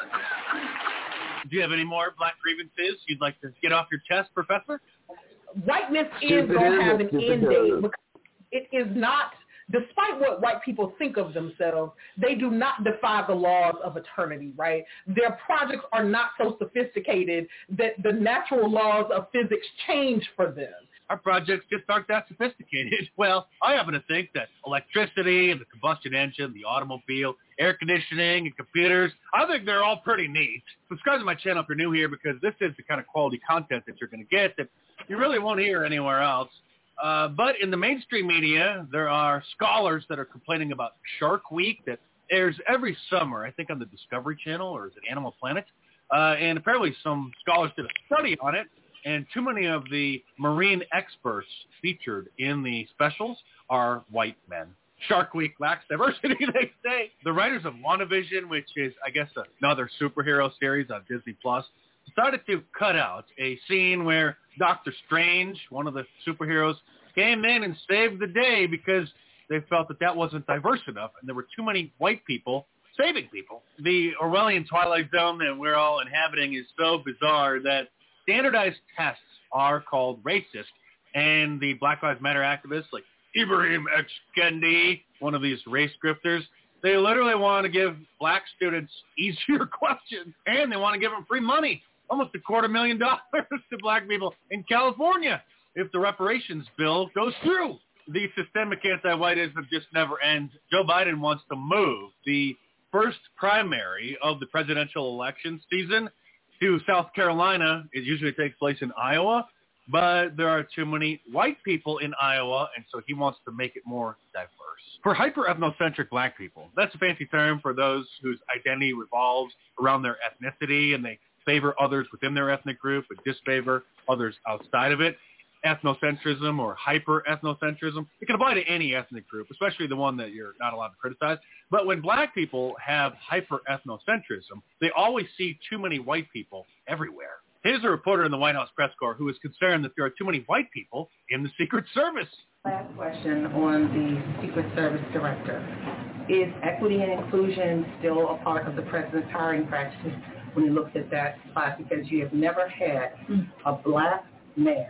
Do you have any more Black grievances you'd like to get off your chest, Professor?
Whiteness is going to have an end date because it is not, despite what white people think of themselves, they do not defy the laws of eternity, right? Their projects are not so sophisticated that the natural laws of physics change for them.
Our projects just aren't that sophisticated. Well, I happen to think that electricity and the combustion engine, the automobile, air conditioning, and computers, I think they're all pretty neat. Subscribe to my channel if you're new here because this is the kind of quality content that you're going to get that you really won't hear anywhere else. Uh, but in the mainstream media, there are scholars that are complaining about Shark Week that airs every summer, I think on the Discovery Channel, or is it Animal Planet? Uh, and apparently some scholars did a study on it. And too many of the marine experts featured in the specials are white men. Shark Week lacks diversity, they say. The writers of WandaVision, which is, I guess, another superhero series on Disney Plus, decided to cut out a scene where Doctor Strange, one of the superheroes, came in and saved the day because they felt that that wasn't diverse enough and there were too many white people saving people. The Orwellian Twilight Zone that we're all inhabiting is so bizarre that standardized tests are called racist, and the Black Lives Matter activists like Ibrahim X. Kendi, one of these race grifters, they literally want to give black students easier questions, and they want to give them free money, almost a quarter million dollars to black people in California if the reparations bill goes through. The systemic anti-whiteism just never ends. Joe Biden wants to move the first primary of the presidential election season to South Carolina. It usually takes place in Iowa, but there are too many white people in Iowa, and so he wants to make it more diverse. For hyper-ethnocentric black people, that's a fancy term for those whose identity revolves around their ethnicity, and they favor others within their ethnic group but disfavor others outside of it. Ethnocentrism or hyper-ethnocentrism, it can apply to any ethnic group, especially the one that you're not allowed to criticize. But when black people have hyper-ethnocentrism, they always see too many white people everywhere. Here's a reporter in the White House press corps who is concerned that there are too many white people in the Secret Service.
Last question on the Secret Service director. Is equity and inclusion still a part of the president's hiring practices when he looks at that spot? Because you have never had a black man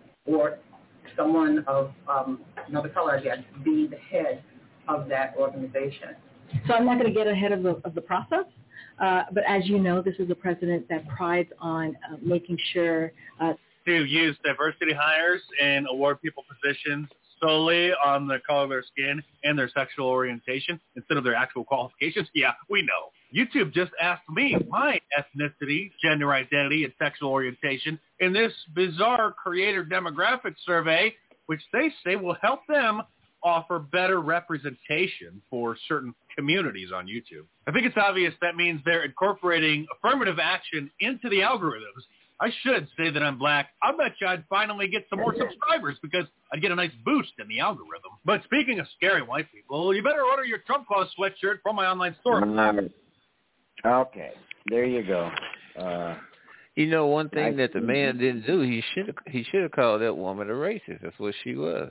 or someone of um, another color, I guess, be the head of that organization.
So I'm not going to get ahead of the, of the process, uh, but as you know, this is a president that prides on uh, making sure uh,
to use diversity hires and award people positions solely on the color of their skin and their sexual orientation instead of their actual qualifications. Yeah, we know. YouTube just asked me my ethnicity, gender identity, and sexual orientation in this bizarre creator demographic survey, which they say will help them offer better representation for certain communities on YouTube. I think it's obvious that means they're incorporating affirmative action into the algorithms. I should say that I'm black. I bet you I'd finally get some more subscribers because I'd get a nice boost in the algorithm. But speaking of scary white people, you better order your Trump cause sweatshirt from my online store.
Um, okay, there you go. Uh,
you know, one thing
I,
that the man didn't do, he should have he should have called that woman a racist. That's what she was.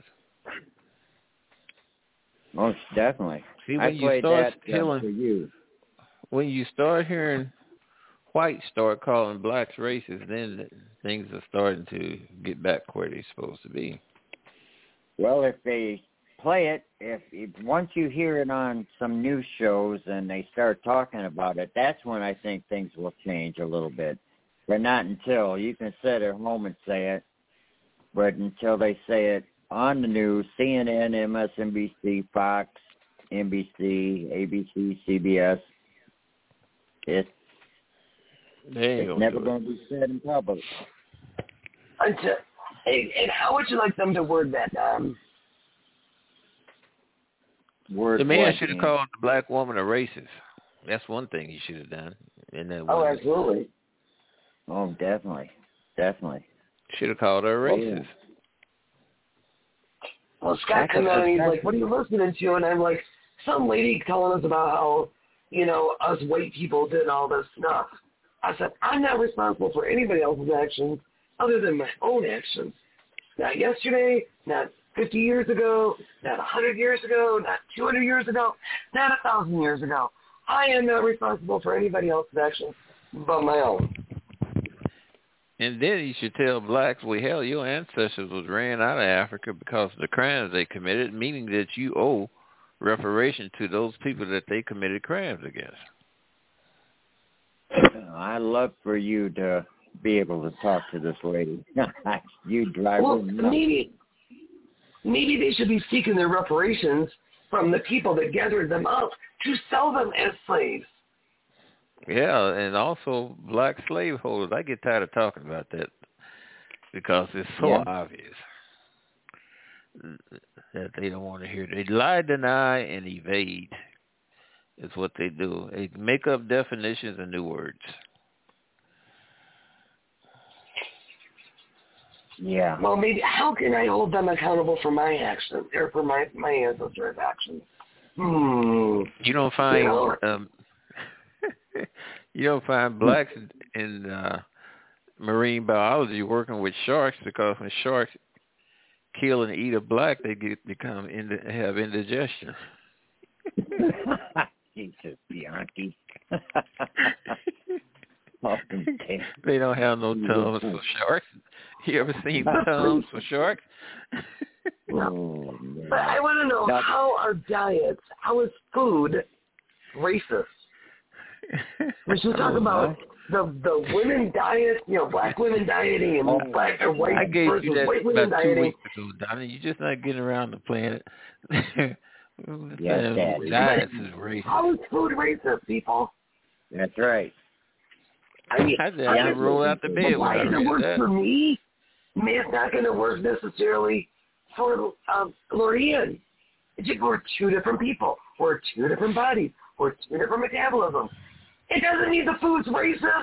Most definitely.
See, when
I
you
played
start
that
hearing,
for you.
when you start hearing whites start calling blacks racist, then things are starting to get back where they're supposed to be.
Well, if they play it, if, if once you hear it on some news shows and they start talking about it, that's when I think things will change a little bit. But not until. You can sit at home and say it, but until they say it on the news, C N N, M S N B C, Fox, N B C, A B C, C B S, it's It's never going to be said in public.
Until, and, and how would you like them to word that? Um,
word
the man
what,
should have
man?
called the black woman a racist. That's one thing he should have done. And that
oh, absolutely.
Oh, definitely. Definitely.
Should have called her a racist.
Well, Scott come out and he's like, what are you listening to? And I'm like, some lady telling us about how, you know, us white people did all this stuff. I said, I'm not responsible for anybody else's actions other than my own actions. Not yesterday, not fifty years ago, not one hundred years ago, not two hundred years ago, not one thousand years ago. I am not responsible for anybody else's actions but my own.
And then you should tell blacks, well, hell, your ancestors was ran out of Africa because of the crimes they committed, meaning that you owe reparation to those people that they committed crimes against.
I'd love for you to be able to talk to this lady. You drive
well,
her nuts.
maybe, maybe they should be seeking their reparations from the people that gathered them up to sell them as slaves.
Yeah, and also black slaveholders. I get tired of talking about that because it's so
yeah.
obvious that they don't want to hear it. They lie, deny, and evade. Is what they do. They make up definitions and new words.
Yeah.
Well, maybe how can I hold them accountable for my actions or for my my ancestors' actions? Hmm.
You don't find
you know,
um, you don't find blacks in uh, marine biology working with sharks because when sharks kill and eat a black, they get become ind- have indigestion.
Jesus, Bianchi.
They don't have no tongues for sharks. You ever seen tongues for sharks?
No. But I want to know, no. how are diets, how is food racist? We should talk about the the women diet, you know, black women dieting and oh, black or white
I gave
versus
you that
white women
about two
dieting.
weeks ago, Donnie. You're just not getting around the planet.
Yes, Daddy.
Diets is racist.
How is food racist, people?
That's right.
I mean,
I had to roll out the bed.
Why
when
does
I
it work
that.
for me? I mean, it's not going to work necessarily for um, Lorianne. We're two different people. We're two different bodies. We're two different metabolisms. It doesn't mean the food's racist.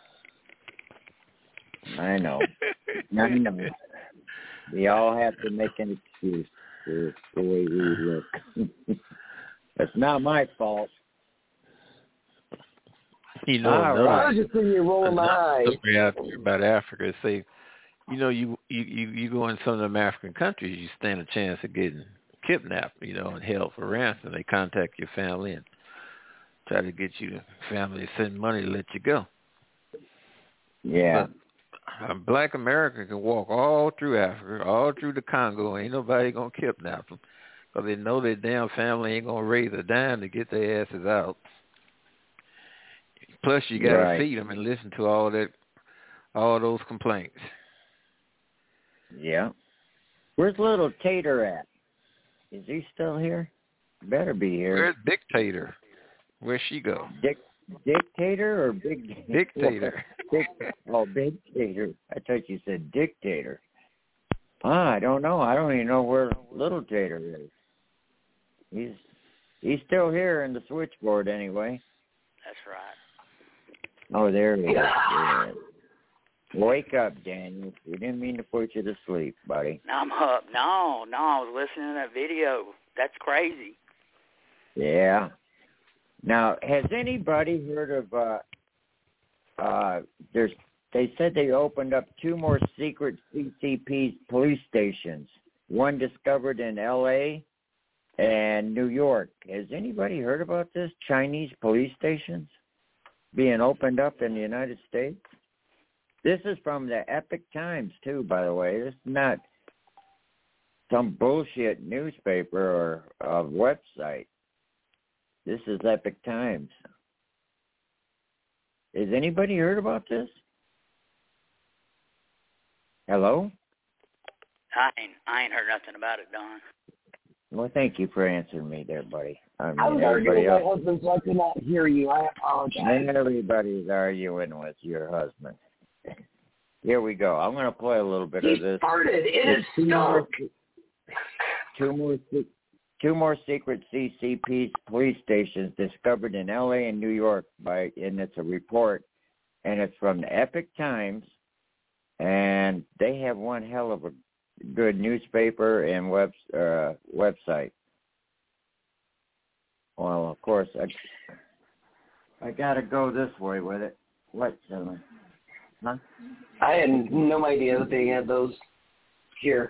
I know. I know. We all have to make an excuse for the way we look. That's not my fault.
You know,
ah,
another,
I was just sitting here rolling my eyes.
Story out there about Africa. Say, you know, you, you you you go in some of them African countries, you stand a chance of getting kidnapped, you know, and held for ransom. They contact your family and try to get you family to send money to let you go.
Yeah.
But a black American can walk all through Africa, all through the Congo. Ain't nobody gonna kidnap them because they know their damn family ain't gonna raise a dime to get their asses out. Plus, you got to
right.
feed them and listen to all that, all those complaints.
Yeah. Where's little Tater at? Is he still here? Better be here.
Where's Big Tater? Where'd she go?
Dick dictator or big
dictator?
Big, oh, big tater. I thought you said dictator. Ah, I don't know. I don't even know where little Tater is. He's he's still here in the switchboard anyway.
That's right.
Oh, there he is. Yeah. Wake up, Daniel. We didn't mean to put you to sleep, buddy.
No, I'm up. No, no, I was listening to that video. That's crazy.
Yeah. Now, has anybody heard of, uh, uh, there's, they said they opened up two more secret C C P police stations, one discovered in L A and New York. Has anybody heard about this? Chinese police stations being opened up in the United States? This is from the Epoch Times, too, by the way. This is not some bullshit newspaper or uh, website. This is Epoch Times. Has anybody heard about this? Hello?
I ain't, I ain't heard nothing about it, Don.
Well, thank you for answering me there, buddy. I mean,
I was arguing
everybody
with my
else.
husband, so I could not hear you. I apologize.
Everybody's arguing with your husband. Here we go. I'm going to play a little bit
He
of this.
started. It
There's
is
two more,
stunk.
two more, se- two more secret C C P police stations discovered in L A and New York by, and it's a report, and it's from the Epoch Times, and they have one hell of a good newspaper and web uh, website. Well, of course, I I got to go this way with it. What, gentlemen? Huh?
I had no idea that they had those here.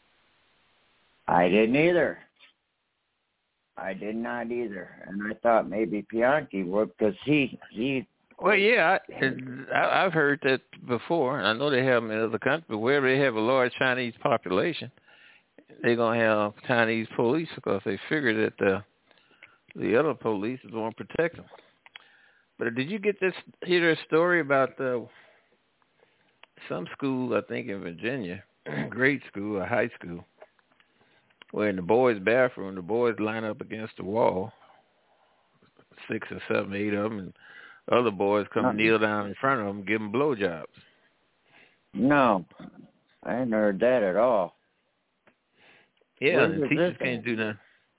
I didn't either. I did not either, and I thought maybe Bianchi would, because he he.
Well, yeah, I, I, I've heard that before. I know they have them in other countries, but wherever they have a large Chinese population, they're gonna have Chinese police because they figure that the the other police is going to protect them. But did you get this? Hear a story about the some school, I think in Virginia, grade school or high school, where in the boys' bathroom, the boys line up against the wall, six or seven, eight of them, and other boys come
No.
kneel down in front of them, give them blowjobs.
No, I hadn't heard that at all.
Yeah,
Where
and
was
teachers
this
can't
at?
do nothing.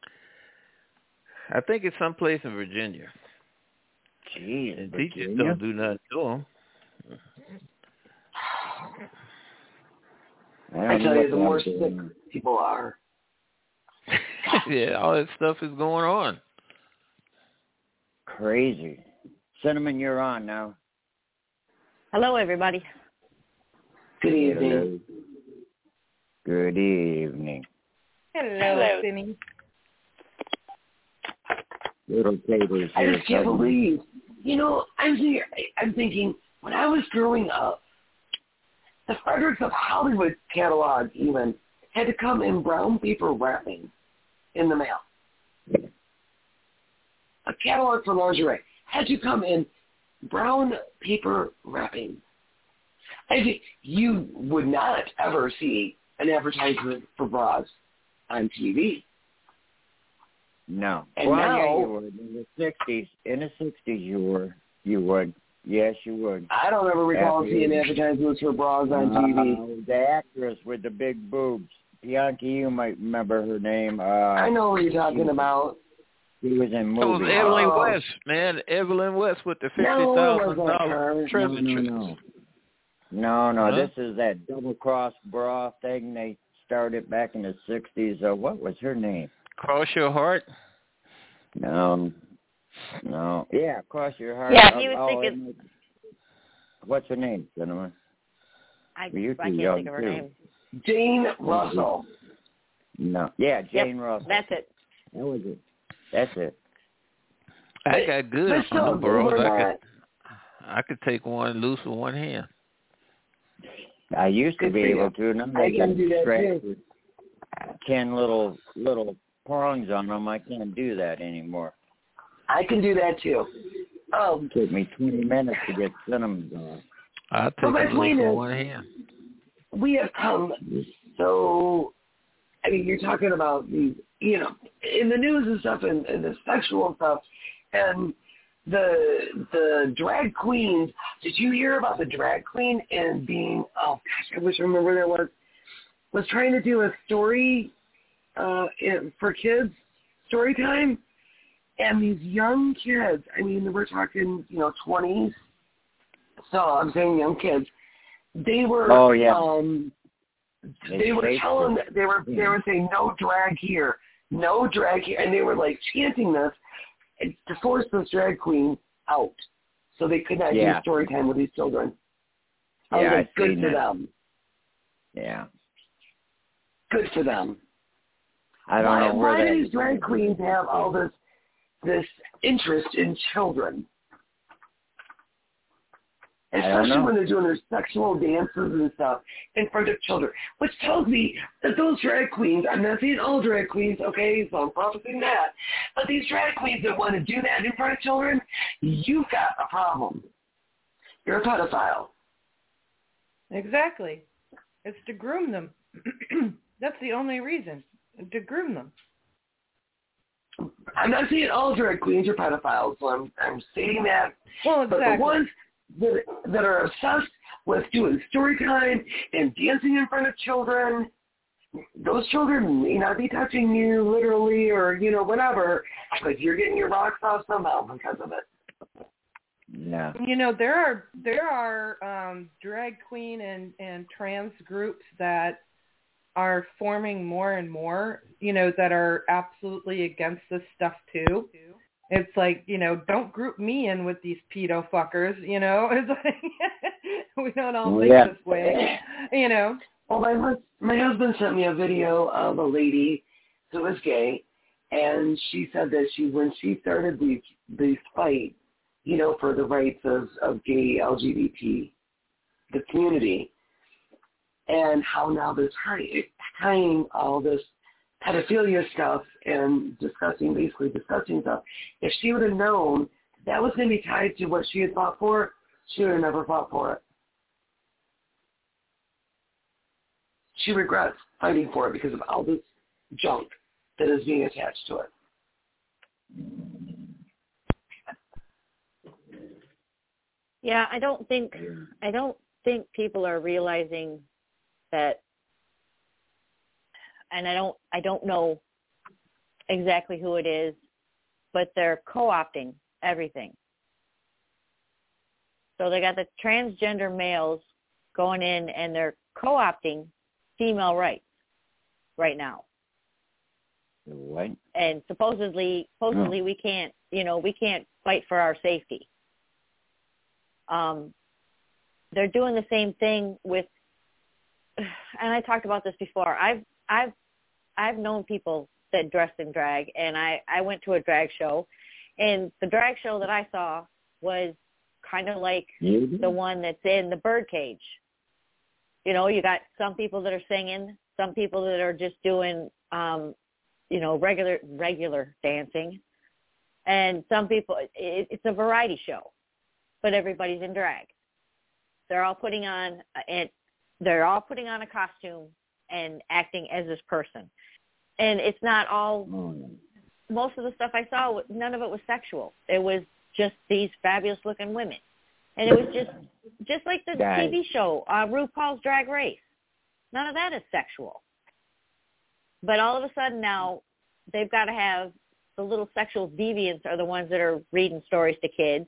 I think it's someplace in Virginia.
Jeez,
and
Virginia?
teachers don't do nothing to them.
I tell you, the more sick people are.
Yeah, all that stuff is going on.
Crazy. Cinnamon, you're on now.
Hello, everybody.
Good evening.
Good evening.
Hello,
Hello.
Cindy.
Little Tater's
I
here.
just can't
somewhere.
believe. You know, I'm here. I'm thinking when I was growing up, the Fredericks of Hollywood catalog even had to come in brown paper wrapping in the mail. A catalog for lingerie had to come in brown paper wrapping. I think you would not ever see an advertisement for bras on T V.
No.
And
well,
now,
yeah, you would. In the sixties, in the sixties, you were. You would. Yes, you would.
I don't ever recall
After
seeing
you-
advertisements for bras on T V.
Uh, the actress with the big boobs. Bianchi, you might remember her name. Uh,
I know what you're talking
she,
about.
She was in
That was
movies.
Evelyn
Oh.
West, man. Evelyn West with the fifty
No, it
thousand
wasn't
dollar
her.
treasure
No, no,
chest.
no. No, no,
Huh?
this is that double cross bra thing they started back in the sixties. Uh, what was her name?
Cross Your Heart.
No, no. Yeah, cross your heart.
Yeah,
Oh,
he was
oh,
thinking-
and- What's her name, gentlemen?
I,
Well, you're
I
too
can't
young,
think of her
too.
name.
Jane Russell.
No. Yeah, Jane
Yep,
Russell.
that's it.
That was it. That's it.
I got good
But still,
on the bros.
we're
I
not-
could, I could take one loose with one hand.
I used to
Good
be
for you.
able to. Now
I
they
can
got
do that,
strapped
too.
with ten little little prongs on them. I can't do that anymore.
I can do that too. Um,
It took me twenty minutes to get cinnamon off.
I take
But my
it loose
point
with
is-
one hand.
we have come so, I mean, you're talking about these, you know, in the news and stuff and, and the sexual stuff, and the the drag queens. Did you hear about the drag queen and being? Oh gosh, I wish I remember where that was. Was trying to do a story uh, in, for kids, story time, and these young kids. I mean, we're talking, you know, twenties. So I'm saying young kids. They were.
Oh yeah.
Um, they, they were telling. It. They were. They were saying no drag here, no drag here, and they were like chanting this to force those drag queens out, so they could not
yeah.
do story time with these children. I
yeah,
was like, good for
that.
them.
Yeah.
Good for them.
I don't
why,
know where
why
that
do these drag queens have all this this interest in children? Especially when they're doing their sexual dances and stuff in front of children, which tells me that those drag queens, I'm not saying all drag queens, okay, so I'm prefacing that, but these drag queens that want to do that in front of children, you've got a problem. You're a pedophile.
Exactly. It's to groom them. That's the only reason, to groom them.
I'm not saying all drag queens are pedophiles, so I'm, I'm stating that.
Well, exactly.
But the ones that, that are obsessed with doing story time and dancing in front of children, those children may not be touching you literally or, you know, whatever, but you're getting your rocks off somehow because of it.
Yeah.
You know, there are there are um, drag queen and, and trans groups that are forming more and more, you know, that are absolutely against this stuff too. It's like, you know, don't group me in with these pedo fuckers, you know. It's like, we don't all think
yeah.
this way, you know.
Well, my, my husband sent me a video of a lady who was gay, and she said that she, when she started the, the fight, you know, for the rights of, of gay L G B T, the community, and how now this tying all this pedophilia stuff and discussing, basically discussing stuff, if she would have known that was going to be tied to what she had fought for, she would have never fought for it. She regrets fighting for it because of all this junk that is being attached to it.
Yeah, I don't think I don't think people are realizing that, and I don't I don't know exactly who it is, but they're co-opting everything. So they got the transgender males going in and they're co-opting female rights right now.
What?
And supposedly supposedly
oh.
we can't, you know, we can't fight for our safety. Um, they're doing the same thing with, and I talked about this before. I've I've I've known people that dressed in drag, and I, I went to a drag show, and the drag show that I saw was kind of like mm-hmm. the one that's in the birdcage. You know, you got some people that are singing, some people that are just doing, um, you know, regular regular dancing, and some people. It, it's a variety show. But everybody's in drag. They're all putting on and they're all putting on a costume and acting as this person. And it's not all. Most of the stuff I saw, none of it was sexual. It was just these fabulous looking women, and it was just just like the
Guys.
T V show uh, RuPaul's Drag Race. None of that is sexual. But all of a sudden now, they've got to have the little sexual deviants are the ones that are reading stories to kids.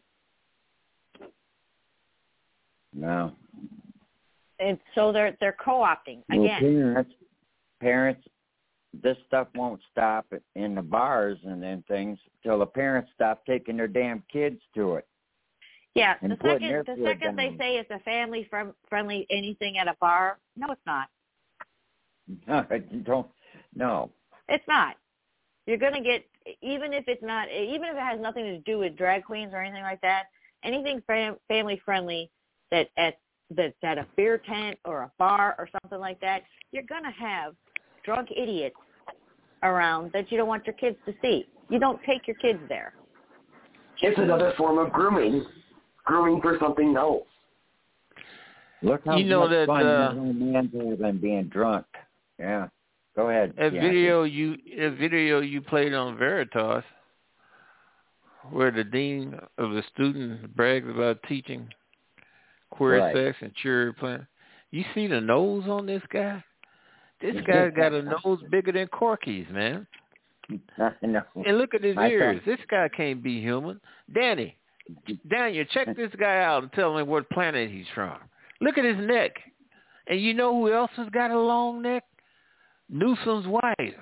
No.
And so they're they're co-opting
well,
again.
Parents, parents, this stuff won't stop in the bars and then things till the parents stop taking their damn kids to it.
Yeah,
and
the second
their
the
foot
second
down.
they say it's a family friend, friendly anything at a bar, no, it's not.
No, don't. No.
It's not. You're gonna get even if it's not even if it has nothing to do with drag queens or anything like that. Anything fam- family friendly. That at that's at a beer tent or a bar or something like that, you're going to have drunk idiots around that you don't want your kids to see. You don't take your kids there.
It's another form of grooming, grooming for something else.
Look how
you know
much
that,
fun
uh,
man's having being drunk. Yeah, go ahead.
A
yeah.
video you a video you played on Veritas where the dean of the student brags about teaching queer
Right.
sex and children plan. You see the nose on this guy? This guy's got a nose bigger than Corky's, man.
No.
And look at his
I
ears.
thought-
This guy can't be human. Danny, Daniel, check this guy out and tell me what planet he's from. Look at his neck. And you know who else has got a long neck? Newsom's wife.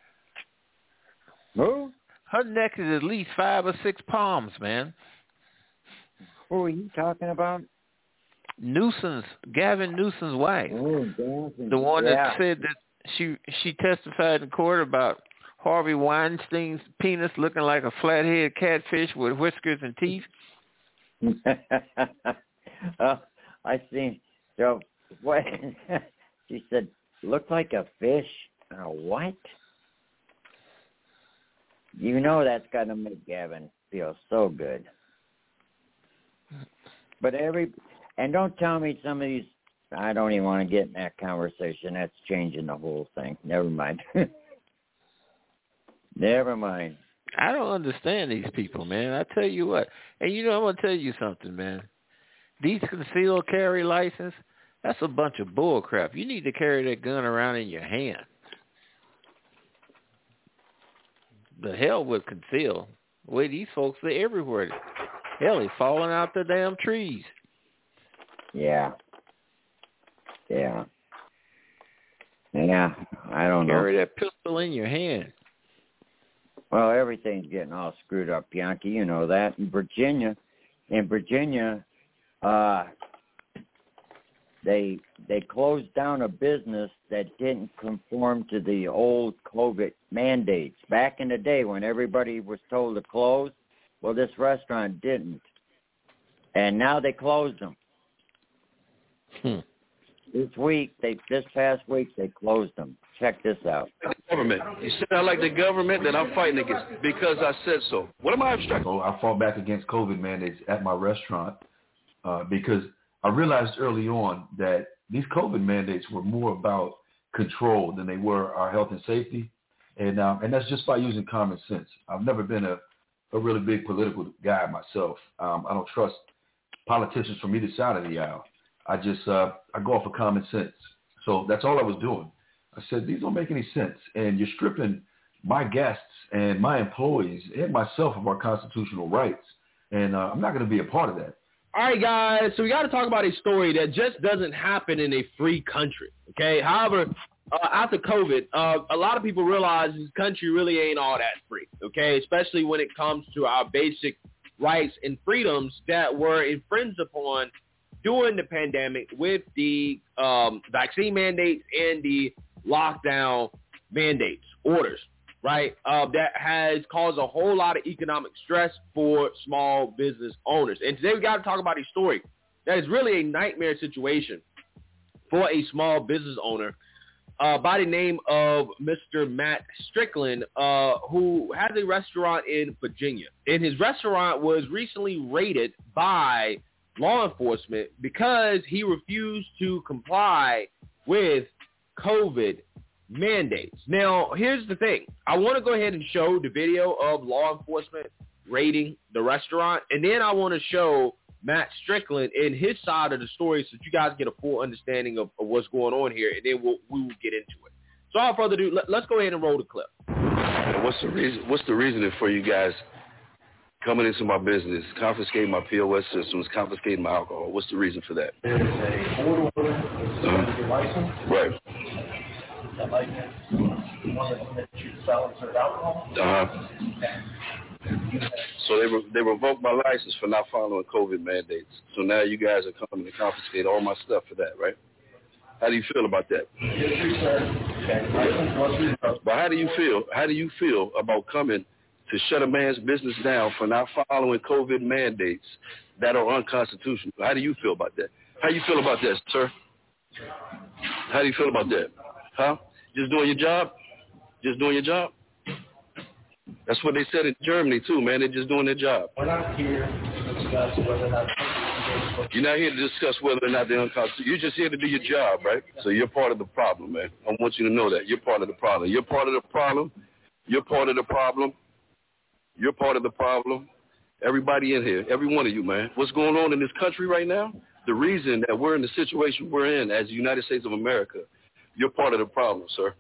Who?
Her neck is at least five or six palms, man.
Who are you talking about?
Newsom's, Gavin Newsom's wife.
Oh, Gavin.
The one
Yeah.
that said that she she testified in court about Harvey Weinstein's penis looking like a flathead catfish with whiskers and teeth.
uh, I seen. So what? She said, "Looked like a fish." Uh, what? You know that's gonna make Gavin feel so good. But every and don't tell me some of these. I don't even want to get in that conversation. That's changing the whole thing. Never mind. Never mind.
I don't understand these people, man. I tell you what. And you know, I'm going to tell you something, man. These concealed carry license, that's a bunch of bull crap. You need to carry that gun around in your hand. The hell with conceal. The way these folks, they're everywhere. Hell, they're falling out the damn trees.
Yeah. Yeah. Yeah, I don't know.
Carry that pistol in your hand.
Well, everything's getting all screwed up, Bianchi. You know that. In Virginia, in Virginia, uh, they they closed down a business that didn't conform to the old COVID mandates. Back in the day when everybody was told to close, well, this restaurant didn't. And now they closed them.
Hmm.
This week, they this past week, they closed them. Check this out.
Government. You sound like the government that I'm fighting against because I said so. What am I obstructing?
So I fought back against COVID mandates at my restaurant uh, because I realized early on that these COVID mandates were more about control than they were our health and safety. And um, and that's just by using common sense. I've never been a, a really big political guy myself. Um, I don't trust politicians from either side of the aisle. I just, uh, I go off of common sense. So that's all I was doing. I said, these don't make any sense. And you're stripping my guests and my employees and myself of our constitutional rights. And uh, I'm not going to be a part of that.
All right, guys. So we got to talk about a story that just doesn't happen in a free country. Okay. However, uh, after COVID, uh, a lot of people realize this country really ain't all that free. Okay. Especially when it comes to our basic rights and freedoms that were infringed upon during the pandemic with the um, vaccine mandates and the lockdown mandates, orders, right? Uh, that has caused a whole lot of economic stress for small business owners. And today we got to talk about a story that is really a nightmare situation for a small business owner uh, by the name of Mister Matt Strickland, uh, who has a restaurant in Virginia. And his restaurant was recently raided by law enforcement because he refused to comply with COVID mandates. Now, here's the thing. I want to go ahead and show the video of law enforcement raiding the restaurant, and then I want to show Matt Strickland and his side of the story so that you guys get a full understanding of, of what's going on here, and then we'll, we will get into it. So without further ado, let, let's go ahead and roll the clip.
What's the reason? What's the reasoning for you guys coming into my business, confiscating my P O S systems, confiscating my alcohol? What's the reason for that?
There's a board order uh-huh. your license.
Right.
That license, you want to limit you to sell and serve alcohol.
Uh-huh. So they re- they revoked my license for not following COVID mandates. So now you guys are coming to confiscate all my stuff for that, right? How do you feel about that? But how do you feel? How do you feel about coming to shut a man's business down for not following COVID mandates that are unconstitutional? How do you feel about that? How do you feel about that, sir? How do you feel about that? Huh? Just doing your job? Just doing your job? That's what they said in Germany, too, man. They're just doing their job.
We're not here to discuss whether or not...
You're not here to discuss whether or not they're unconstitutional. You're just here to do your job, right? So you're part of the problem, man. I want you to know that. You're part of the problem. You're part of the problem. You're part of the problem. You're part of the problem. everybody in here, every one of you, man, what's going on in this country right now, the reason that we're in the situation we're in as the United States of America, you're part of the problem, sir.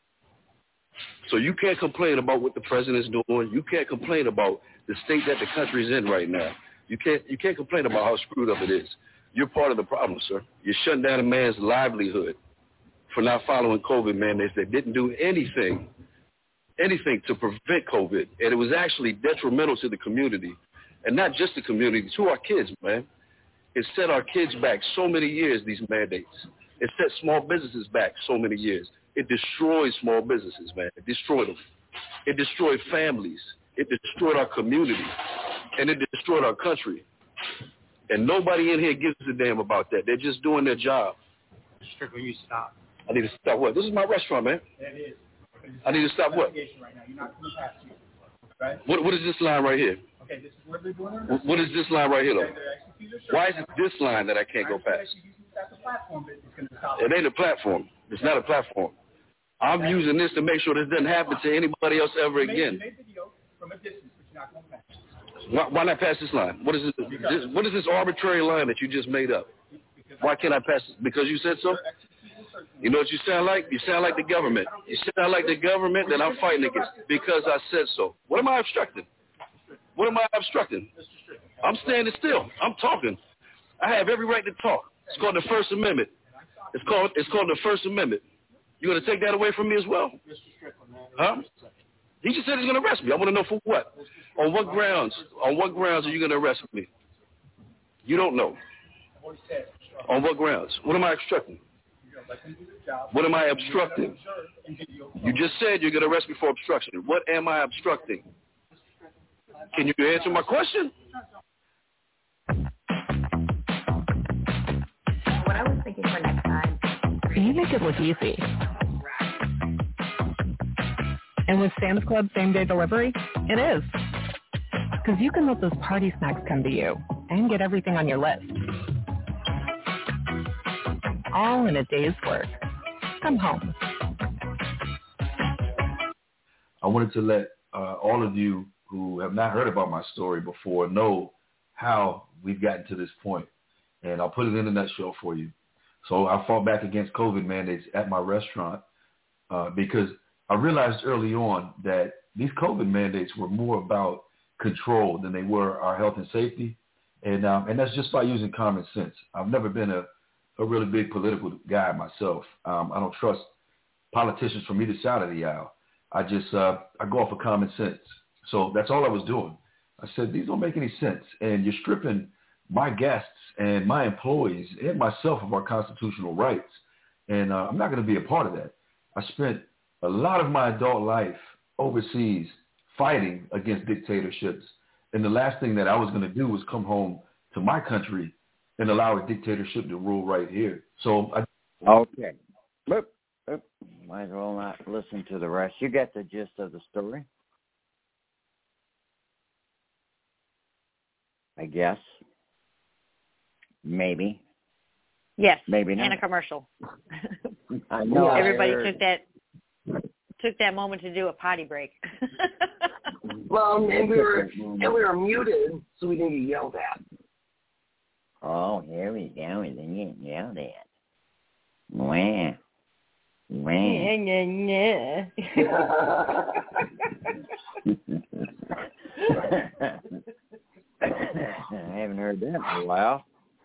So you can't complain about what the president's doing. You can't complain about the state that the country's in right now. You can't you can't complain about how screwed up it is. You're part of the problem, sir. You're shutting down a man's livelihood for not following COVID mandates that didn't do anything, anything to prevent COVID. And it was actually detrimental to the community. And not just the community, to our kids, man. It set our kids back so many years, these mandates. It set small businesses back so many years. It destroyed small businesses, man. It destroyed them. It destroyed families. It destroyed our community. And it destroyed our country. And nobody in here gives a damn about that. They're just doing their job.
Strictly, you stop.
I need to stop what? This is my restaurant, man.
That is.
I need to stop what?
Right now. You're not coming past you. Right?
What? What is this line right here?
Okay, this is what they're doing.
What, what is this line right here, though?
Okay,
Why is it this line that I can't go past?
That's a platform that is going to stop.
It ain't a platform. It's not a platform. I'm using this to make sure this doesn't happen to anybody else ever again.
From a distance, but you're not going past.
Why, why not pass this line? What is this, this? What is this arbitrary line that you just made up? Why can't I pass it? Because you said so? You know what you sound like? You sound like the government. You sound like the government that I'm fighting against because I said so. What am I obstructing? What am I obstructing? I'm standing still. I'm talking. I have every right to talk. It's called the First Amendment. It's called it's called the First Amendment. You going to take that away from me as well? Huh? He just said he's going to arrest me. I want to know for what? On what grounds? On what grounds are you going to arrest me? You don't know. On what grounds? What am I obstructing? What am I obstructing? You just said you're going to arrest me for obstruction. What am I obstructing? Can you answer my question?
What I was thinking for next time.
You make it look easy. And with Sam's Club same-day delivery, it is. Because you can let those party snacks come to you and get everything on your list. All in a day's work. Come home.
I wanted to let uh, all of you who have not heard about my story before know how we've gotten to this point. And I'll put it in a nutshell for you. So I fought back against COVID mandates at my restaurant uh, because I realized early on that these COVID mandates were more about control than they were our health and safety. And um, and that's just by using common sense. I've never been a, a really big political guy myself. Um, I don't trust politicians from either side of the aisle. I just, uh, I go off of common sense. So that's all I was doing. I said, these don't make any sense. And you're stripping my guests and my employees and myself of our constitutional rights. And uh, I'm not going to be a part of that. I spent a lot of my adult life overseas fighting against dictatorships. And the last thing that I was going to do was come home to my country and allow a dictatorship to rule right here. So I...
Okay. Oop, oop. Might as well not listen to the rest. You get the gist of the story, I guess. Maybe.
Yes.
Maybe not.
And a commercial.
I know.
Everybody
I
took that took that moment to do a potty break.
Well, and we were and we were muted, so we didn't get yelled at.
Oh, here we go. We didn't get yelled at. Wow. Wow.
Yeah, yeah, yeah.
I haven't heard that in a while.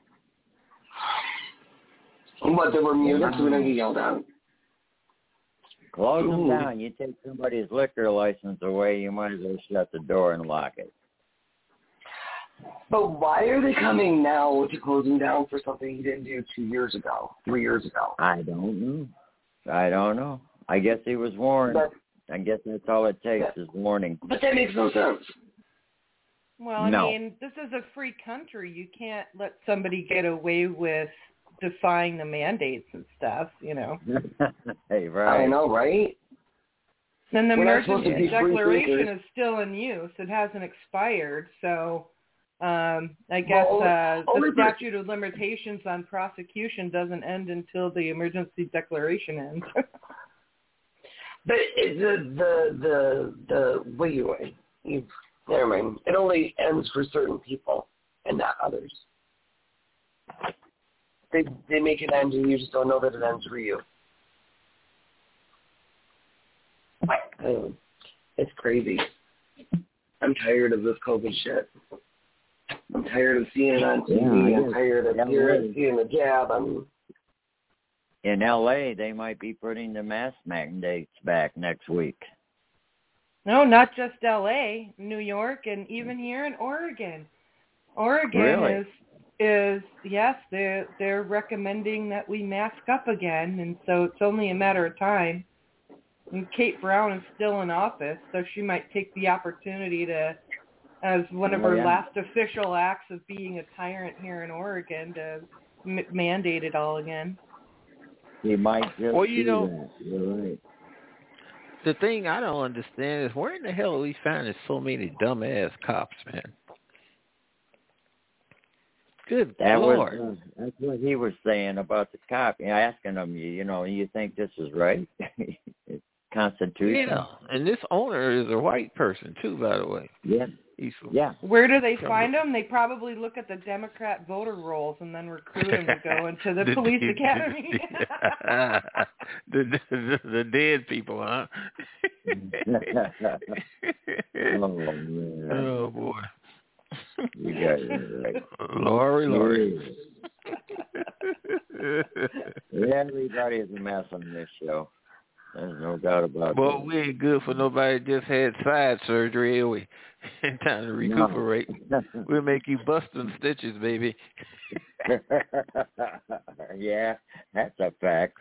But they were muted, so we didn't get yelled at.
Close them down. You take somebody's liquor license away, you might as well shut the door and lock it.
But why are they coming now to close him down for something he didn't do two years ago, three years ago?
I don't know. I don't know. I guess he was warned. But, I guess that's all it takes yeah. is warning.
But that makes no sense.
Well, I
no.
mean, this is a free country. You can't let somebody get away with defying the mandates and stuff, you know.
Hey, right.
I know, right?
And the
We're
emergency declaration is still in use. It hasn't expired, so um, I guess
well,
uh, the
for,
statute of limitations on prosecution doesn't end until the emergency declaration ends.
But the the the the wait, wait, you Never mind. It only ends for certain people and not others. They they make it end and you just don't know that it ends for you. Um, it's crazy. I'm tired of this COVID shit. I'm tired of seeing it on T V.
Yeah,
I'm tired of hearing, seeing the jab. I'm
In L A, they might be putting the mask mandates back next week.
No, not just L A, New York, and even here in Oregon. Oregon
Really?
is is yes, they're they're recommending that we mask up again, and so it's only a matter of time. And Kate Brown is still in office, so she might take the opportunity to, as one of her
Oh, yeah.
last official acts of being a tyrant here in Oregon, to m- mandate it all again.
He might just
Well, you
do
know,
that. You're right.
the thing I don't understand is where in the hell are we finding so many dumbass cops, man? Good
That
Lord.
was uh, that's what he was saying about the cop. You know, asking him, you, you know, you think this is right? It's Constitution.
Yeah, and this owner is a white person too, by the way.
Yeah.
He's
Yeah.
Where do they find them? They probably look at the Democrat voter rolls and then recruit them to go into the,
The-
police
the-
academy.
the, the the dead people, huh?
Oh, man.
Oh boy.
You got it right.
Lori, Lori.
Everybody is a mess on this show. There's no doubt about
Well,
that.
we ain't good for nobody that just had side surgery, are we? Time to recuperate.
No.
We'll make you bust them stitches, baby.
Yeah, that's a fact.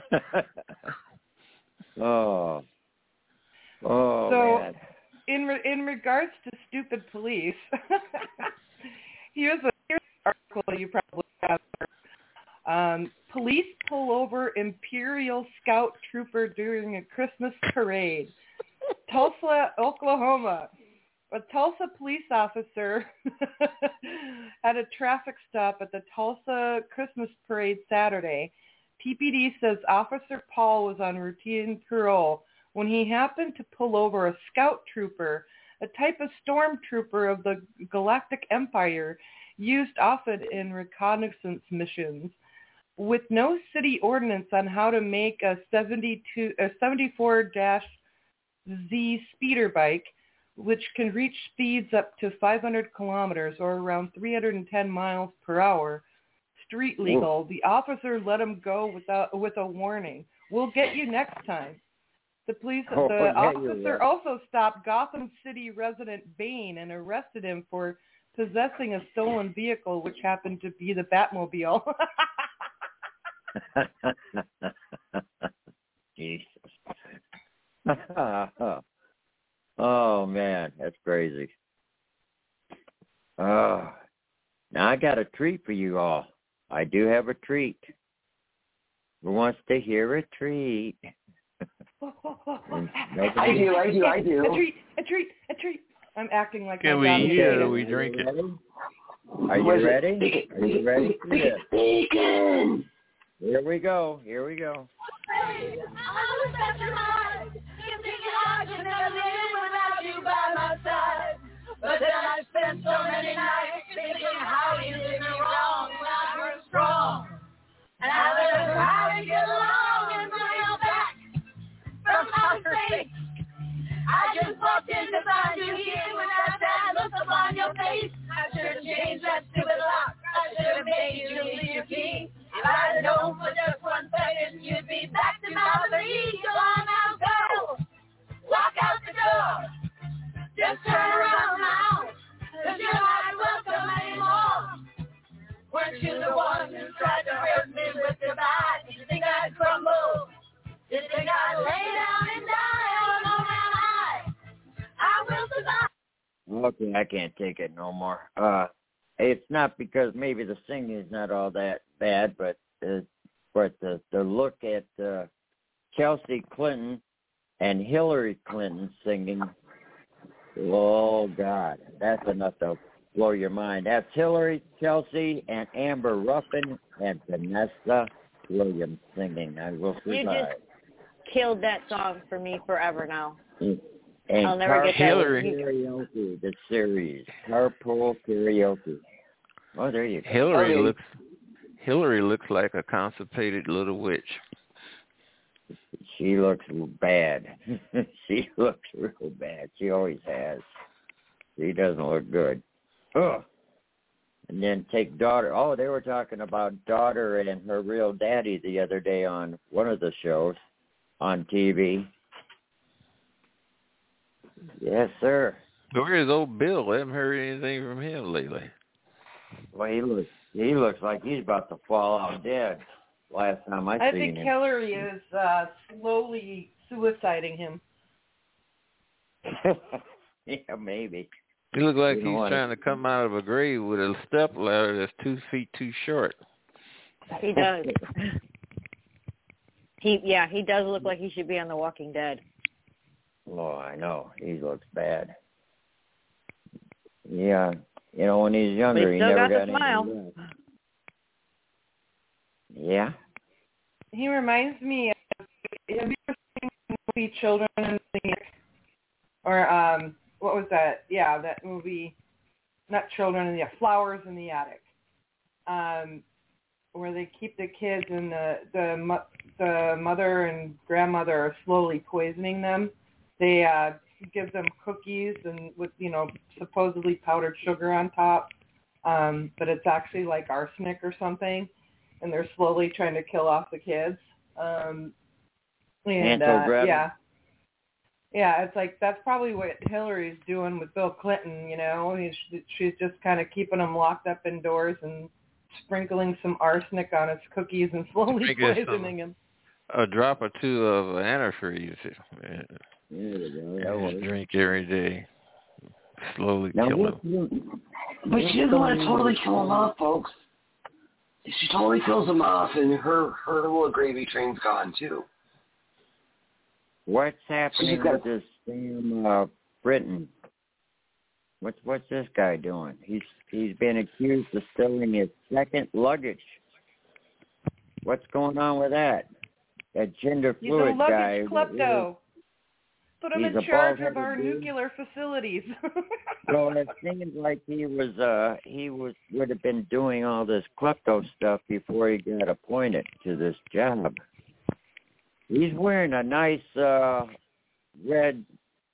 oh. Oh,
so,
man.
in re- in regards to stupid police, here's a here's an article you probably have. Um, police pull over Imperial Scout trooper during a Christmas parade. Tulsa, Oklahoma. A Tulsa police officer had a traffic stop at the Tulsa Christmas parade Saturday. T P D says Officer Paul was on routine parole when he happened to pull over a scout trooper, a type of stormtrooper of the Galactic Empire used often in reconnaissance missions. With no city ordinance on how to make a seventy-two, a seventy-four Z speeder bike, which can reach speeds up to five hundred kilometers or around three hundred ten miles per hour, street legal, the officer let him go without with a warning. We'll get you next time. The police,
Oh,
the
yeah,
officer
you're right.
also stopped Gotham City resident Bain and arrested him for possessing a stolen vehicle, which happened to be the Batmobile.
Jesus. Oh, man, that's crazy. Oh, now I got a treat for you all. I do have a treat. Who wants to hear a treat?
I do, I do, I do.
A treat, a treat, a treat. I'm acting like
Can
my
we
job is
hear?
bacon.
We drink it.
Are you
Was it
ready?
bacon?
Are you ready for this?
Bacon!
Here we go. Here we go.
But then I spent so many nights thinking how you did me wrong when I was strong. And I learned how to get along and bring you back from outer space. I just walked in to find you here with that sad look upon your face. I should have changed that stupid lock. I should have made you leave your key. If I'd known for just one second you'd be back to Mallory. Go on now, go. Walk out the door. Just turn around now, cause you're not welcome anymore. Weren't you the one who tried to hurt me with your bite? Did you think I'd crumble? Did you think I'd lay down and die? Oh, no, man, I, I will survive.
Okay, I can't take it no more. Uh, it's not because maybe the singing is not all that bad, but uh, but the, the look at uh, Chelsea Clinton and Hillary Clinton singing. Oh, God, that's enough to blow your mind. That's Hillary, Chelsea, and Amber Ruffin and Vanessa Williams singing I Will
You
Survive.
just killed that song for me forever now.
And
I'll never get that.
Hillary Karaoke, the series. Carpool Karaoke. Oh, there you go.
Hillary
okay.
looks Hillary looks like a constipated little witch.
She looks bad. She looks real bad. She always has. She doesn't look good. Ugh. And then take daughter. Oh, they were talking about daughter and her real daddy the other day on one of the shows on T V. Yes, sir.
Where is old Bill? I haven't heard anything from him lately.
Well, he looks he looks like he's about to fall out dead. Last time I,
I
seen
think
him.
Hillary is uh, slowly suiciding him.
Yeah, maybe.
He looks like
You
he's
know
trying to come out of a grave with a step ladder that's two feet too short.
He does. He yeah, he does look like he should be on The Walking Dead.
Oh, I know. He looks bad. Yeah. You know, when he's younger,
But he
he
still
never
got the
got any
smile.
love. Yeah.
He reminds me of, have you ever seen the movie Children in the Attic? Or, um, what was that? Yeah, that movie, not Children in the Attic, Flowers in the Attic, um, where they keep the kids and the, the, mo- the mother and grandmother are slowly poisoning them. They uh, give them cookies and with, you know, supposedly powdered sugar on top, um, but it's actually like arsenic or something. And they're slowly trying to kill off the kids. Um, and uh, yeah, yeah, it's like that's probably what Hillary's doing with Bill Clinton. You know, He's, she's just kind of keeping him locked up indoors and sprinkling some arsenic on his cookies and slowly
Sprinkle
poisoning him.
A drop or two of antifreeze. Yeah.
Yeah,
drink every day. Slowly
now,
kill
what,
him.
But she doesn't want to totally kill him off, folks. She totally kills him off, and her her little gravy train's gone too.
What's happening
got-
with this Sam uh, Britton? What's what's this guy doing? He's he's been accused of stealing his second luggage. What's going on with that? That gender
He's
fluid
a
guy.
luggage klepto. Put him
He's
in
a
charge of
bald-headed
our
dude.
nuclear facilities.
Well, it seems like he was uh he was would have been doing all this klepto stuff before he got appointed to this job. He's wearing a nice uh red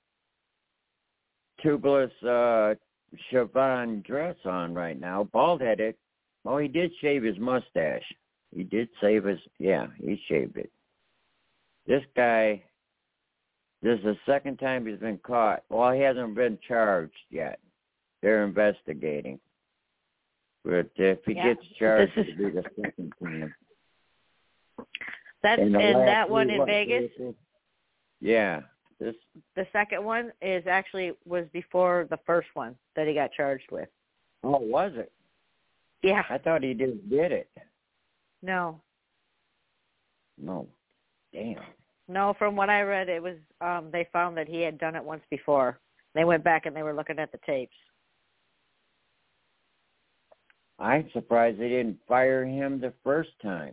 tubeless uh chiffon dress on right now, bald headed. Oh, he did shave his mustache. He did save his yeah, he shaved it. This guy This is the second time he's been caught. Well, he hasn't been charged yet. They're investigating. But if he
Yeah,
gets charged,
this is-
it'll be the second time.
That
And
and,
the last
that one
three,
in
what,
Vegas,
three, yeah. This
the second one is actually was before the first one that he got charged with.
oh, was it?
Yeah.
I thought he just did it.
No.
No. Damn.
No, from what I read, it was um, they found that he had done it once before. They went back and they were looking at the tapes.
I'm surprised they didn't fire him the first time.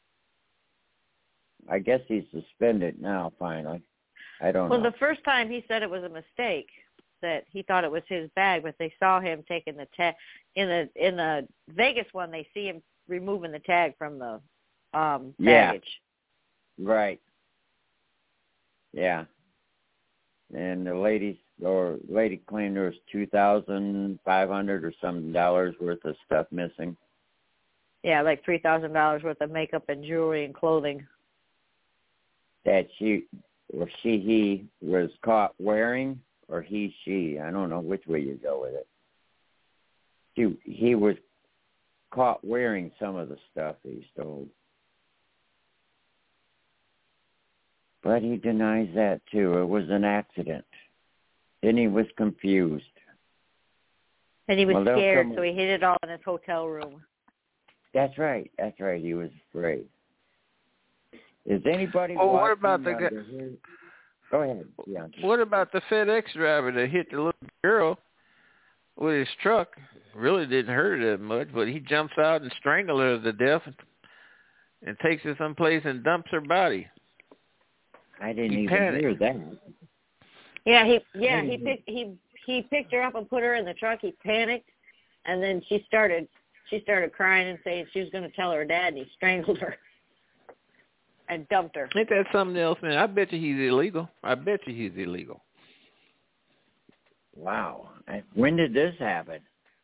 I guess he's suspended now, finally. I don't
Well,
know.
the first time he said it was a mistake, that he thought it was his bag, but they saw him taking the tag. In the in the Vegas one, they see him removing the tag from the um,
Yeah.
baggage.
Right. Yeah. And the lady or lady claimed there was two thousand five hundred or some dollars worth of stuff missing.
Yeah, like three thousand dollars worth of makeup and jewelry and clothing.
That she or she he was caught wearing, or he she I don't know which way you go with it. He he was caught wearing some of the stuff he stole. But he denies that, too. It was an accident. Then he was confused.
And he was
Well, they'll
scared,
come-
so he hid it all in his hotel room.
That's right. That's right. He was afraid. Is anybody
Oh, what
watching,
about the
uh,
guy?
the- Go ahead. Yeah.
What about the FedEx driver that hit the little girl with his truck? Really didn't hurt her that much, but he jumps out and strangles her to death and, and takes her someplace and dumps her body.
I didn't
He
even
panicked.
hear that.
Yeah, he yeah he picked he he picked her up and put her in the truck. He panicked, and then she started she started crying and saying she was going to tell her dad, and he strangled her and dumped her.
Ain't that something else, man? I bet you he's illegal. I bet you he's illegal.
Wow. When did this happen?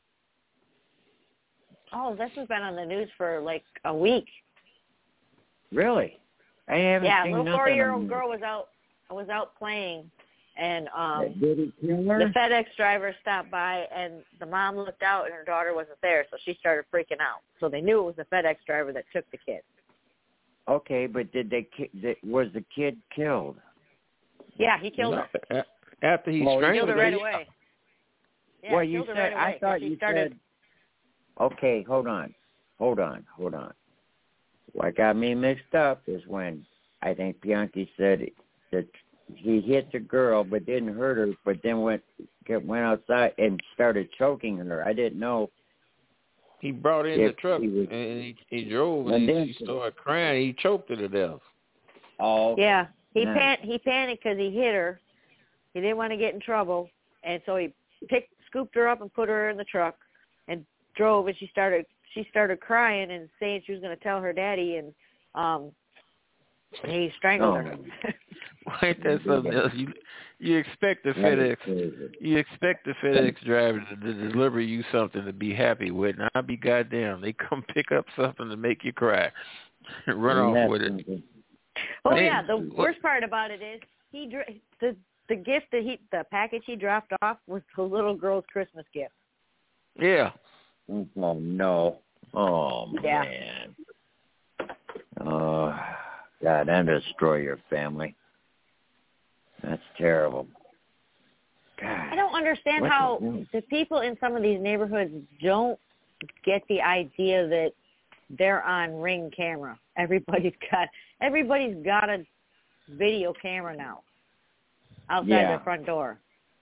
Oh, this has been on the news for like a week.
Really? I haven't
yeah,
seen
a little
nothing.
four-year-old girl was out was out playing, and um,
Did he kill her?
the FedEx driver stopped by, and the mom looked out, and her daughter wasn't there, so she started freaking out. So they knew it was the FedEx driver that took the kid.
Okay, but did they? ki- Was the kid killed?
Yeah, he killed her.
A- After he
Well, he
strangled
killed her
her.
right away. Yeah,
well,
he
you
killed her
said
right away.
I thought
She
you
started,
said. Okay, hold on, hold on, hold on. What got me mixed up is when I think Bianchi said that he hit the girl but didn't hurt her, but then went went outside and started choking her. I didn't know.
He brought in
if
the truck
he was,
and he, he drove, and,
and
he,
then,
she started crying. He choked her to death.
Oh,
yeah, he
nice.
pan- he panicked because he hit her. He didn't want to get in trouble, and so he picked, scooped her up and put her in the truck and drove. And she started she started crying and saying she was going to tell her daddy, and um, he strangled
Oh.
her.
Ain't that something else? You you expect the FedEx you expect the FedEx driver to, to deliver you something to be happy with, and I'll be goddamn. They come pick up something to make you cry and run
And
off
that's
with it.
something.
Oh
Man,
yeah, the
what-
worst part about it is he dr- the the gift that he the package he dropped off was the little girl's Christmas gift.
Yeah.
Oh no! Oh
Yeah.
man! Oh God, and destroy your family. That's terrible. God.
I don't understand
What
how
the hell?
the people in some of these neighborhoods don't get the idea that they're on Ring camera. Everybody's got everybody's got a video camera now outside
Yeah.
their front door.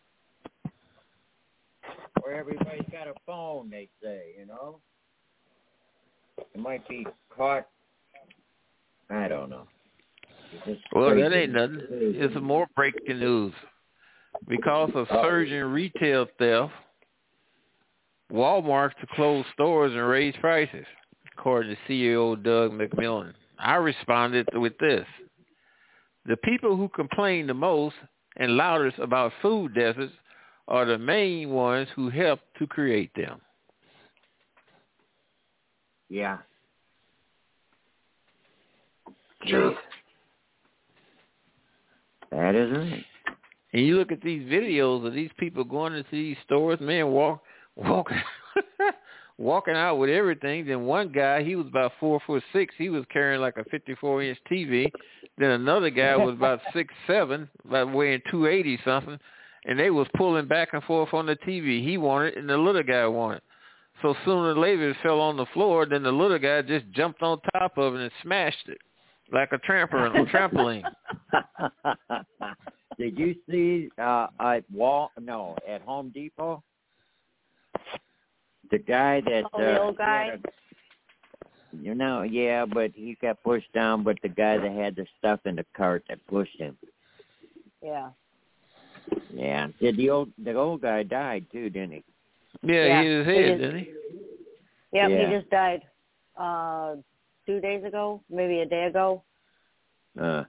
Or everybody's got a phone, they say, you know? It might be caught. I don't know. It's just
Well, that
crazy.
ain't nothing. It's more breaking news. Because of surging retail theft, Walmart to close stores and raise prices, according to C E O Doug McMillon. I responded with this. The people who complain the most and loudest about food deserts are the main ones who help to create them.
Yeah.
True.
That is right.
And you look at these videos of these people going into these stores, man, walk, walking, walking out with everything. Then one guy, he was about four foot six. He was carrying like a fifty-four inch T V. Then another guy was about six seven, about weighing two eighty something, and they was pulling back and forth on the T V. He wanted, and the little guy wanted. So sooner or later, it fell on the floor. Then the little guy just jumped on top of it and smashed it like a trampoline. a trampoline.
Did you see uh, at Wal? No, at Home Depot, the guy that
Oh, the
uh,
old guy?
had a- you know, yeah, but he got pushed down. But the guy that had the stuff in the cart that pushed him.
Yeah.
Yeah, did the old the old guy died too, didn't he?
Yeah,
Yeah,
he hit his
he
head,
just-
didn't he?
Yep,
Yeah.
he just died uh two days ago, maybe a day ago.
Uh.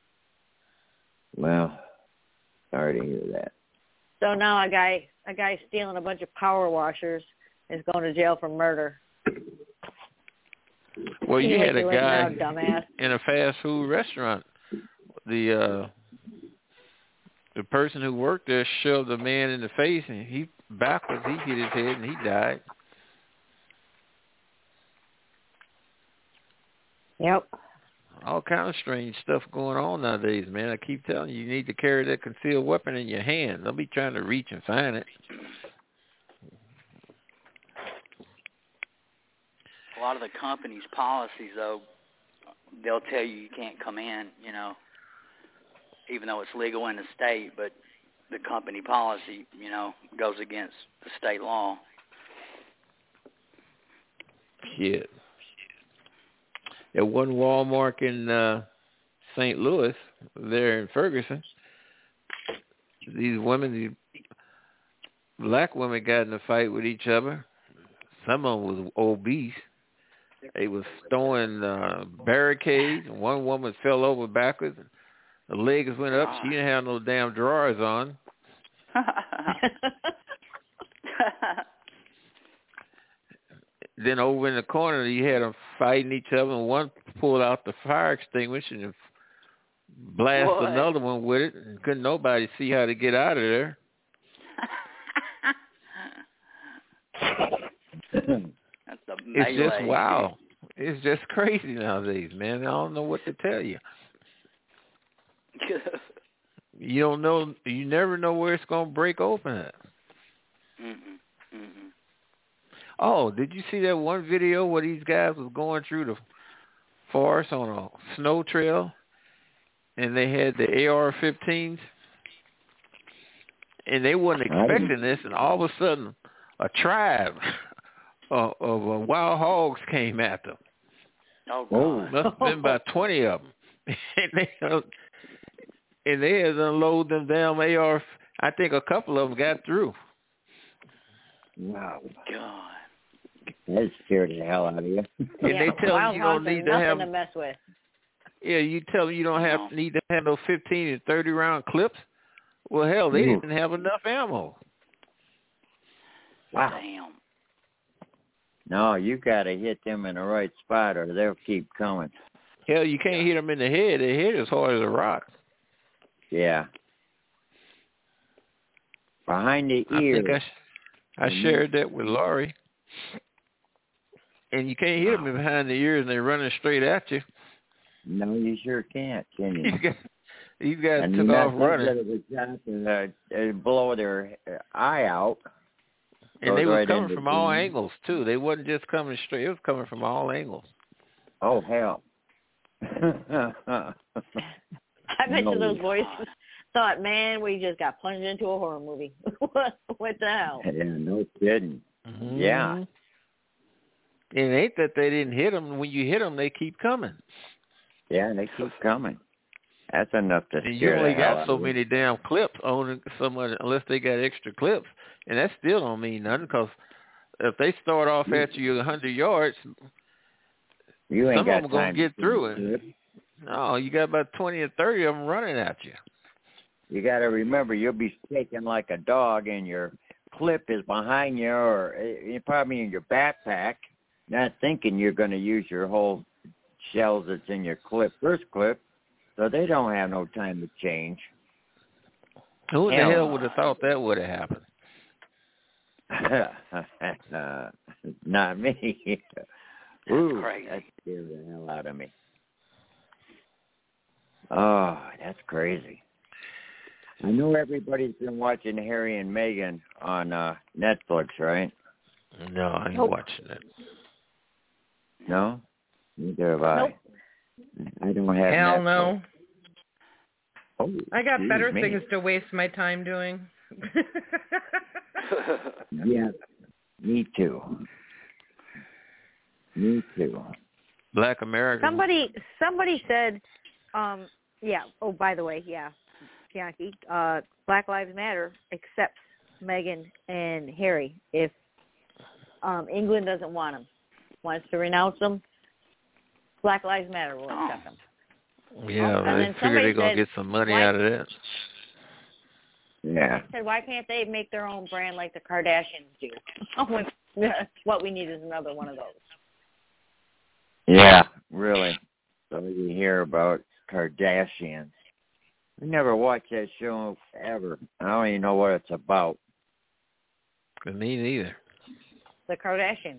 Well, sorry to hear that.
So now a guy a guy stealing a bunch of power washers is going to jail for murder.
Well, you
Like
had a
you're like,
guy
"No, dumbass."
in a fast food restaurant. The uh, the person who worked there shoved a man in the face, and he backwards. He hit his head, and he died.
Yep.
All kind of strange stuff going on nowadays, man. I keep telling you, you need to carry that concealed weapon in your hand. Don't be trying to reach and find it.
A lot of the company's policies, though, they'll tell you you can't come in, you know, even though it's legal in the state, but the company policy, you know, goes against the state law.
Shit. At one Walmart in uh, Saint Louis, there in Ferguson, these women, these black women got in a fight with each other. Some of them was obese. They was throwing uh, barricades, and one woman fell over backwards. The legs went up. She didn't have no damn drawers on. Then over in the corner, you had them fighting each other, and one pulled out the fire extinguisher and blasted
What?
another one with it, and couldn't nobody see how to get out of there.
That's a melee.
It's just wow. It's just crazy nowadays, man. I don't know what to tell you. You don't know. You never know where it's gonna break open at.
Mm-mm. Mm-mm.
Oh, did you see that one video where these guys was going through the forest on a snow trail, and they had the A R fifteens, and they wasn't expecting this, and all of a sudden, a tribe of, of uh, wild hogs came at them.
Oh, God.
Must have been about twenty of them, and they uh, and they had to unload them damn A R. I think a couple of them got through.
Wow.
God.
That scared the hell out of you.
And
Yeah,
they tell
wild
you you don't
hogs are
need to
nothing
have.
to mess with.
Yeah, you tell them you don't have need to have no fifteen and thirty round clips. Well, hell, they
Ooh.
didn't have enough ammo.
Wow.
Damn.
No, you got to hit them in the right spot, or they'll keep coming.
Hell, you can't hit them in the head. Their head is hard as a rock.
Yeah. Behind the
I
ears.
think I, sh- I
Mhm.
shared that with Laurie. And you can't hit them behind the ears, and they're running straight at you.
No, you sure can't, can you?
These guys, these guys
and
took
not
off running.
That it was just, uh, uh, blow their uh, eye out.
And they
Goes
was
right
coming
into
from
the
all
beam.
angles, too. They wasn't just coming straight. It was coming from all angles.
Oh, hell.
I bet
No.
you those boys thought, man, we just got plunged into a horror movie. what, what the hell?
Yeah, no kidding.
Mm-hmm.
Yeah.
And it ain't that they didn't hit them. When you hit them, they keep coming.
Yeah, they keep coming. That's enough to
And you
scare
only
the hell
got
out
so
of you.
many damn clips on someone, unless they got extra clips. And that still don't mean nothing, because if they start off at you one hundred yards,
You ain't
some
got
of them going
time
to get
to
through it.
do it.
No, you got about twenty or thirty of them running at you.
You got to remember, you'll be shaking like a dog, and your clip is behind you, or uh, probably in your backpack, not thinking you're going to use your whole shells that's in your clip, first clip, so they don't have no time to change.
Who in
Hell
the hell
no.
would have thought that would have happened?
uh, not me. Ooh,
crazy.
that scared the hell out of me. Oh, that's crazy. I know everybody's been watching Harry and Meghan on uh, Netflix, right?
No, I ain't
Nope.
watching it.
No? Neither have I.
Nope.
I don't have
Hell
Netflix.
no.
Oh,
I got
geez,
better
me.
things to waste my time doing.
Yeah, me too. Me too.
Black American.
Somebody somebody said, um, yeah, oh, by the way, yeah, Bianchi, uh, Black Lives Matter accepts Meghan and Harry if um, England doesn't want them, wants to renounce them, Black Lives Matter will accept them.
Yeah,
And
they
then
figure
somebody
they're going
said,
to get some money
why-
out of that.
Yeah.
I said, why can't they make their own brand like the Kardashians do? What we need is another one of those.
Yeah, really. So you hear about Kardashians. I never watched that show ever. I don't even know what it's about.
Me neither.
The Kardashians.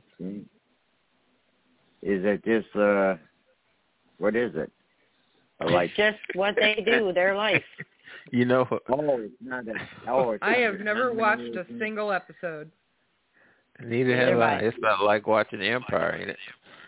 Is it just, uh, what is it? Like,
It's just what they do, their life.
You know.
Oh, it's not a, oh, it's
I
not
have
a
never watched a
domination.
single episode.
Neither have I. It's not like watching Empire, ain't it?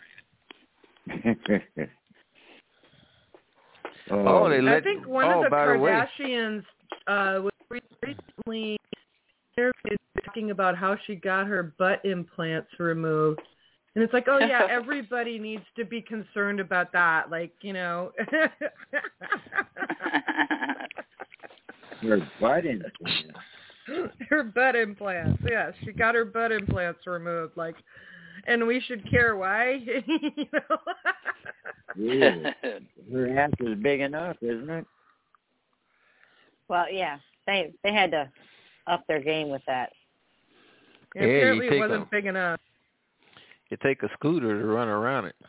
oh,
Oh, they
I
let.
think one
oh,
of the
by the way,
Kardashians uh, was recently interviewed talking about how she got her butt implants removed. And it's like, oh, yeah, everybody needs to be concerned about that. Like, you know.
Her butt implants.
Her butt implants. Yeah, she got her butt implants removed. Like, and we should care why. You know?
Yeah. Her ass is big enough, isn't it?
Well, yeah, they they had to up their game with that.
Yeah,
Yeah, you
apparently it
take
wasn't
a-
big enough.
You take a scooter to run around it.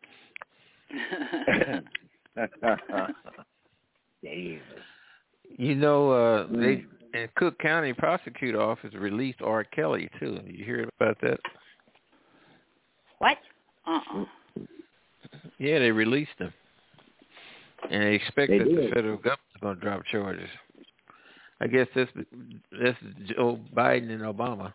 You know, uh, they in Cook County prosecutor office released R. Kelly too. Did you hear about that?
What?
Uh-uh.
Yeah, they released him, and they expect
They
that the
did.
federal government's going to drop charges. I guess that's that's Joe Biden and Obama.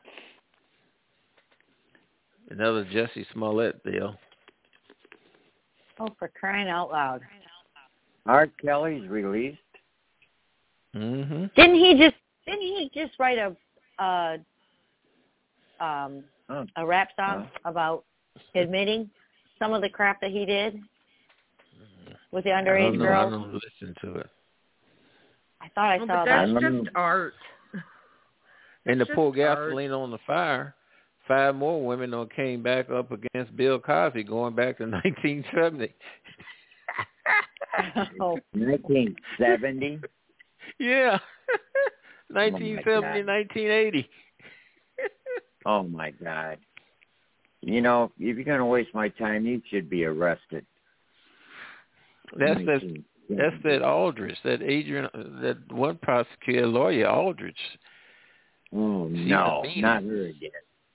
Another Jussie Smollett deal.
Oh, for crying out loud!
R. Kelly's released.
Mm-hmm.
Didn't he just didn't he just write a uh, um
Oh.
a rap song about admitting some of the crap that he did with the
I don't
underage
know. I
girls?
don't listen to it.
I thought I
Well,
saw
but that's
that.
just art.
And to
That's
pour
just art.
gasoline on the fire, five more women done came back up against Bill Cosby going back to nineteen seventy.
Oh.
nineteen seventy?
Yeah. nineteen seventy,
God.
nineteen eighty.
Oh, my God. You know, if you're going to waste my time, you should be arrested.
That's that.
nineteen
That's that Aldrich, that Adrian, that one prosecutor, lawyer Aldrich.
Oh,
She's
no,
a meanie.
not her again.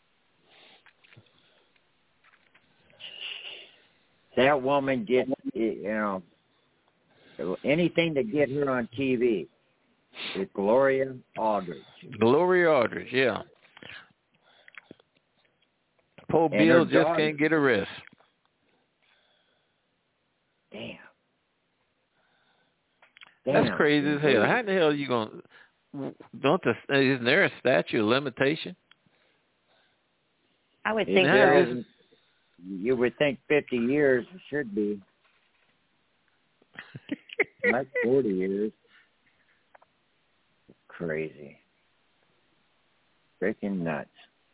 That woman gets, you know, anything to get her on T V. It's Gloria Aldrich.
Gloria Aldrich, yeah. Poor
And
Bill
her
just
daughter.
can't get a rest.
Damn.
That's
Damn.
crazy as hell. How the hell are you going to, don't the, isn't there a statute of limitation?
I would
You
think
know,
there
it's-
is.
You would think fifty years should be. Not forty years. Crazy. Freaking nuts.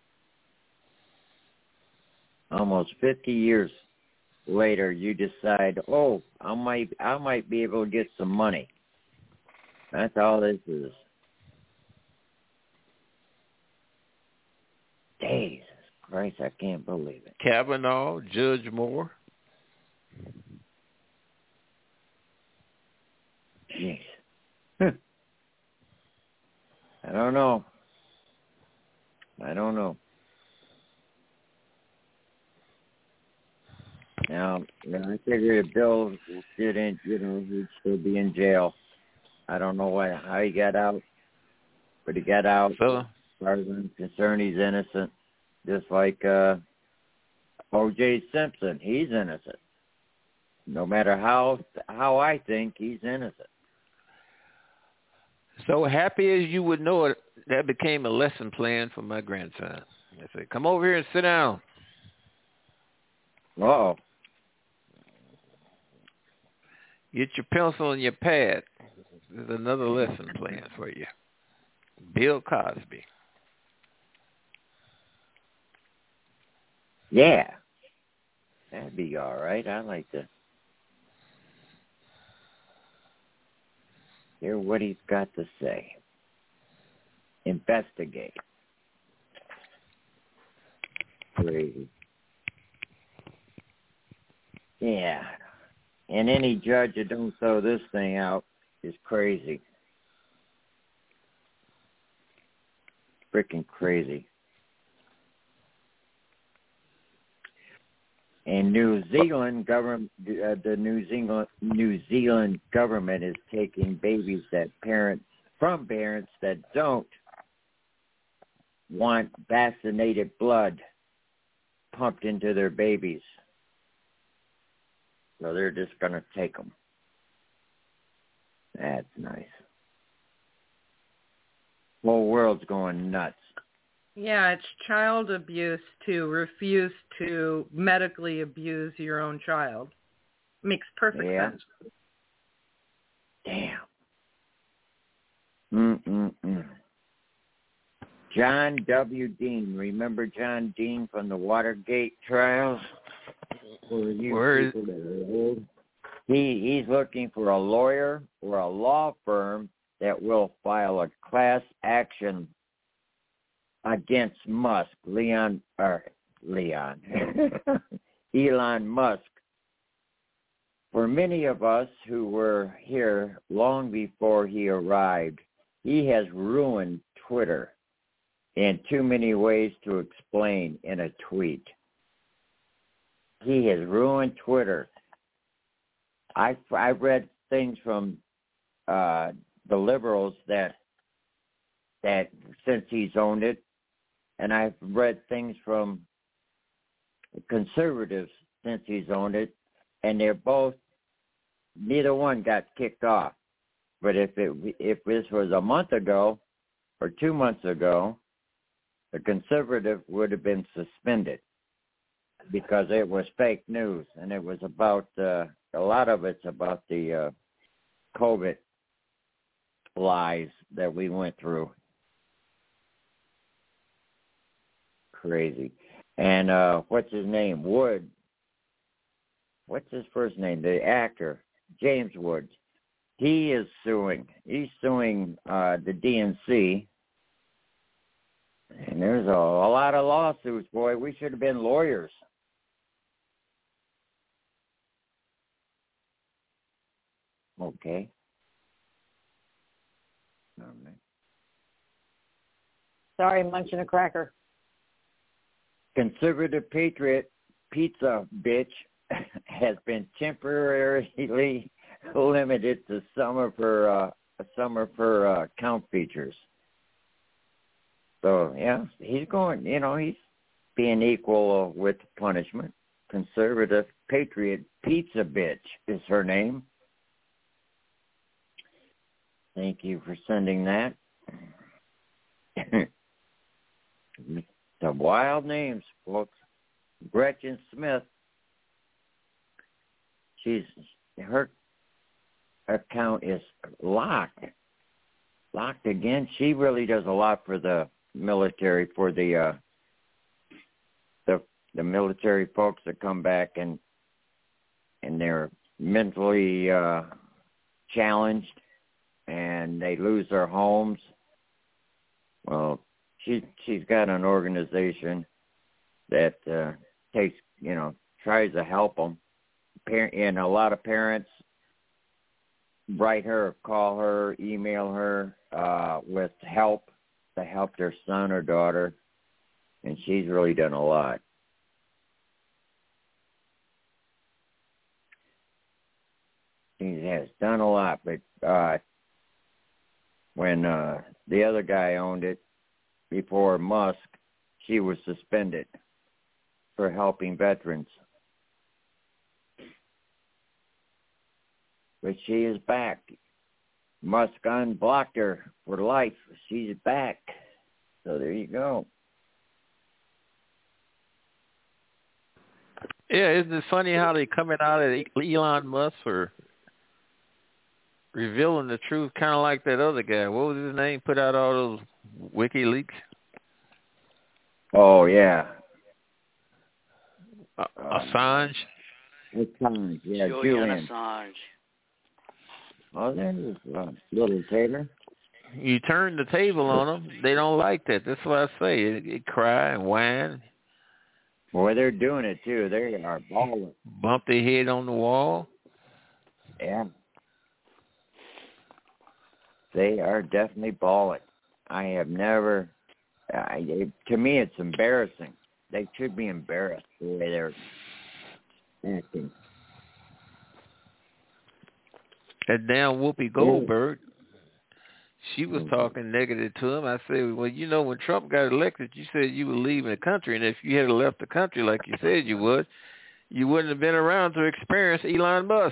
Almost fifty years later, you decide, oh, I might, I might be able to get some money. That's all this is. Jesus Christ, I can't believe it.
Kavanaugh, Judge Moore.
Jeez. Huh. I don't know. I don't know. Now, you know, I figure if Bill didn't, you know, he'd still be in jail. I don't know why, how he got out, but he got out.
So,
As far as I'm concerned, he's innocent. Just like uh, O J Simpson, he's innocent. No matter how how I think, he's innocent.
so happy as you would know it, that became a lesson plan for my grandson. I said, come over here and sit down.
Uh-oh.
Get your pencil and your pad. There's another lesson plan for you. Bill Cosby.
Yeah. That'd be all right. I'd like to hear what he's got to say. Investigate. Crazy. Yeah. And any judge that don't throw this thing out is crazy. Freaking crazy. And New Zealand government, uh, the New Zealand New Zealand government is taking babies that parents from parents that don't want vaccinated blood pumped into their babies. So they're just going to take them. That's nice. Whole world's going nuts.
Yeah, it's child abuse to refuse to medically abuse your own child. Makes perfect
Yeah.
sense.
Damn. Hmm. John W. Dean. Remember John Dean from the Watergate trials? For you
Where is...
people that are old? He, he's looking for a lawyer or a law firm that will file a class action against Musk, Leon, or Leon, Elon Musk. For many of us who were here long before he arrived, he has ruined Twitter in too many ways to explain in a tweet. He has ruined Twitter. I I read things from uh, the liberals that that since he's owned it, and I've read things from conservatives since he's owned it, and they're both, neither one got kicked off. But if it if this was a month ago or two months ago, the conservative would have been suspended because it was fake news, and it was about uh, a lot of it's about the uh, COVID lies that we went through. Crazy. And uh, what's his name? Wood. What's his first name? The actor, James Woods. He is suing. He's suing uh, the D N C. And there's a, a lot of lawsuits, boy. We should have been lawyers. Okay. All right.
Sorry, munching a cracker.
Conservative patriot pizza bitch has been temporarily limited to some of her uh, some of her uh, count features. So yeah, he's going. You know, he's being equal uh, with punishment. Conservative patriot pizza bitch is her name. Thank you for sending that. The wild names, folks. Gretchen Smith. She's her account is locked. Locked again. She really does a lot for the military, for the uh, the the military folks that come back and and they're mentally uh, challenged and they lose their homes. Well, she she's got an organization that uh, takes you know tries to help them. And a lot of parents write her, call her, email her uh, with help to help their son or daughter, and she's really done a lot. She has done a lot, but uh, when uh, the other guy owned it before Musk, she was suspended for helping veterans. But she is back. Musk unblocked her for life. She's back. So there you go.
Yeah, isn't it funny how they coming out at Elon Musk for revealing the truth, kind of like that other guy. What was his name? Put out all those WikiLeaks.
Oh yeah.
Uh, Assange.
Assange, yeah,
Julian,
Julian
Assange.
Oh, there's uh, little Taylor.
You turn the table on them, they don't like that. That's what I say. They, they cry and whine.
Boy, they're doing it too. They are balling.
Bump their head on the wall.
Yeah. They are definitely balling. I have never. I, it, to me, it's embarrassing. They should be embarrassed the way they're acting.
That damn Whoopi Goldberg, she was talking negative to him. I said, well, you know, when Trump got elected, you said you were leaving the country, and if you had left the country like you said you would, you wouldn't have been around to experience Elon Musk.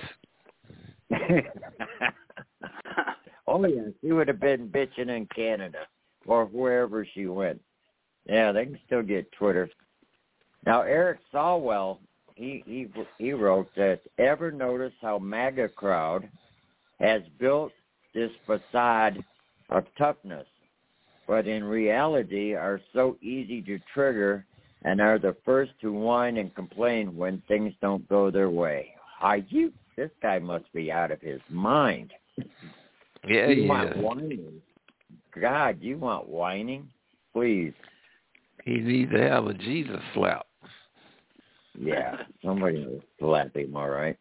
Oh, yeah, she would have been bitching in Canada or wherever she went. Yeah, they can still get Twitter. Now, Eric Swalwell, he, he, he wrote that, ever notice how MAGA crowd has built this facade of toughness but in reality are so easy to trigger and are the first to whine and complain when things don't go their way. Hi, you. This guy must be out of his mind.
Yeah,
you
yeah.
want whining? God, you want whining? Please.
He needs to have a Jesus slap.
Yeah, somebody will slap him, all right.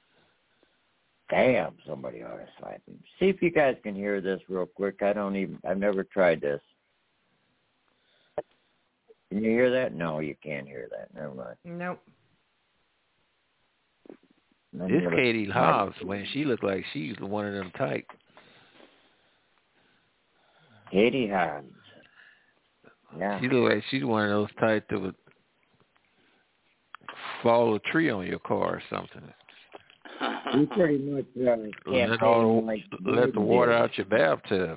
Damn, somebody ought to slap him. See if you guys can hear this real quick. I don't even, I've never tried this. Can you hear that? No, you can't hear that. Never mind.
Nope.
This Katie Hobbs, when she looked like she's one of them type.
Katie Hobbs. Yeah.
She look like she's one of those type that would fall a tree on your car or something.
You pretty much uh, can't
let, all,
like
let the water out your bathtub.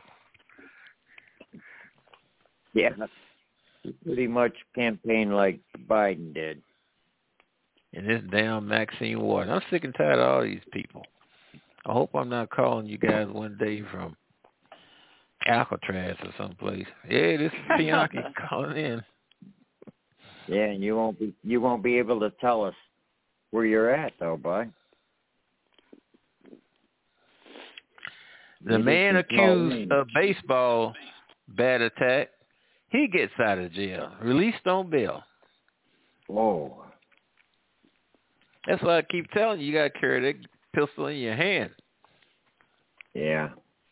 Yeah. You pretty much campaign like Biden did.
And this damn Maxine Waters. I'm sick and tired of all these people. I hope I'm not calling you guys one day from Alcatraz or someplace. Yeah, this is Bianchi calling in.
Yeah, and you won't be you won't be able to tell us where you're at though, bud.
The man accused of baseball bat attack, he gets out of jail, released on bail.
Whoa.
That's why I keep telling you, you got to carry that pistol in your hand.
Yeah.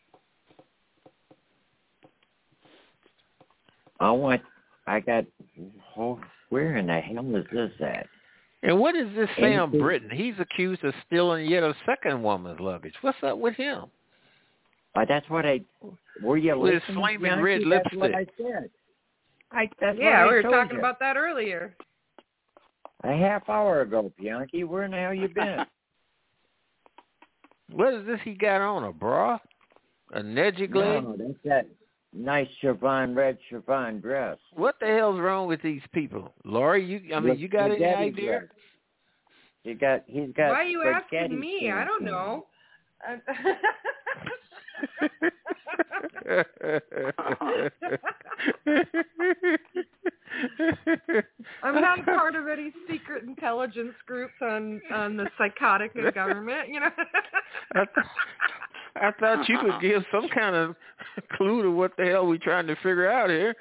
I want, I got, oh, where in the hell is this at?
And what is this Sam
Anything?
Britton? He's accused of stealing yet a second woman's luggage. What's up with him?
Uh, that's what I, were you
With his
listening,
flaming
Bianchi?
red
That's what
lipstick.
I said. I, that's
yeah,
what
we
I
were
told
talking
you.
about that earlier.
A half hour ago, Bianchi. Where in the hell you been?
What is this he got on, a bra? A Nedgy Glade?
No, that's that nice chiffon, red chiffon dress.
What the hell's wrong with these people? Laurie, you, I mean,
Look,
you got any
spaghetti
idea?
dress. He got, he's got
Why are you asking
spaghetti
me? I don't know. I'm not a part of any secret intelligence groups on, on the psychotic of government, you know.
I, th- I thought you could give some kind of clue to what the hell we're trying to figure out here.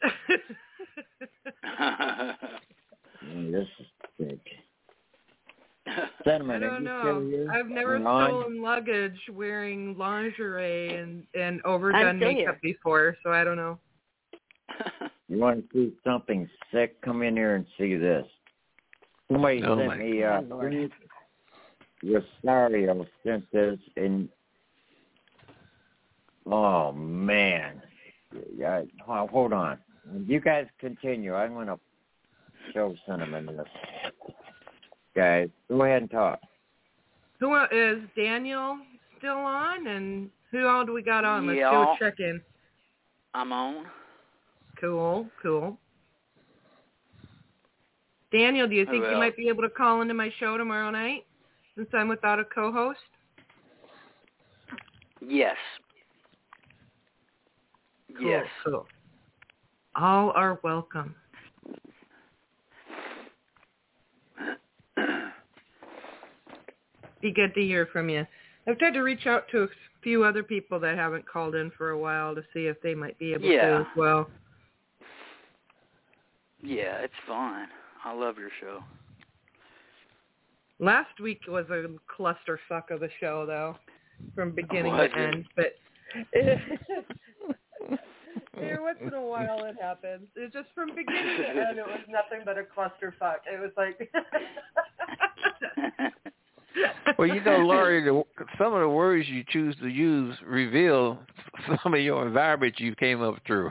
This is big. Gentlemen,
I
are
don't
you
know.
still here?
I've never
Hang on.
stolen luggage wearing lingerie and, and
I'm
overdone
still
makeup
here.
before, so I don't know.
You want to see something sick? Come in here and see this. Somebody
Oh
sent
my
me uh, Rosario sent this, and oh man, yeah. Hold on, you guys continue. I'm going to show Cinnamon this. Guys, go ahead and talk.
Who is Daniel still on, and who all do we got on? Let's
Yeah.
do a check-in.
I'm on.
Cool, cool. Daniel, do you think
Who
you
else?
might be able to call into my show tomorrow night since I'm without a co-host?
Yes.
Cool,
Yes.
cool. All are welcome. Be good to hear from you. I've tried to reach out to a few other people that haven't called in for a while to see if they might be able
Yeah.
to as well.
Yeah, it's fine. I love your show.
Last week was a clusterfuck of a show, though, from beginning
Was
to
it?
end. But every once in a while it happens. It's just from beginning to end, it was nothing but a clusterfuck. It was like...
Well, you know, Laurie, the, some of the words you choose to use reveal some of your environment you came up through.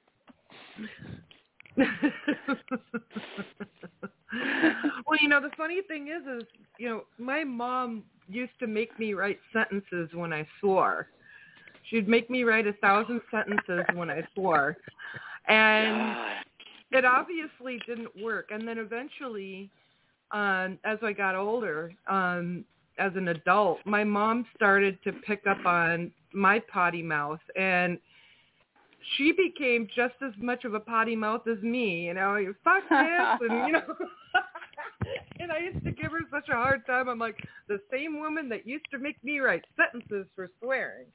Well, you know, the funny thing is, is, you know, my mom used to make me write sentences when I swore. She'd make me write a thousand sentences when I swore. And it obviously didn't work. And then eventually, um, as I got older, um, as an adult, my mom started to pick up on my potty mouth. And she became just as much of a potty mouth as me. You know, you fuck this, and you know. And I used to give her such a hard time. I'm like, the same woman that used to make me write sentences for swearing.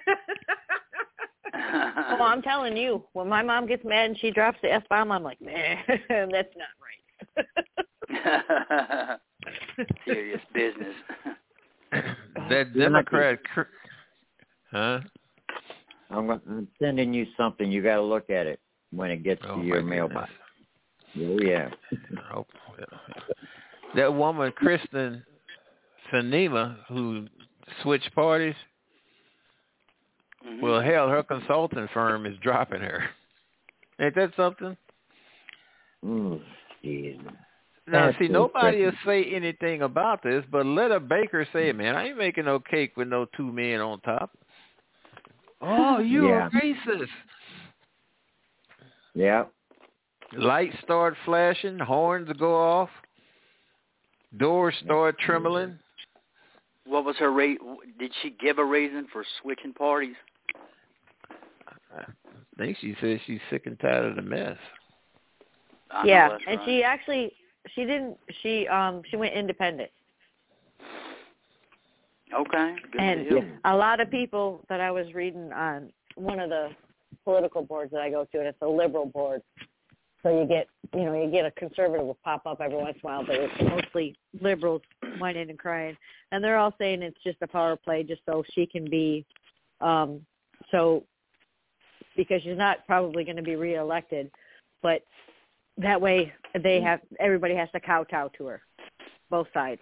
Well, I'm telling you, when my mom gets mad and she drops the F-bomb, I'm like, man, that's not right.
Serious business.
That Democrat, huh?
I'm, I'm sending you something. You got to look at it when it gets
Oh,
to your
my
mailbox. Oh, yeah.
Oh, that woman, Kristen Sinema, who switched parties,
Mm-hmm.
well, hell, her consulting firm is dropping her. Ain't that something?
Mm, geez.
Now,
That's
see,
so
nobody will
tricky.
say anything about this, but let a baker say, man, I ain't making no cake with no two men on top. Oh, you
Yeah.
a racist.
Yeah.
Lights start flashing, horns go off, doors start trembling.
What was her rate? Did she give a reason for switching parties?
I think she said she's sick and tired of the mess.
I
Yeah,
know that's
and
right.
she actually, she didn't, she um, she went independent.
Okay, good
And
deal.
a lot of people that I was reading on one of the political boards that I go to, and it's a liberal board. So you get, you know, you get a conservative will pop up every once in a while, but it's mostly liberals whining and crying. And they're all saying it's just a power play just so she can be, um, so, because she's not probably going to be reelected, but that way they have, everybody has to kowtow to her, both sides.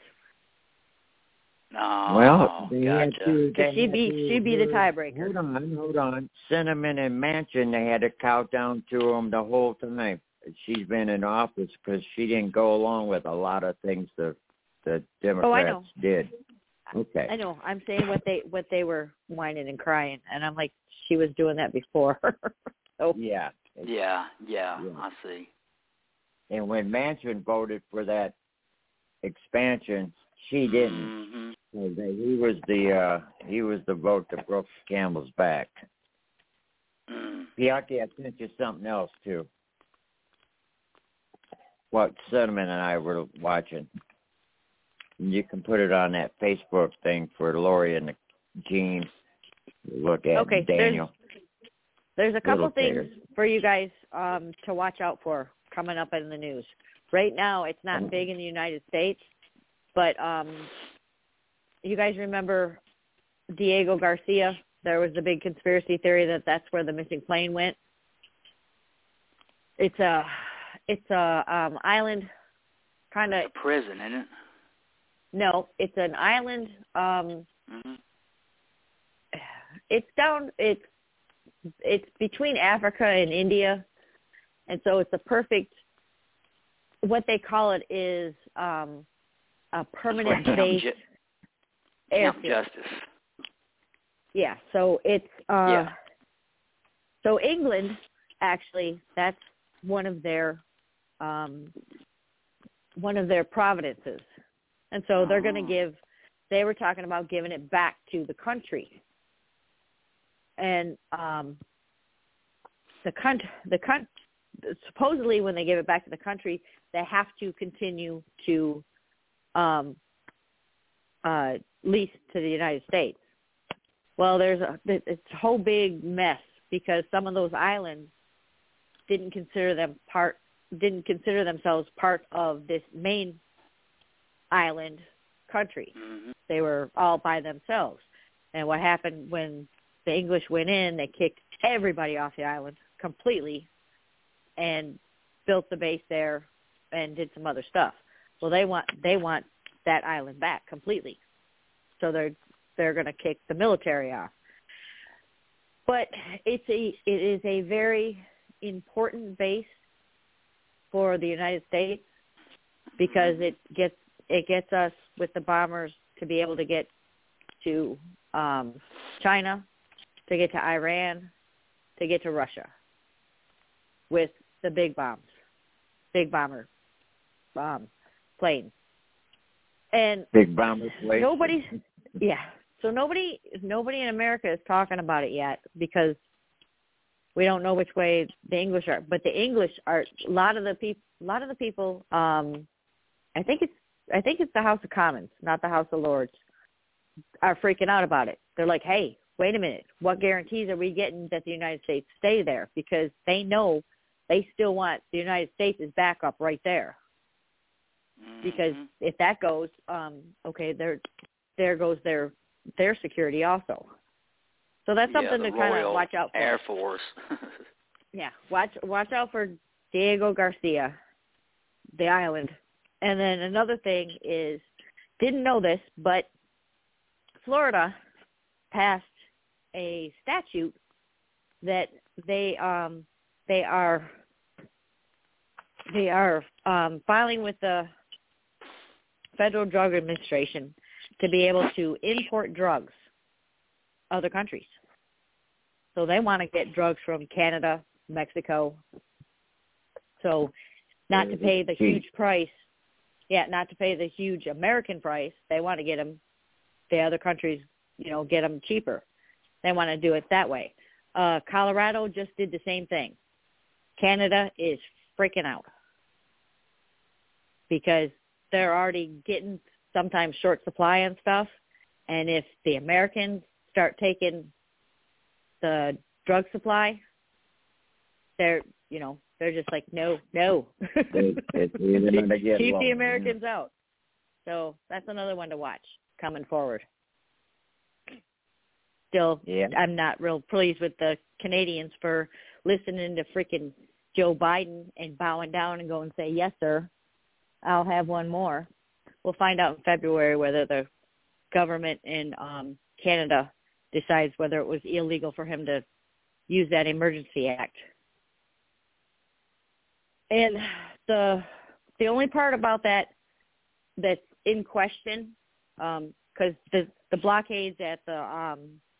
Oh,
Well, they had
gotcha.
to, they
she'd
had
be,
to-
she'd be the tiebreaker.
Hold on, hold on. Cinnamon and Manchin, they had to cow down to them the whole time. She's been in office because she didn't go along with a lot of things the the Democrats
Oh, I know.
did. Okay.
I know. I'm saying what they what they were whining and crying, and I'm like, she was doing that before. So
Yeah.
Yeah, yeah,
Yeah.
I see.
And when Manchin voted for that expansion, she didn't.
Mm-hmm.
So they- He was the uh, he was the vote that broke the camel's back.
Mm.
Piaki, I sent you something else too. What Cinnamon and I were watching. You can put it on that Facebook thing for Lori and the Gene. Look at
Okay,
Daniel.
there's a couple
Little
things
taters.
for you guys um, to watch out for coming up in the news. Right now, it's not big in the United States, but um, you guys remember Diego Garcia? There was the big conspiracy theory that that's where the missing plane went. It's a it's a um, island, kind of.
Prison, isn't it?
No, it's an island. Um,
Mm-hmm.
it's down. It's it's between Africa and India, and so it's a perfect. What they call it is um, a permanent
Camp
base
Ju- Camp
airfield.
Justice.
Yeah, so it's uh,
Yeah.
so England actually that's one of their um, one of their providences, and so they're going to
Oh.
give. They were talking about giving it back to the country, and um, the country, the country, supposedly when they give it back to the country, they have to continue to um, uh, lease to the United States. Well, there's a it's a whole big mess because some of those islands didn't consider them part didn't consider themselves part of this main island country.
Mm-hmm.
They were all by themselves. And what happened when the English went in, they kicked everybody off the island completely and built the base there and did some other stuff. Well, they want they want that island back completely. So they're they're going to kick the military off. But it's a it is a very important base for the United States because it gets it gets us with the bombers to be able to get to um, China, to get to Iran, to get to Russia with the big bombs, big bomber um, planes. And
Big bomber plane.
Nobody, yeah. So nobody, nobody in America is talking about it yet because We don't know which way the English are, but the English are a lot of the people. A lot of the people. Um, I think it's I think it's the House of Commons, not the House of Lords, are freaking out about it. They're like, hey, wait a minute. What guarantees are we getting that the United States stay there? Because they know they still want the United States as backup right there. Because if that goes, um, okay, there there goes their their security also. So that's something
yeah,
to kind
Royal
of watch out for.
Air Force.
yeah, watch watch out for Diego Garcia, the island. And then another thing is, didn't know this, but Florida passed a statute that they um they are they are um, filing with the Federal Drug Administration to be able to import drugs other countries. So they want to get drugs from Canada, Mexico. So not to pay the huge price. Yeah, not to pay the huge American price. They want to get them, the other countries, you know, get them cheaper. They want to do it that way. Uh, Colorado just did the same thing. Canada is freaking out because they're already getting sometimes short supply on stuff. And if the Americans start taking the drug supply, they're, you know, they're just like, no, no.
It, it, keep
Keep
along.
the Americans out. So that's another one to watch coming forward. Still,
yeah.
I'm not real pleased with the Canadians for listening to freaking Joe Biden and bowing down and going, say, yes, sir, I'll have one more. We'll find out in February whether the government in um, Canada decides whether it was illegal for him to use that emergency act. And the the only part about that that's in question, because um, the the blockades at the um,